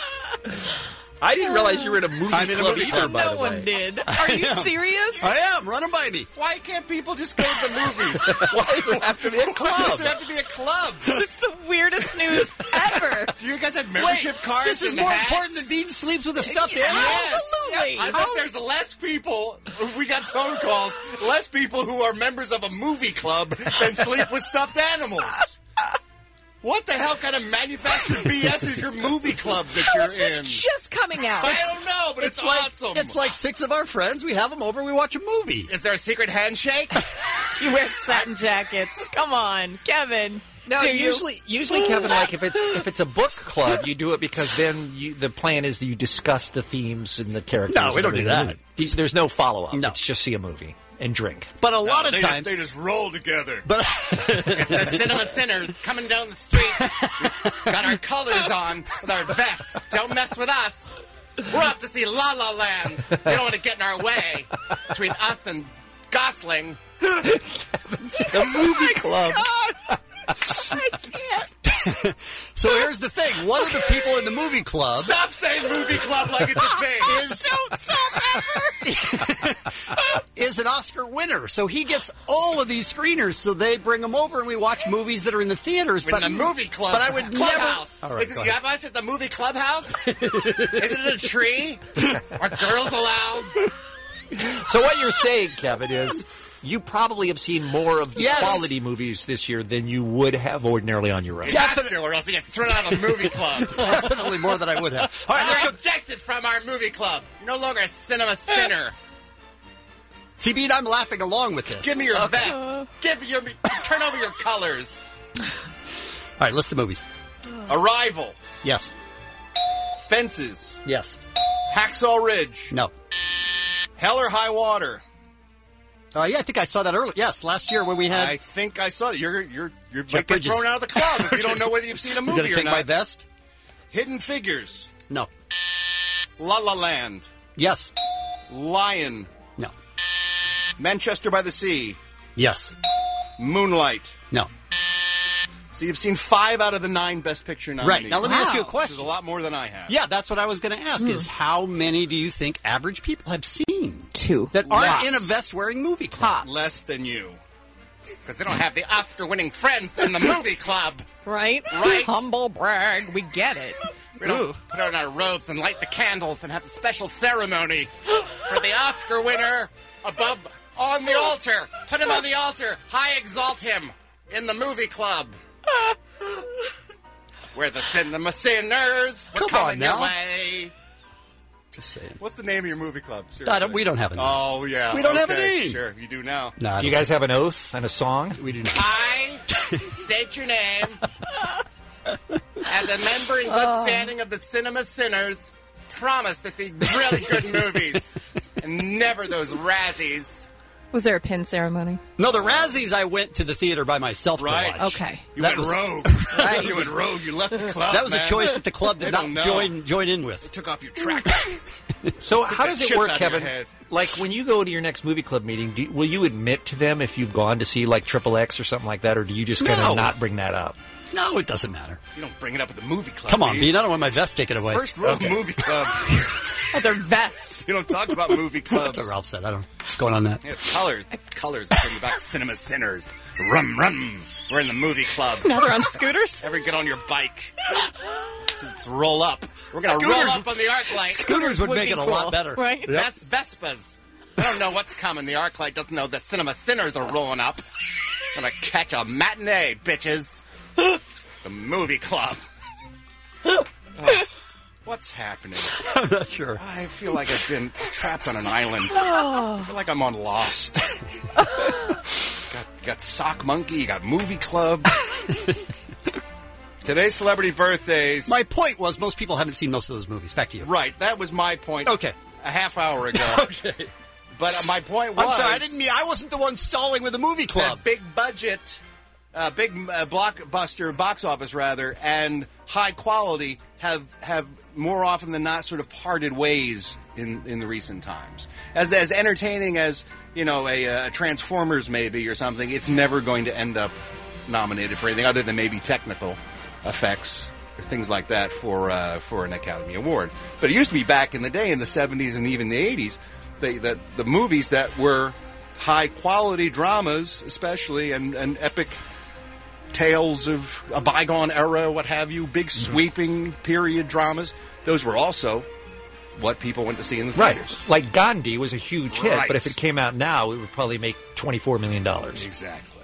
I didn't realize you were in a movie I'm in a club movie either, club. by No the one way. did. I Are you am. serious? I am. Run them by me. Why can't people just go to the movies? Why does it have to be a Why club? does it have to be a club? It's the weirdest news ever. Do you guys have membership Wait, cards? this is and more hats? important than Dean sleeps with a stuffed Yes. animal? Absolutely. I bet there's less people. We got phone calls. Less people who are members of a movie club than sleep with stuffed animals. What the hell kind of manufactured B S is your movie club that How you're is in? this just coming out? I don't know, but it's, like, awesome. It's like six of our friends. We have them over. We watch a movie. Is there a secret handshake? She wears satin jackets. Come on, Kevin. No, Do you? usually, usually, Kevin, like if it's if it's a book club, you do it because then you, the plan is that you discuss the themes and the characters. No, we and don't do everything. that. There's no follow up. No. It's just see a movie and drink. But a lot No, of they times, just, they just roll together. but The cinema sinners coming down the street. Got our colors on with our vests. Don't mess with us. We're off to see La La Land. You don't want to get in our way between us and Gosling. The movie club. I can't. so here's the thing. One of the people in the movie club Stop saying movie club like it's a thing. is Don't stop ever. is an Oscar winner. So he gets all of these screeners. So they bring him over and we watch movies that are in the theaters. We're but in the movie club. But I would clubhouse. never. All right, Is it, go you ahead. have much at the movie clubhouse? Is it a tree? Are girls allowed? So what you're saying, Kevin, is you probably have seen more of the Yes. quality movies this year than you would have ordinarily on your own. You have to, or else you get thrown out of the movie club. Definitely more than I would have. All right, let's You're go. ejected from our movie club. You're no longer a cinema sinner. T B and I'm laughing along with this. Give me your vest. Give your turn over your colors. All right, list the movies. Arrival. Yes. Fences. Yes. Hacksaw Ridge. No. Hell or High Water. Uh, yeah, I think I saw that earlier. Yes, last year when we had. I think I saw that. You're you're you're Jeff might get Bridges. thrown out of the club if you don't know whether you've seen a You movie gonna or take not. my vest? Hidden Figures. No. La La Land. Yes. Lion. No. Manchester by the Sea. Yes. Moonlight. No. So you've seen five out of the nine Best Picture nominees. Right. Now let me ask you a Which is question. a lot more than I have. Yeah, that's what I was going to ask. Is how many do you think average people have seen Two. that aren't Less. in a vest-wearing movie club? Less than you. Because they don't have the Oscar-winning friends in the movie club. Right? Right. Humble brag. We get it. We don't put on our robes and light the candles and have a special ceremony for the Oscar winner above on the altar. Put him on the altar. High exalt him in the movie club. We're the cinema sinners. We're Come coming on now. your way. Just saying. What's the name of your movie club? I don't- we don't have a name. Oh, yeah. We don't have a Okay, name. Sure, you do now. No, I Do you don't guys have an oath and a song? We do not. I state your name as a member in good standing of the Cinema Sinners. Promise to see really good movies and never those Razzies. Was there a pin ceremony? No, the Razzies I went to the theater by myself Right. to watch. Okay. You That went was- rogue. Right. You went rogue. You left the club. That was man. a choice that the club They did not don't know. join join in with. They took off your track. So how that does it chip work, out of your Kevin? head. Like when you go to your next movie club meeting, do, will you admit to them if you've gone to see like Triple X or something like that, or do you just kind of No. not bring that up? No, it doesn't matter. You don't bring it up at the movie club. Come on, do you? Bean. I don't want my vest taken away. First row Okay. movie club. Oh, they're vests. You don't talk about movie clubs. That's what Ralph said. I don't know what's going on that. Yeah, it's colors. It's colors that bring you back Cinema Sinners. Rum, rum. We're in the movie club. Now they're on scooters. Ever get on your bike? Let's, let's roll up. We're going to roll Scooters- up on the arc light. Scooters would would make be it a cool, lot better. right? Yep. That's Vespas. I don't know what's coming. The arc light doesn't know that Cinema Sinners are rolling up. Gonna catch a matinee, bitches. The movie club. Oh. What's happening? I'm not sure. I feel like I've been trapped on an island. Oh. I feel like I'm on Lost. got, got Sock Monkey, got Movie Club. Today's celebrity birthdays. My point was most people haven't seen most of those movies. Back to you. Right, that was my point. Okay. A half hour ago. Okay. But uh, my point was... I'm sorry, I didn't mean... I wasn't the one stalling with the movie club. That big budget, uh, big uh, blockbuster, box office, rather, and high quality have have more often than not sort of parted ways in, in the recent times. As as entertaining as, you know, a, a Transformers maybe or something, it's never going to end up nominated for anything other than maybe technical effects or things like that for uh, for an Academy Award. But it used to be back in the day, in the seventies and even the eighties, the, the, the movies that were high-quality dramas, especially, and, and epic tales of a bygone era, what have you, big sweeping period dramas, those were also what people went to see in the Right. theaters. Like Gandhi was a huge hit, Right. but if it came out now, it would probably make twenty-four million dollars. Exactly.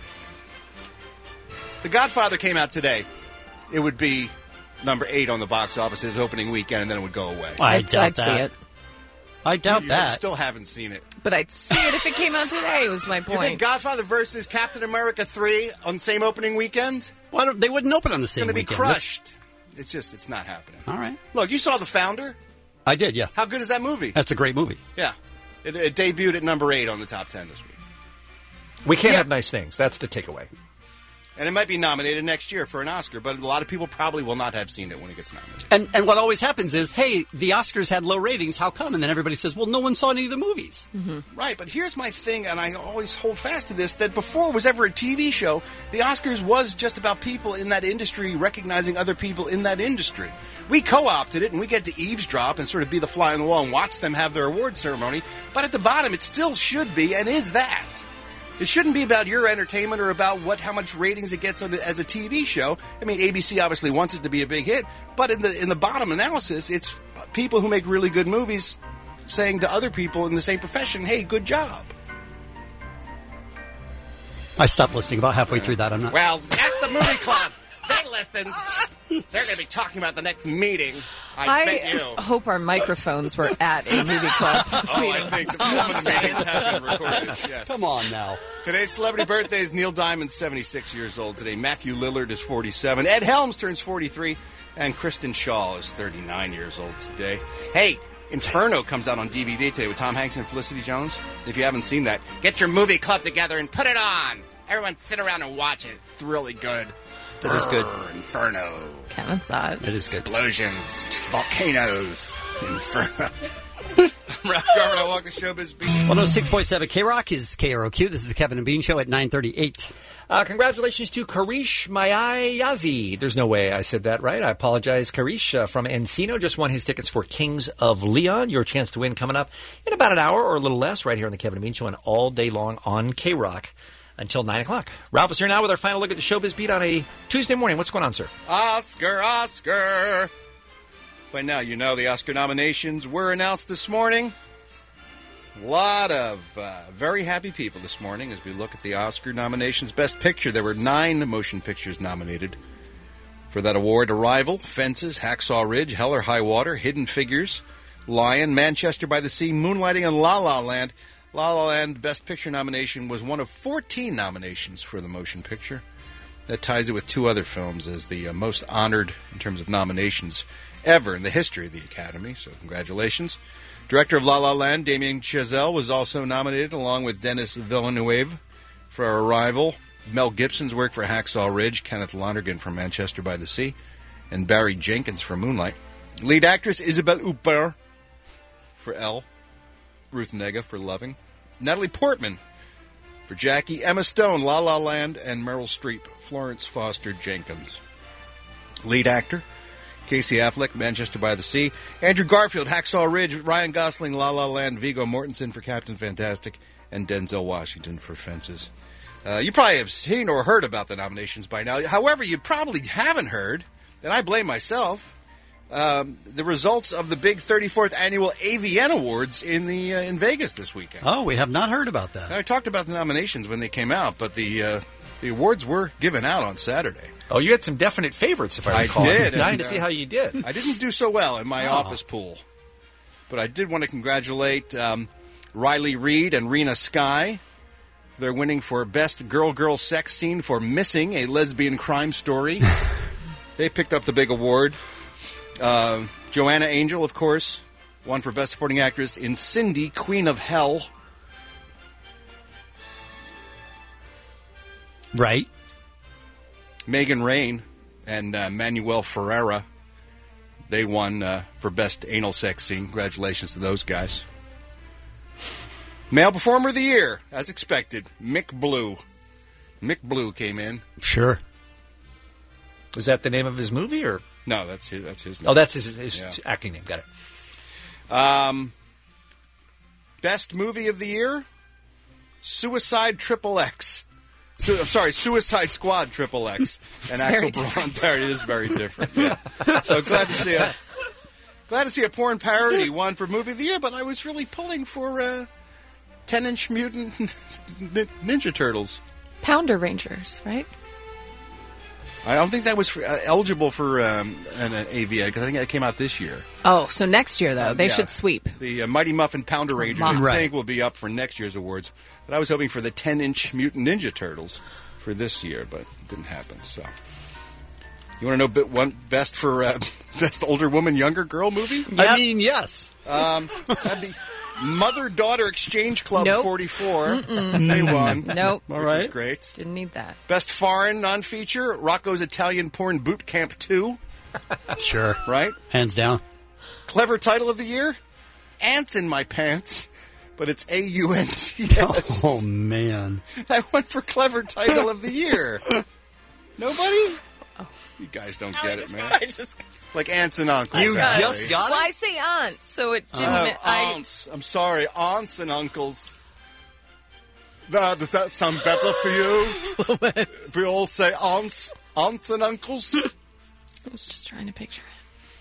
The Godfather came out today. It would be number eight on the box office its opening weekend, and then it would go away. I I'd, doubt I'd that. see it. I doubt you that. still haven't seen it. But I'd see it if it came out today, was my You think point. Godfather versus Captain America three on the same opening weekend? Why don't, they wouldn't open on the It's same going to be weekend. crushed. It's just, it's not happening. All right. Look, you saw The Founder? I did, yeah. How good is that movie? That's a great movie. Yeah. It, it debuted at number eight on the top ten this week. We can't Yeah. have nice things. That's the takeaway. And it might be nominated next year for an Oscar, but a lot of people probably will not have seen it when it gets nominated. And and what always happens is, hey, the Oscars had low ratings. How come? And then everybody says, well, no one saw any of the movies. Right, but here's my thing, and I always hold fast to this, that before it was ever a T V show, the Oscars was just about people in that industry recognizing other people in that industry. We co-opted it, and we get to eavesdrop and sort of be the fly on the wall and watch them have their award ceremony, but at the bottom, it still should be, and is that. It shouldn't be about your entertainment or about what how much ratings it gets on, as a T V show. I mean, A B C obviously wants it to be a big hit, but in the in the bottom analysis, it's people who make really good movies saying to other people in the same profession, "Hey, good job." I stopped listening about halfway through that. I'm not. Well, at the movie club, they listened. They're going to be talking about the next meeting. I, I bet you. hope our microphones were at a movie club. Oh, I think some of the meetings have been recorded. Yes. Come on now. Today's celebrity birthday is Neil Diamond, seventy-six years old today. Matthew Lillard is forty-seven. Ed Helms turns forty-three. And Kristen Shaw is thirty-nine years old today. Hey, Inferno comes out on D V D today with Tom Hanks and Felicity Jones. If you haven't seen that, get your movie club together and put it on. Everyone sit around and watch it. It's really good. It is good. Inferno. Kevin saw it. It is good. Explosions. Volcanoes. Inferno. I'm Ralph Garman. I walk the showbiz beat. one oh six point seven K-Rock is K R O Q. This is the Kevin and Bean Show at nine thirty-eight. Uh, congratulations to Karish Mayayazi. There's no way I said that right. I apologize. Karish uh, from Encino just won his tickets for Kings of Leon. Your chance to win coming up in about an hour or a little less right here on the Kevin and Bean Show and all day long on K-Rock until nine o'clock. Ralph is here now with our final look at the showbiz beat on a Tuesday morning. What's going on, sir? Oscar, Oscar. By now, you know the Oscar nominations were announced this morning. A lot of uh, very happy people this morning as we look at the Oscar nominations. Best Picture, there were nine motion pictures nominated for that award. Arrival, Fences, Hacksaw Ridge, Hell or High Water, Hidden Figures, Lion, Manchester by the Sea, Moonlighting, and La La Land. La La Land Best Picture nomination was one of fourteen nominations for the motion picture. That ties it with two other films as the uh, most honored in terms of nominations ever in the history of the Academy, so congratulations. Director of La La Land, Damien Chazelle, was also nominated, along with Denis Villeneuve for Arrival, Mel Gibson's work for Hacksaw Ridge, Kenneth Lonergan for Manchester by the Sea, and Barry Jenkins for Moonlight. Lead actress Isabelle Huppert for Elle, Ruth Negga for Loving, Natalie Portman for Jackie, Emma Stone, La La Land, and Meryl Streep, Florence Foster Jenkins. Lead actor, Casey Affleck, Manchester by the Sea, Andrew Garfield, Hacksaw Ridge, Ryan Gosling, La La Land, Viggo Mortensen for Captain Fantastic, and Denzel Washington for Fences. Uh, you probably have seen or heard about the nominations by now. However, you probably haven't heard, and I blame myself, um, the results of the big thirty-fourth annual A V N Awards in the uh, in Vegas this weekend. Oh, we have not heard about that. I talked about the nominations when they came out, but the uh, the awards were given out on Saturday. Oh, you had some definite favorites, if I I recall. did. I'm dying and, to see uh, how you did. I didn't do so well in my Oh. office pool. But I did want to congratulate um, Riley Reid and Rena Sky. They're winning for Best Girl-Girl Sex Scene for Missing, a Lesbian Crime Story. They picked up the big award. Uh, Joanna Angel, of course, won for Best Supporting Actress in Cindy, Queen of Hell. Right. Megan Rain and uh, Manuel Ferreira, they won uh, for Best Anal Sex Scene. Congratulations to those guys. Male Performer of the Year, as expected, Mick Blue. Mick Blue came in. Sure. Was that the name of his movie, or no? That's his. That's his name. Oh, that's his, his Yeah. acting name. Got it. Um, Best Movie of the Year, Suicide Triple X. Su- I'm sorry, Suicide Squad Triple X. And It's Axel very Braun. There, it is very different. Yeah. So glad to see a glad to see a porn parody won for Movie of the Year. But I was really pulling for uh, Ten Inch Mutant Ninja Turtles. Pounder Rangers, right? I don't think that was for, uh, eligible for um, an, an A V A because I think that came out this year. Oh, so next year, though, they Yeah. should sweep. The uh, Mighty Muffin Pounder Rangers, I Right. think, will be up for next year's awards. But I was hoping for the ten-inch Mutant Ninja Turtles for this year, but it didn't happen. So, you want to know bit one best for uh, best older woman, younger girl movie? I mean, yes. Um, that'd be Mother-Daughter Exchange Club Nope. forty-four. Mm-mm. They won. Nope. All right, which is great. Didn't need that. Best foreign non-feature, Rocco's Italian Porn Boot Camp two. Sure. Right? Hands down. Clever title of the year, Ants in My Pants, but it's A U N T S. Oh, man. I went for clever title of the year. Nobody? You guys don't get it, man. I just Like aunts and uncles. You actually. just got Well, it? I say aunts, so it didn't. Oh, I, aunts. I'm sorry, aunts and uncles. Now, does that sound better for you? If we all say aunts, aunts and uncles? I was just trying to picture it.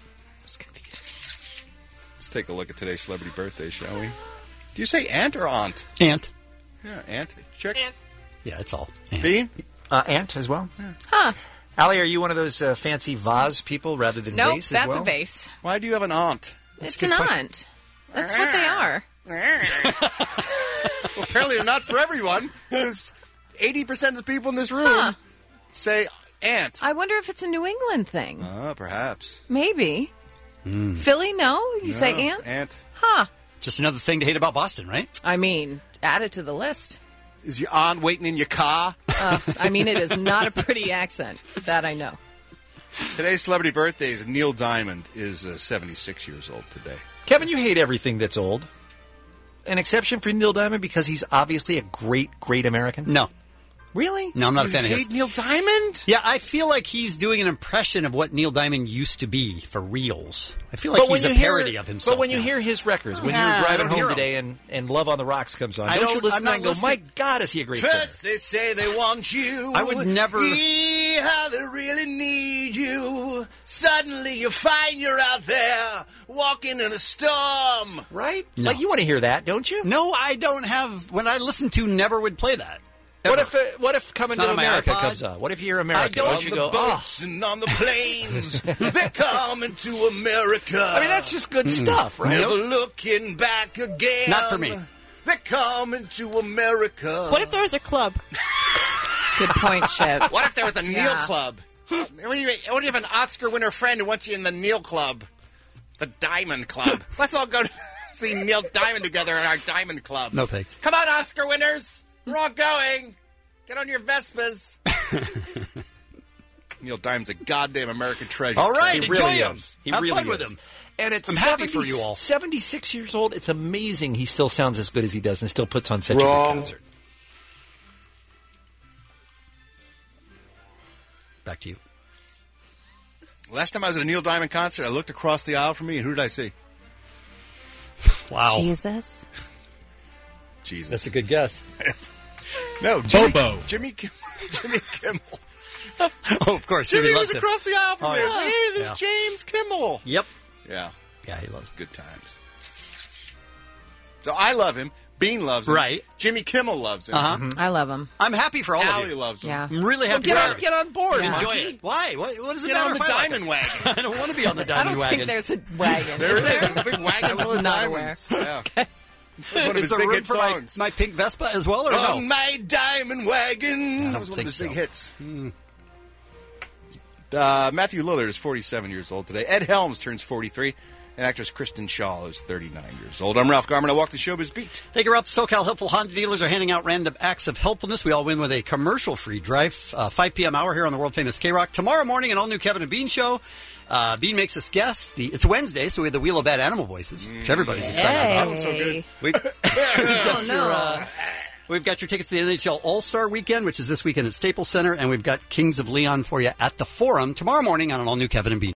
Let's take a look at today's celebrity birthday, shall we? Do you say aunt or aunt? Aunt. Yeah, aunt. Check. Yeah, it's all. B? Uh, Ant as well. Huh. Allie, are you one of those uh, fancy vase people rather than Nope, vase as that's well? a vase. Why do you have an aunt? It's an aunt. That's what they are. Well, apparently they're not for everyone, because eighty percent of the people in this room Huh. say aunt. I wonder if it's a New England thing. Oh, perhaps. Maybe. Mm. Philly, no? You No, say aunt? Aunt. Huh. Just another thing to hate about Boston, right? I mean, add it to the list. Is your aunt waiting in your car? Uh, I mean, it is not a pretty accent. That I know. Today's celebrity birthdays. Neil Diamond is uh, seventy-six years old today. Kevin, you hate everything that's old. An exception for Neil Diamond because he's obviously a great, great American? No. Really? No, I'm not You a fan of hate his. Neil Diamond? Yeah, I feel like he's doing an impression of what Neil Diamond used to be for reals. I feel like he's a you hear- parody of himself. But when you now. hear his records, when Nah, you're I driving don't home hear 'em. today and, and Love on the Rocks comes on, I don't, you don't- listen I'm not and go, listening. my God, is he a great singer? First they say they want you. I would never- See how they really need you. Suddenly you find you're out there walking in a storm. Right? No. Like, you want to hear that, don't you? No, I don't have. When I listen to Never would play that. What if, uh, what if Coming It's to not on my America iPod. comes on? What if you're America? I don't- Don't On you the go, boats oh. and on the planes, they're coming to America. I mean, that's just good stuff, right? Never looking back again. Not for me. They're coming to America. What if there was a club? Good point, Chip. What if there was a Neil Yeah. Club? What if you what if you have an Oscar winner friend who wants you in the Neil Club? The Diamond Club. Let's all go to see Neil Diamond together in our Diamond Club. No thanks. Come on, Oscar winners. We're all going. Get on your Vespas. Neil Diamond's a goddamn American treasure. All right, He enjoy really him. is. He Have really fun with is. him. And it's I'm happy seventy for you all. seventy-six years old. It's amazing he still sounds as good as he does and still puts on such a Wrong. good concert. Back to you. Last time I was at a Neil Diamond concert, I looked across the aisle from me, and who did I see? Wow. Jesus. Jesus. That's a good guess. No, Jimmy, Bobo. Jimmy, Kim- Jimmy Kimmel. Oh, of course. Jimmy Jimmy was loves him. across the aisle from Oh, me. yeah. Hey, there's Yeah. James Kimmel. Yep. Yeah. Yeah, he loves Good times. So I love him, Bean loves him. Right. Jimmy Kimmel loves him. Uh-huh. I love him. I'm happy for all Allie of you. loves him. Yeah. I'm really Well, happy. get for on, all get on board. Enjoy Monkey. it. Why? What, what does it Get matter on the if I like diamond it? wagon. I don't want to be on the I diamond don't wagon. think there's a wagon. There it is. There's a big wagon full of not diamonds. Yeah. One of Is his there big room hit for my, songs. my pink Vespa as well, or On no? my diamond wagon. I That don't was one think of his so. big hits. Mm. Uh, Matthew Lillard is forty-seven years old today. Ed Helms turns forty-three. And actress Kristen Shaw is thirty-nine years old. I'm Ralph Garman. I walk the showbiz beat. Take her out to SoCal. Helpful Honda dealers are handing out random acts of helpfulness. We all win with a commercial-free drive. Uh, five p.m. hour here on the world-famous K-Rock. Tomorrow morning, an all-new Kevin and Bean show. Uh, Bean makes us guess. The, it's Wednesday, so we have the Wheel of Bad Animal Voices, which everybody's excited Hey. about. That looks so good. We, we've, got Oh, your, no. uh, we've got your tickets to the N H L All-Star Weekend, which is this weekend at Staples Center, and we've got Kings of Leon for you at the Forum tomorrow morning on an all-new Kevin and Bean.